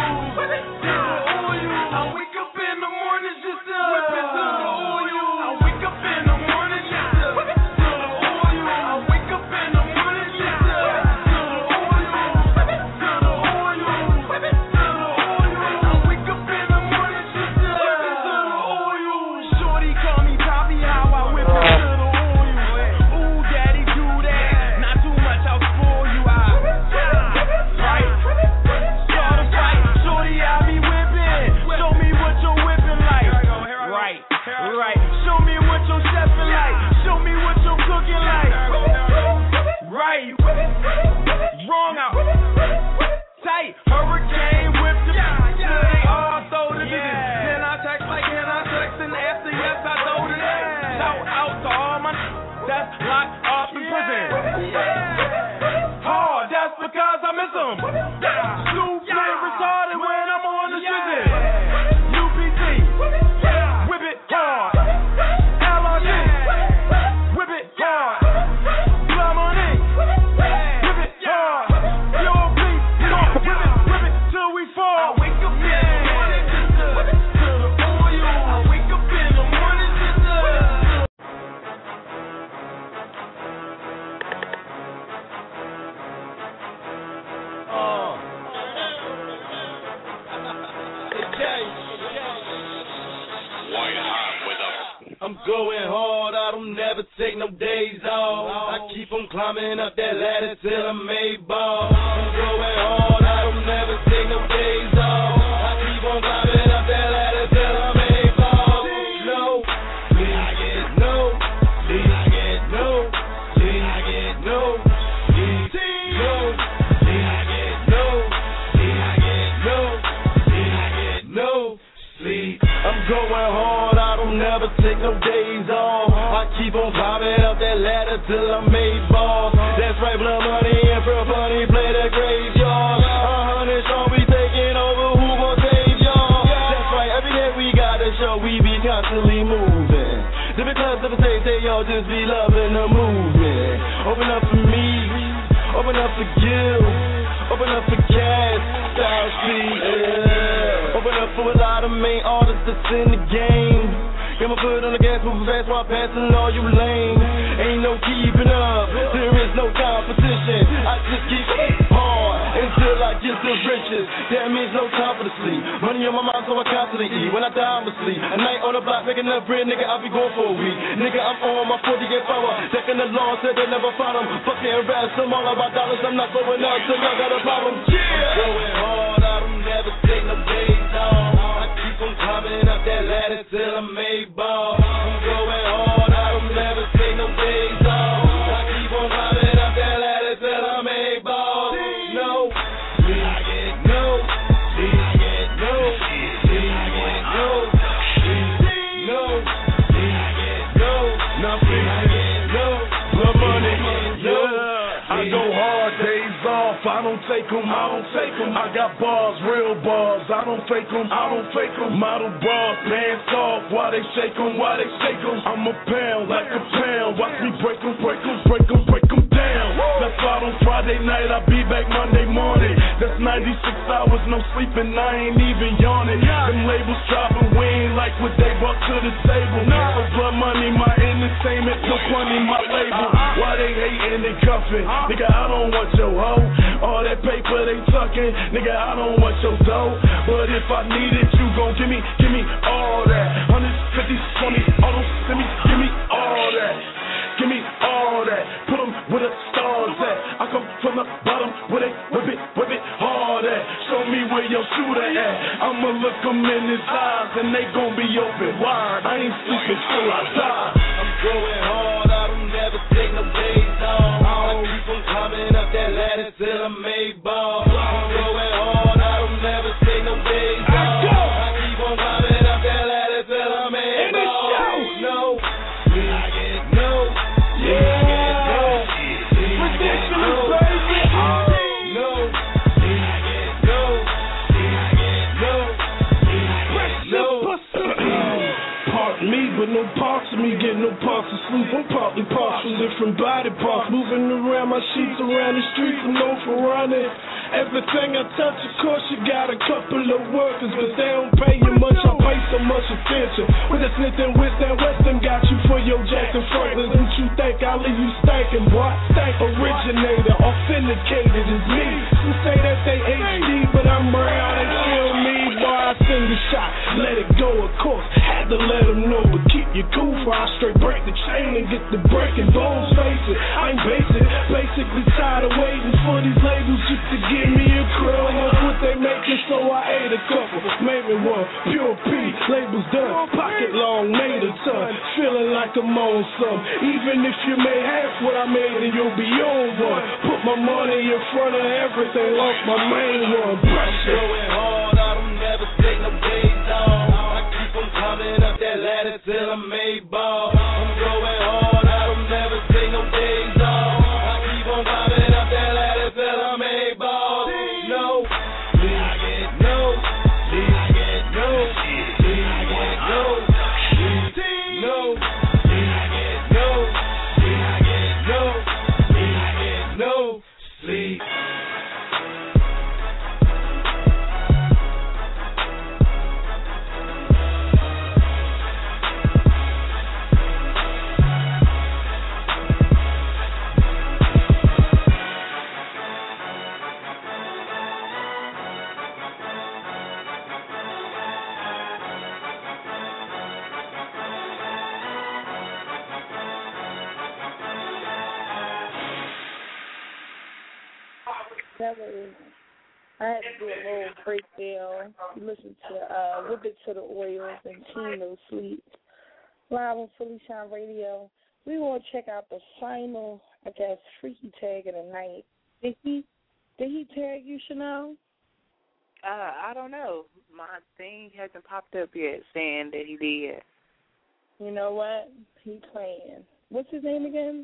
I wake up in the morning just to whip it to the oil. I wake up in the morning just to the oil. I wake up in the morning just to the oil. I'm going hard, I don't never take no days off. I keep on climbing up that ladder till I'm made ball. I'm going hard, I don't never take no days off. I keep on climbing up that ladder till I'm made ball. No, I get no, I get no, I get no, I get no, I get no sleep. I'm going hard, I don't never take no days off. I keep on climbing up that ladder till I'm made boss. That's right, blood money and for money, play that graveyard. 100 strong, we taking over, who gon' save y'all? That's right, every day we got a show, we be constantly moving. Different clubs, different states, they all just be loving the movement. Open up for me, open up for Gil, open up for Cass, South Street, yeah. Open up for a lot of main artists that's in the game. Got my foot on the gas, moving fast while passing all you lanes. Ain't no keeping up, there is no competition. I just keep hard until I get the riches. That means no time for the sleep. Money on my mind, so I constantly eat. When I die, I'ma sleep. A night on the block, making enough bread, nigga, I'll be going for a week. Nigga, I'm on my 40th hour. Checking the law, said they never found them. Fucking rats, I'm all about dollars. I'm not going out till y'all got a problem. Yeah! I'm going hard, I don't never take no days off. I keep on climbing up that ladder till I'm made ball. I'm going hard, I don't never take no days off. I keep on climbing up that ladder till I'm made ball. No, I get no, I get no, I get no, no, I get no, nothing, I get no, blood money, yeah. I go hard, days off, I don't take them, I got bars, real bars, I don't fake them, model bras, pants off, why they shake them, I'm a pound, like a pound, watch me break them down. Left out on Friday night, I'll be back Monday morning. That's 96 hours, no sleeping, I ain't even yawning. Them labels dropping, we ain't like what they brought to the table. For blood money, my entertainment, took money, my label. Why they hating and cuffing? Nigga, I don't want your hoe. All that paper they tucking, nigga, I don't want your dough. But if I need it, you gon' give me all that. 150, 20, all those send me, give me all that. Give me all that. Put them where the stars at. I come from the bottom where they whip it hard at. Show me where your shooter at. I'ma look them in his eyes and they gon' be open wide. I ain't sleeping till I die. I'm going hard, I don't never take no days off. I keep on climbing up that ladder till I'm made ball. I'm going hard, I don't never take no days off. I keep on climbing up that ladder till I'm made ball. No, I get no. But no parts of me get no parts of sleep. I'm partly partial, different body parts. Moving around my sheets around the streets, I'm known for running. Everything I touch, of course, you got a couple of workers, but they don't pay you much. I pay so much attention. With a Smith and Weston got you for your Jackson Franklin. Don't you think I'll leave you stankin', boy? Originator, authenticated is me. Some say that they HD, but I'm real, they feel me. Boy, I send the shot, let it go, of course. Had to let them know, but keep you cool for I straight break the chain and get the breaking bones facing. I ain't basic, basically tired of waiting for these labels just to give me a crow. That's what they making, so I ate a couple. Maybe one, pure P, labels done. Pocket long, made a ton. Feeling like I'm on some. Even if you made half what I made, then you'll be on one. Put my money in front of everything, lost my main one. Pressure. Going hard, I don't never take no days off. I keep on climbing up that ladder till I'm made ball. I'm going hard, I don't never take no days off. I keep on climbing up that ladder till I'm made ball. No, I get no, I get no, I get no, no, I get no, I get no, I get no sleep. I had to do a little breakdown. Listen to Whip It to the Oils and Chino Sleep live on Philly Shine Radio. We want to check out the final, I guess, freaky tag of the night. Did he tag you, Chanel? I don't know. My thing hasn't popped up yet saying that he did. You know what? He playing. What's his name again?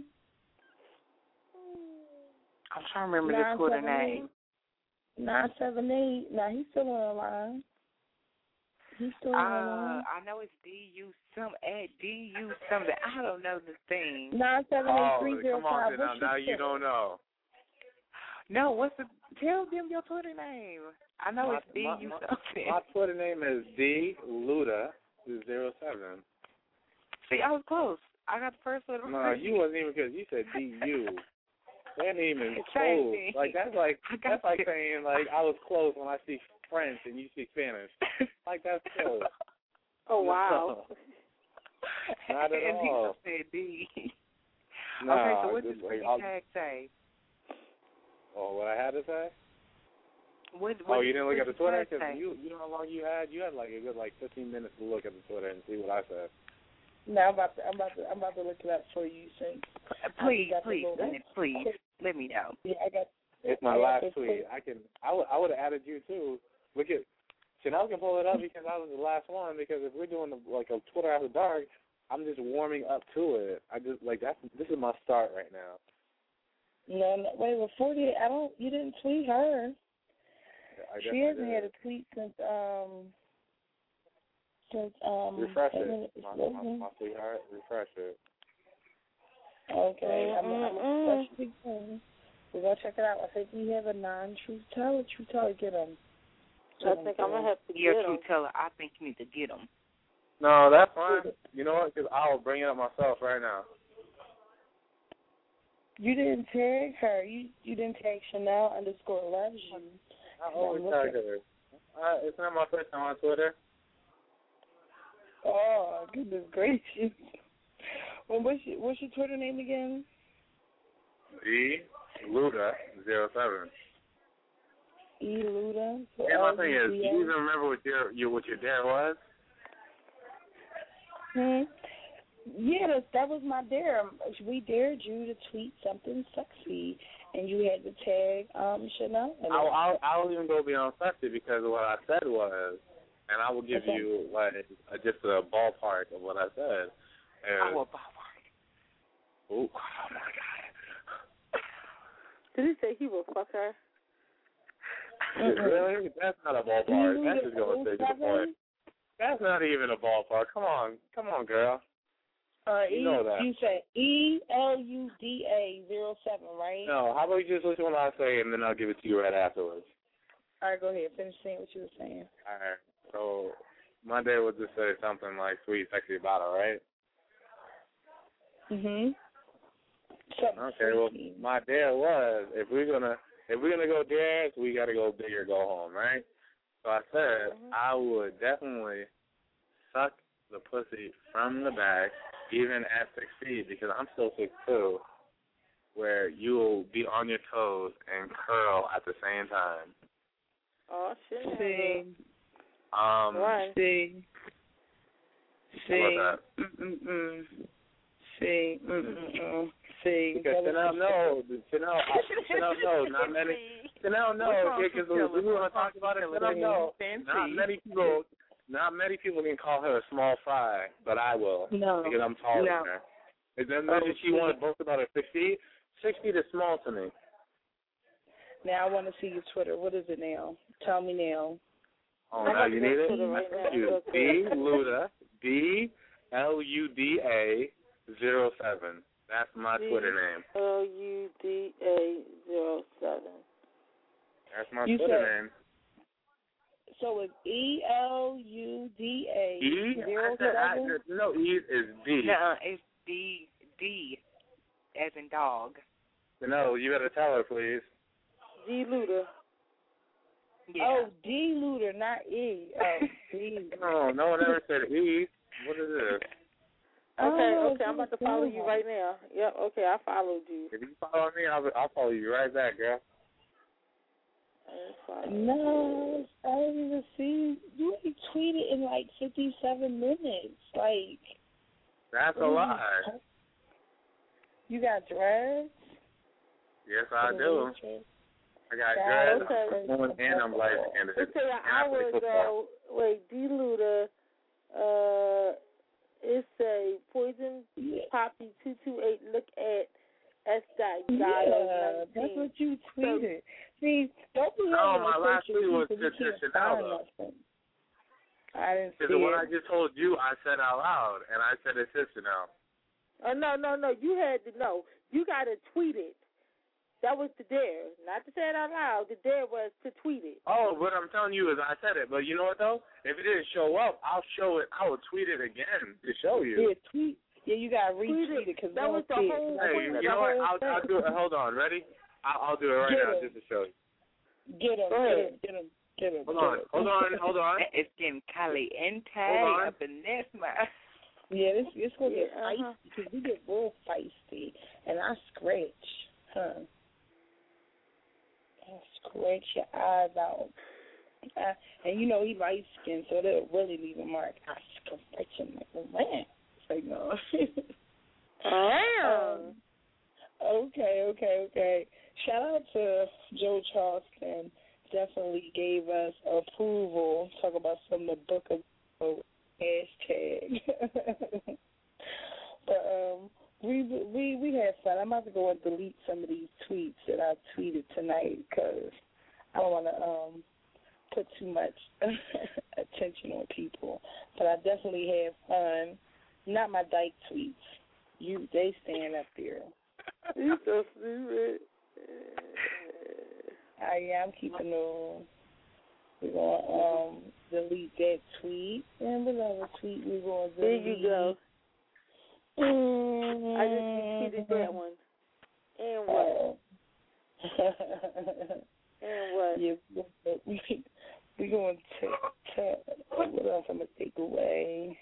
I'm trying to remember the Twitter name. 978. Now he's still on the line. He's still on the line. I know it's DU something. I don't know the thing. 978-305. Come on, now you don't know. No, tell them your Twitter name. I know it's DU something. My Twitter name is DLuda07. See, I was close. I got the first letter. No, you wasn't even, because you said DU. That ain't even close. Like that's like saying like I was close when I speak French and you speak Spanish. Like that's close. Oh wow. Not at and all. And he said D. No, okay, so what does the tag say? Oh, what I had to say? What you didn't look at the Twitter? Because say? you know how long you had? You had like a good 15 minutes to look at the Twitter and see what I said. No, I'm about to look it up for you, Saint. Please, let me know. Yeah, I got. It's my last tweet. I would have added you too. Look at Chanel can pull it up because I was the last one. Because if we're doing like a Twitter after dark, I'm just warming up to it. This is my start right now. No, wait, before that, you didn't tweet her. She hasn't had a tweet since refresh it. My sweetheart, refresh it. Okay, I'm refresh it again. We're gonna check it out. I think we have a non-truth teller. Truth teller, get him. I think I'm gonna have to get him. Truth teller. I think you need to get him. No, that's fine. You know what? Because I'll bring it up myself right now. You didn't tag her. You didn't tag Chanel _loves you. I always tag her. It's not my first time on Twitter. Oh, goodness gracious. Well, what's your Twitter name again? DLuda07. Luda. So yeah, my thing is, do you even remember what your dare was? Yeah, that was my dare. We dared you to tweet something sexy, and you had to tag Chanel. I'll even go beyond sexy because what I said was, and I will give you like just a ballpark of what I said. And, oh my God! Did he say he will fuck her? Really? That's not a ballpark. That's just going to say the point. That's not even a ballpark. Come on, girl. You know that. You said ELUDA 07, right? No, how about you just listen to what I say and then I'll give it to you right afterwards. All right, go ahead. Finish saying what you were saying. All right. So my dad would just say something like sweet, sexy about her, right? Okay. Well, my dad was if we're gonna go dares, we gotta go big or go home, right? So I said I would definitely suck the pussy from the back, even at 6 feet, because I'm still 6'2", where you'll be on your toes and curl at the same time. Oh shit! See. Right. See. How about that? See. See. Because Chanel knows. Chanel knows. Not many. Chanel knows. Because we want to talk about it. Chanel knows. Not many people can call her a small fry, but I will. No. Because I'm taller than her. Is that does she want to boast about her 6 feet? 6 feet is small to me. Now I want to see your Twitter. What is it now? Tell me now. Oh, now you need it? DLuda, DLuda07. That's my Twitter name. LUDA07. That's my Twitter name. So it's ELUDA. No, E is D. No, it's D as in dog. No, you better tell her, please. DLuda. Yeah. Oh, DLuda, not E. Oh, D. No one ever said E. What is this? Okay, I'm about to follow you right now. Yep, okay, I followed you. If you follow me, I'll follow you right back, girl. No, I didn't even see. You only tweeted in like 57 minutes. Like. That's a lie. You got dreads? Yes, I do. I got dreads, and I'm light-skinned. Let's say an hour ago, wait, DLuda, It's a Poison Poppy 228. Look at S.Gallo. Yeah, that's what you tweeted. See, don't be my last tweet was to Chanel. I didn't see it. What I it. just told you, I said out loud, and I said it's to Chanel. Oh, no. You had to know. You got to tweet it. That was the dare. Not to say it out loud. The dare was to tweet it. Oh, what I'm telling you is I said it. But you know what, though? If it didn't show up, I'll show it. I will tweet it again to show you. Yeah, tweet. Yeah, you got to retweet it because that was the whole Hey, you know what? I'll do it. Hold on. Ready? I'll do it right now just to show you. Get him. Hold on. It's getting caliente up in this mouth. Yeah, it's going to get feisty because we get real feisty. And I scratch. I scratch your eyes out. And you know he light skinned, so they'll really leave a mark. I scratch him like a rat. It's like, no. Okay. Shout out to Joe Charleston. Definitely gave us approval. Talk about some of the book of hashtag. But we had fun. I'm about to go and delete some of these tweets that I tweeted tonight because I don't want to put too much attention on people. But I definitely had fun. Not my dyke tweets. They stand up there. You so stupid. I'm keeping them. We're going to delete that tweet. And whatever tweet we're going to delete. There you go. I just retweeted that one. And what? And what? Yeah, we're going to what else I'm going to take away?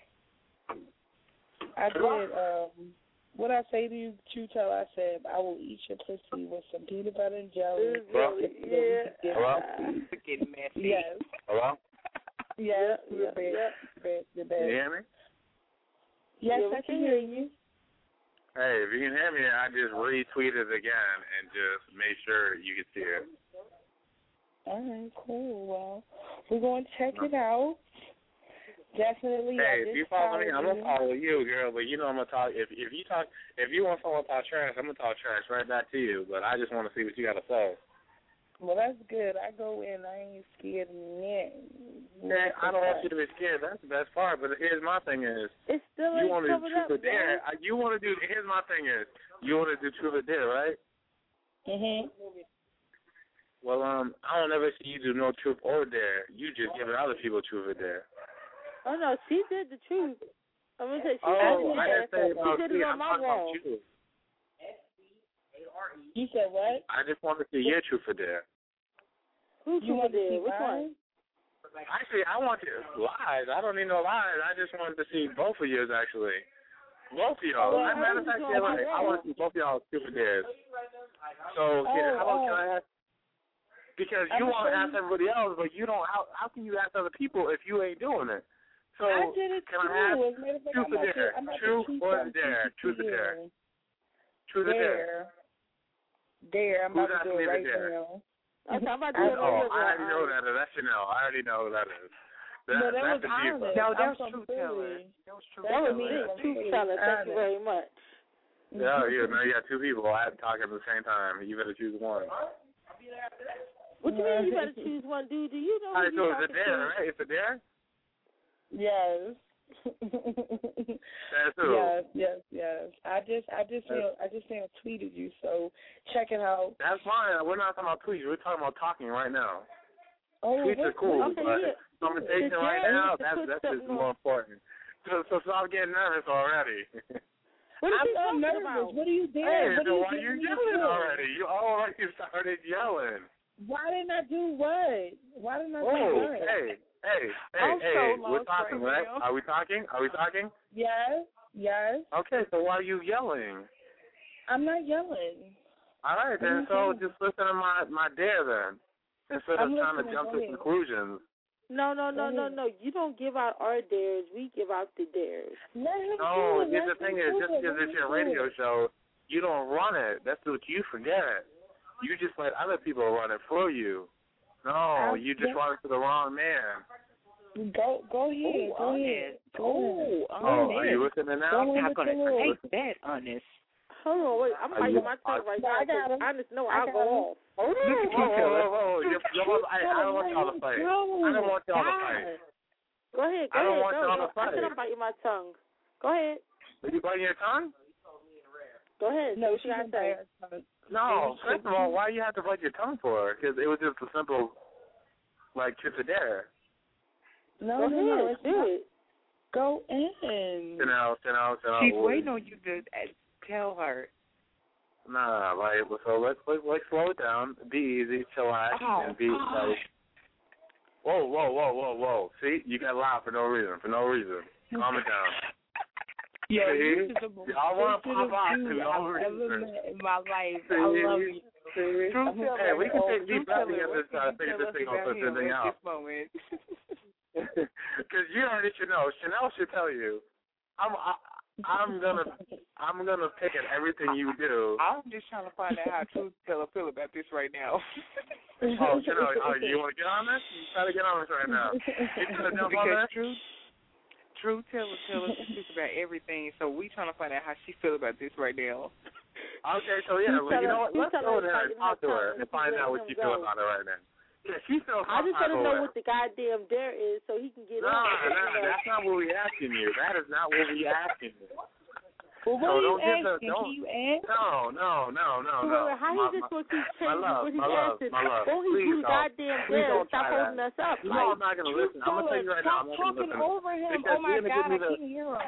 I did, what I say to you, Chutel, I said, I will eat your pussy with some peanut butter and jelly. Hello? Getting messy. Yes. Hello? Yes. You hear me? Yes, I can hear you. Hey, if you can hear me, I just retweeted again and just made sure you can see it. All right, cool. Well, we're going to check it out. Definitely. Hey, if you follow me, I'm gonna follow you, girl. But you know I'm gonna talk. If you want someone to talk trash, I'm gonna talk trash right back to you. But I just want to see what you got to say. Well, that's good. I go in. I ain't scared of Yeah, I don't want you to be scared. That's the best part. But here's my thing is, it's still you want to do truth or dare. You want to do. Here's my thing is, you want to do truth or dare, right? Well, I don't ever see you do no truth or dare. You just giving other people truth or dare. Oh no, she did the truth. I'm gonna say she did it on my wall. You said what? I just want to see your truth or dare. Who truth or dare? Which one? Actually, I want to lies. I don't need no lies. I just wanted to see both of yours actually. Both of y'all. As a matter of fact, I want to see both of y'all truth or dares. So can I ask? Because you want to ask everybody else, but you don't. How can you ask other people if you ain't doing it? So I did it can I ask truth or dare? Truth or dare? Truth or dare? Truth or dare? Dare. I'm about to do it right now. Okay, I'm about to do it right now. I already know that. That's Chanel. I already know who that is. That was honest. No, that was truth teller. That was me. Truth teller. Thank you very much. Yeah, now you got two people talking at the same time. You better choose one. What you mean you better choose one, dude? Do you know who so it's a dare, right? It's a dare? Yes. That's who? Yes. I just tweeted you, so check it out. That's fine. We're not talking about tweets. We're talking about talking right now. Oh, tweets are cool, but conversation right now, that's just more important. So stop getting nervous already. I'm nervous. What are you doing? Hey, so why are you yelling already? You already started yelling. Why didn't I do what? Why didn't I do what? Hey. We're talking, right? Are we talking? Yes. Okay, so why are you yelling? I'm not yelling. All right, then. So just listen to my dare then, instead of trying to jump to conclusions. No. You don't give out our dares. We give out the dares. No, the thing is, just because it's your radio show, you don't run it. That's what you forget. You just let other people run it for you. No, you just run it to the wrong man. Go ahead. Go ahead. Are you listening now? I'm not going to take that, Honest. Hold on, wait. I'm biting my tongue right now. I got him. Honest, no, I'll go off. Whoa. I don't want y'all to fight. I don't want y'all to fight. Go ahead. I don't want y'all to I fight. said I'm biting my tongue. Go ahead. Are you biting your tongue? Go ahead. No, she got to say. No, first of all, why do you have to bite your tongue for? Because it was just a simple, like, truth or dare. No, it's not. Go in. Chanel. She's waiting on you to tell her. Nah, like, so let's slow it down. Be easy, chillax, and be like. Whoa. See, you got loud for no reason. Calm it down. Yeah, y'all want to pop out for no reason. In my life. See? I love you. Hey, we can take deep breaths together to figure this thing out, this thing out. Because you already should know. Chanel should tell you. I'm gonna pick at everything you do. I'm just trying to find out how Truth Teller feel about this right now. Oh, Chanel, you want to get on this? You try to get on this right now. You trying to jump on this? Truth Teller tell us the truth about everything, so we trying to find out how she feel about this right now. Okay, so yeah, you know what? Let's go there and talk to her and find out what she feels about it right now. Yeah, she feels. I just want to know what the goddamn dare is so he can get on. No, that's not what we asking you. That is not what we asking you. Well, what are you asking? Can you ask? No. How he just supposed to change what he's asking? Won't he do the goddamn dare and stop holding us up? No, I'm not going to listen. I'm going to tell you right now. Stop talking over him. Oh, my God, I can't hear him.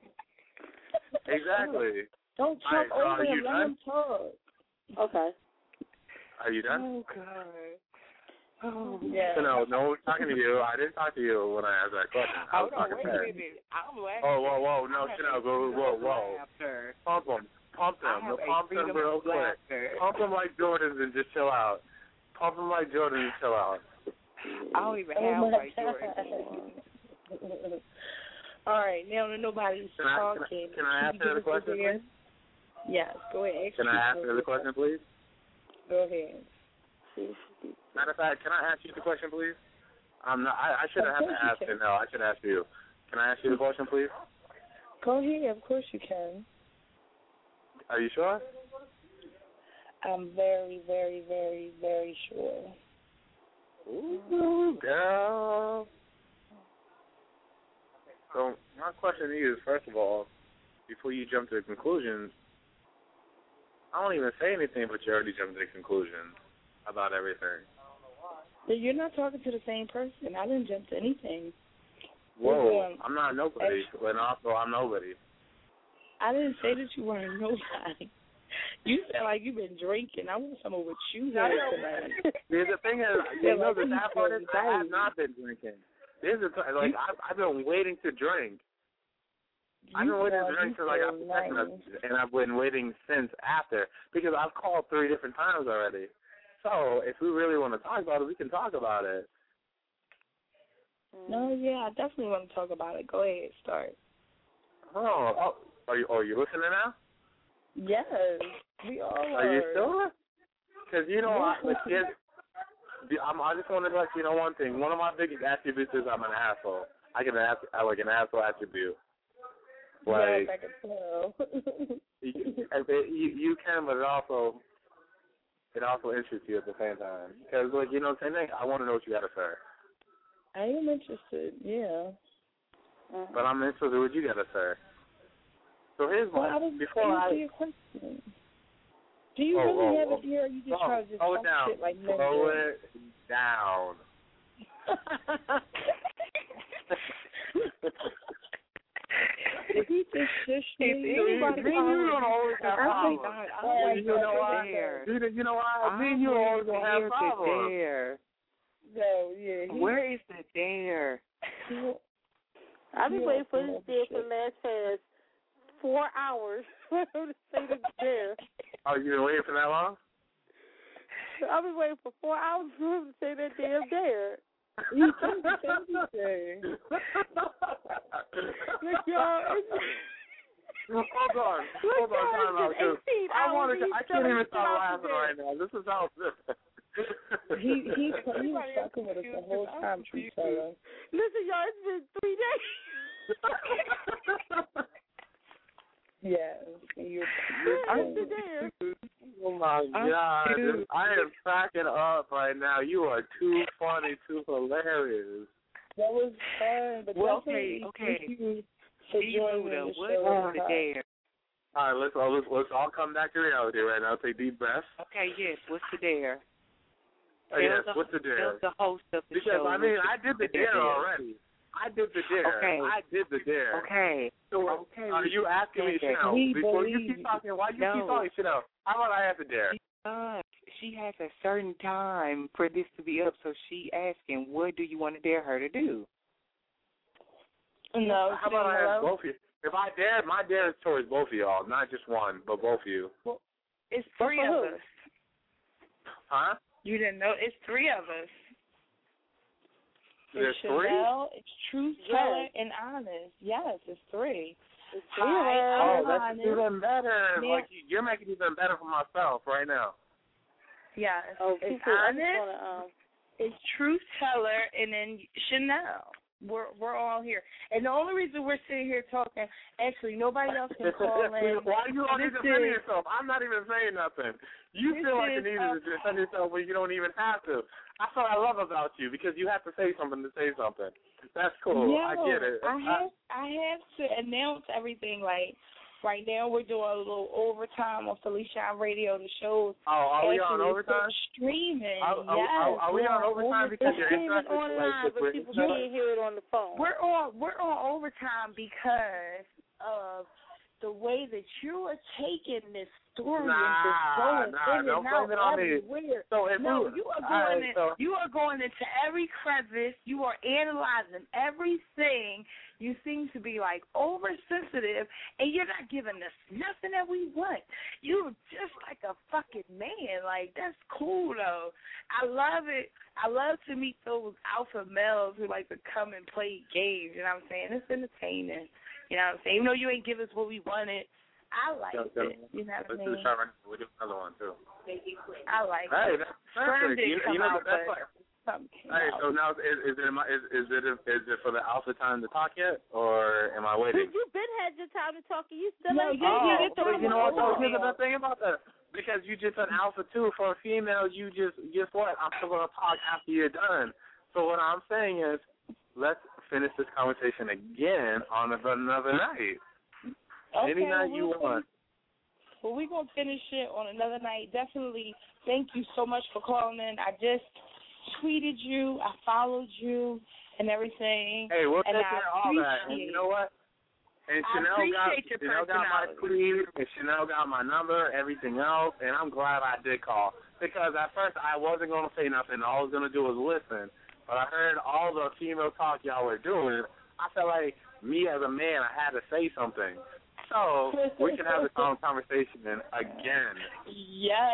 Exactly. Don't talk over him. Let him talk. Okay. Are you done? Oh, God. Oh, yeah. No one's talking to you. I didn't talk to you when I asked that question. I was talking to her. Whoa. No, Chanel, go, whoa. Pump them real quick. Pump them like Jordans and just chill out. I don't even have like Jordans. All right, now that nobody's talking. Can I ask her the question, please? Yes, go ahead. Can I ask her the question, please? Go ahead. Matter of fact, can I ask you the question, please? I shouldn't have to ask her. No, I should ask you. Can I ask you the question, please? Go ahead. Of course you can. Are you sure? I'm very, very, very, very sure. Ooh, girl. So my question to you is, first of all, before you jump to conclusions, I don't even say anything, but you already jumped to conclusions about everything. You're not talking to the same person. I didn't jump to anything. Whoa, I'm not nobody, but also I'm nobody. I didn't say that you weren't nobody. You sound like you've been drinking. I want some of what you had tonight. The thing is, you know, the bad part is I have not been drinking. I've been waiting to drink. I've been waiting to drink since I got the text, and I've been waiting since after, because I've called 3 different times already. So if we really want to talk about it, we can talk about it. No, yeah, I definitely want to talk about it. Go ahead, start. Oh, are you listening now? Yes, we all are. Are you sure? Because you know, I just want to let you know one thing. One of my biggest attributes is I'm an asshole. I like an asshole attribute. Like, yes, I can tell. you can, but it also interests you at the same time. Because, like, you know, same thing. I want to know what you got to say. I am interested, yeah. But I'm interested in what you got to say. So here's one. Your question. Do you really have it here, or you just try to just slow it down. Shit like Slow it down. If he just shush me, you don't always have problems. You know why? Me and you always gonna have problems. No, yeah. Where is the dare? I've been waiting for this dare for the last past 4 hours for him to say the dare. Oh, you been waiting for that long? I've been waiting for 4 hours for him to say that damn dare. He can't say anything. Hold on, time out. I can't even stop laughing right now. This is how He was fucking with us the whole time, Truth Teller. Listen, y'all, it's been 3 days. Yeah, you're there. Oh my God! I am cracking up right now. You are too funny, too hilarious. That was fun. But well, okay. For joining the show. What's the dare? All right, let's all come back to reality right now. Take deep breaths. Okay, yes. What's the dare? Yes, what's the dare? Tell the host of the show. Because I mean, I did the dare already. I did the dare. Okay. I did the dare. Okay. So are you asking me, Chanel, before you keep talking, why you keep talking, Chanel? How about I have the dare? She has a certain time for this to be up, so she asking, what do you want to dare her to do? No. How about I ask both of you? If I dare, my dare is towards both of y'all, not just one, but both of you. Well, it's 3 of us. Huh? You didn't know? It's 3 of us. There's it's Chanel, it's Truth Teller, and Honest. Yes, it's 3. It's 3 Oh, that's Honest. even better. Yeah. Like you're making it even better for myself right now. Yeah, it's Honest. It's Truth Teller, and then Chanel. We're all here, and the only reason we're sitting here talking, actually, nobody else can call in. Why you always defending yourself? I'm not even saying nothing. You feel like you need to defend yourself when you don't even have to. That's what I love about you, because you have to say something to say something. That's cool. I get it. I have to announce everything. Like right now, we're doing a little overtime on Felicia Radio. The shows. Oh, are we on overtime? Streaming. Are we on overtime because you're interested online, but people can't hear it on the phone. We're on overtime because of the way that you are taking this story and just going don't blame it on me. So you are going into every crevice. You are analyzing everything. You seem to be like oversensitive, and you're not giving us nothing that we want. You're just like a fucking man. Like, that's cool though. I love it. I love to meet those alpha males who like to come and play games. You know what I'm saying? It's entertaining. You know what I'm saying? Even though you ain't give us what we wanted, I like it. You know what I mean? Let's do the shot right now. We'll do another one, too. I like it. Hey, that's perfect. You know, that's like... Hey, so now is it for the alpha time to talk yet, or am I waiting? You've been had your time to talk, and you still ain't you know what? Here's the best thing about that. Because you just an alpha too for a female, you just guess what? I'm still gonna talk after you're done. So what I'm saying is, let's finish this conversation again on another night. Okay, any night you want. Well, we're going to finish it on another night. Definitely thank you so much for calling in. I just tweeted you. I followed you and everything. Hey, we'll take care of all that. And you know what? And Chanel got my tweet, and Chanel got my number, everything else, and I'm glad I did call. Because at first I wasn't going to say nothing. All I was going to do was listen. But I heard all the female talk y'all were doing. I felt like me as a man, I had to say something. So we can have this conversation again. Yes.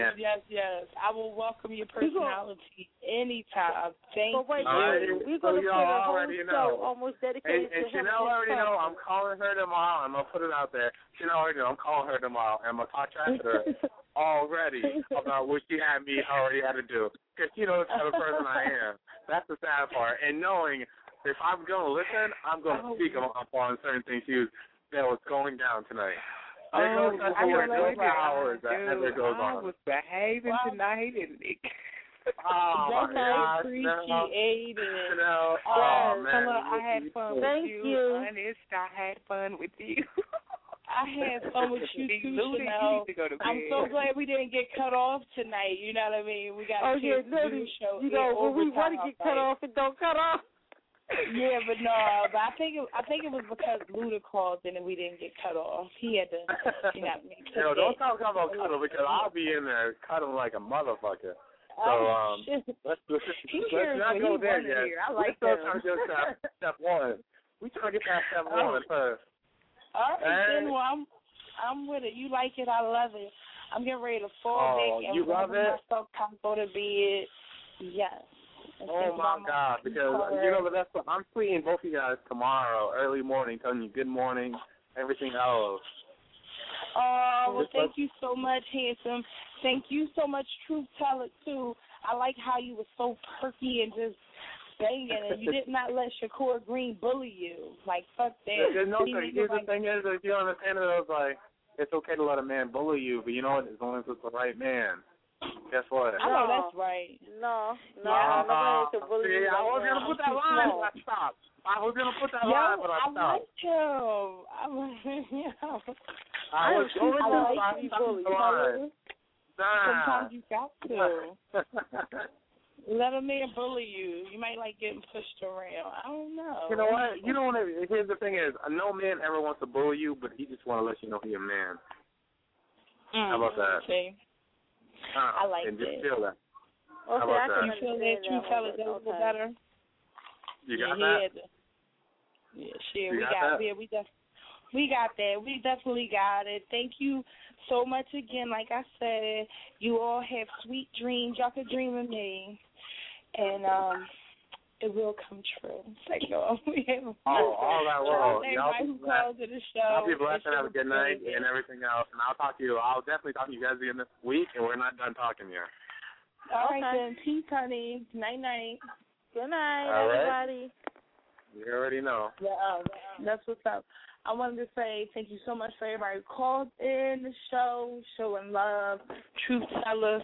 I will welcome your personality anytime. Thank you. We're going to put a whole show almost dedicated and Chanel already know I'm calling her tomorrow. I'm going to put it out there. Chanel already know I'm calling her tomorrow. And I'm going to talk to her already about what she had me already had to do. Because she knows the type of person I am. That's the sad part. And knowing if I'm going to listen, I'm going to speak on certain things that was going down tonight. I was behaving tonight, and oh my God! Appreciate it. I had fun with you. Honest, I had fun with you. I had fun with you too, Chanel. I'm so glad we didn't get cut off tonight. You know what I mean? We got to do the show. You know, when we want to get cut off, it don't cut off. Yeah, but no, I think it was because Luda called and we didn't get cut off. He had to, don't talk about cuddle because I'll be in there cuddling like a motherfucker. So let's not go there yet. I like that. We're still trying to get step one. We trying to get past step one first. All right, then. Well, I'm with it. You like it, I love it. I'm getting ready to fall back and you love it? myself go to bed. Yes. Oh my God! Because that's what I'm tweeting both of you guys tomorrow, early morning, telling you good morning, everything else. Well, thank you so much, handsome. Thank you so much, Truth Teller too. I like how you were so perky and just banging, and you did not let Shakur Green bully you. Like, fuck that. Here's the thing is, if you understand it, I was like, it's okay to let a man bully you, but you know what? As long as it's the right man. Guess what? I know that's right. No, nobody should bully you. I was going to put that line, but I stopped. I was going to put that line, but I stopped. I like him. I was going to be bullied. Sometimes you got to. Let a man bully you. You might like getting pushed around. I don't know. You know what? Here's the thing is, no man ever wants to bully you, but he just want to let you know he's a man. How about that? Okay. I like and that. Just feel that. Okay, How about that? You feel that true fellas a little better? You got that? We got that. We definitely got it. Thank you so much again. Like I said, you all have sweet dreams. Y'all could dream of me. And it will come true. All that will. Everybody who calls to the show. I'll be blessed and have a good night and everything else. And I'll definitely talk to you guys again this week, and we're not done talking yet. All right, then. Peace, honey. Night-night. Good night, everybody. You already know. Yeah, that's what's up. I wanted to say thank you so much for everybody who called in the show, showing love, truth teller.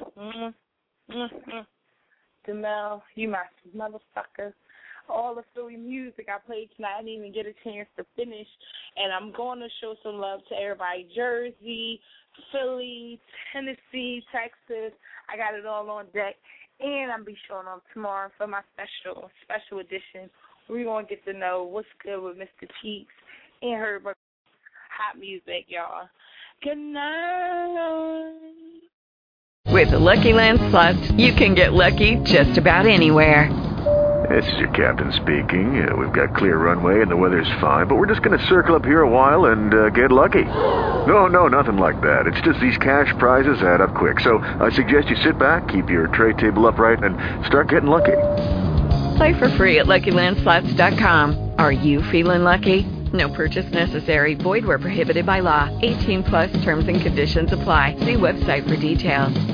Demel, you my motherfucker. All the Philly music I played tonight, I didn't even get a chance to finish. And I'm going to show some love to everybody. Jersey, Philly, Tennessee, Texas. I got it all on deck. And I'll be showing up tomorrow for my special edition. We're going to get to know what's good with Mr. Cheeks and her hot music, y'all. Good night. With the Lucky Land Slots, you can get lucky just about anywhere. This is your captain speaking. We've got clear runway and the weather's fine, but we're just going to circle up here a while and get lucky. No, nothing like that. It's just these cash prizes add up quick. So I suggest you sit back, keep your tray table upright, and start getting lucky. Play for free at LuckyLandSlots.com. Are you feeling lucky? No purchase necessary. Void where prohibited by law. 18+ terms and conditions apply. See website for details.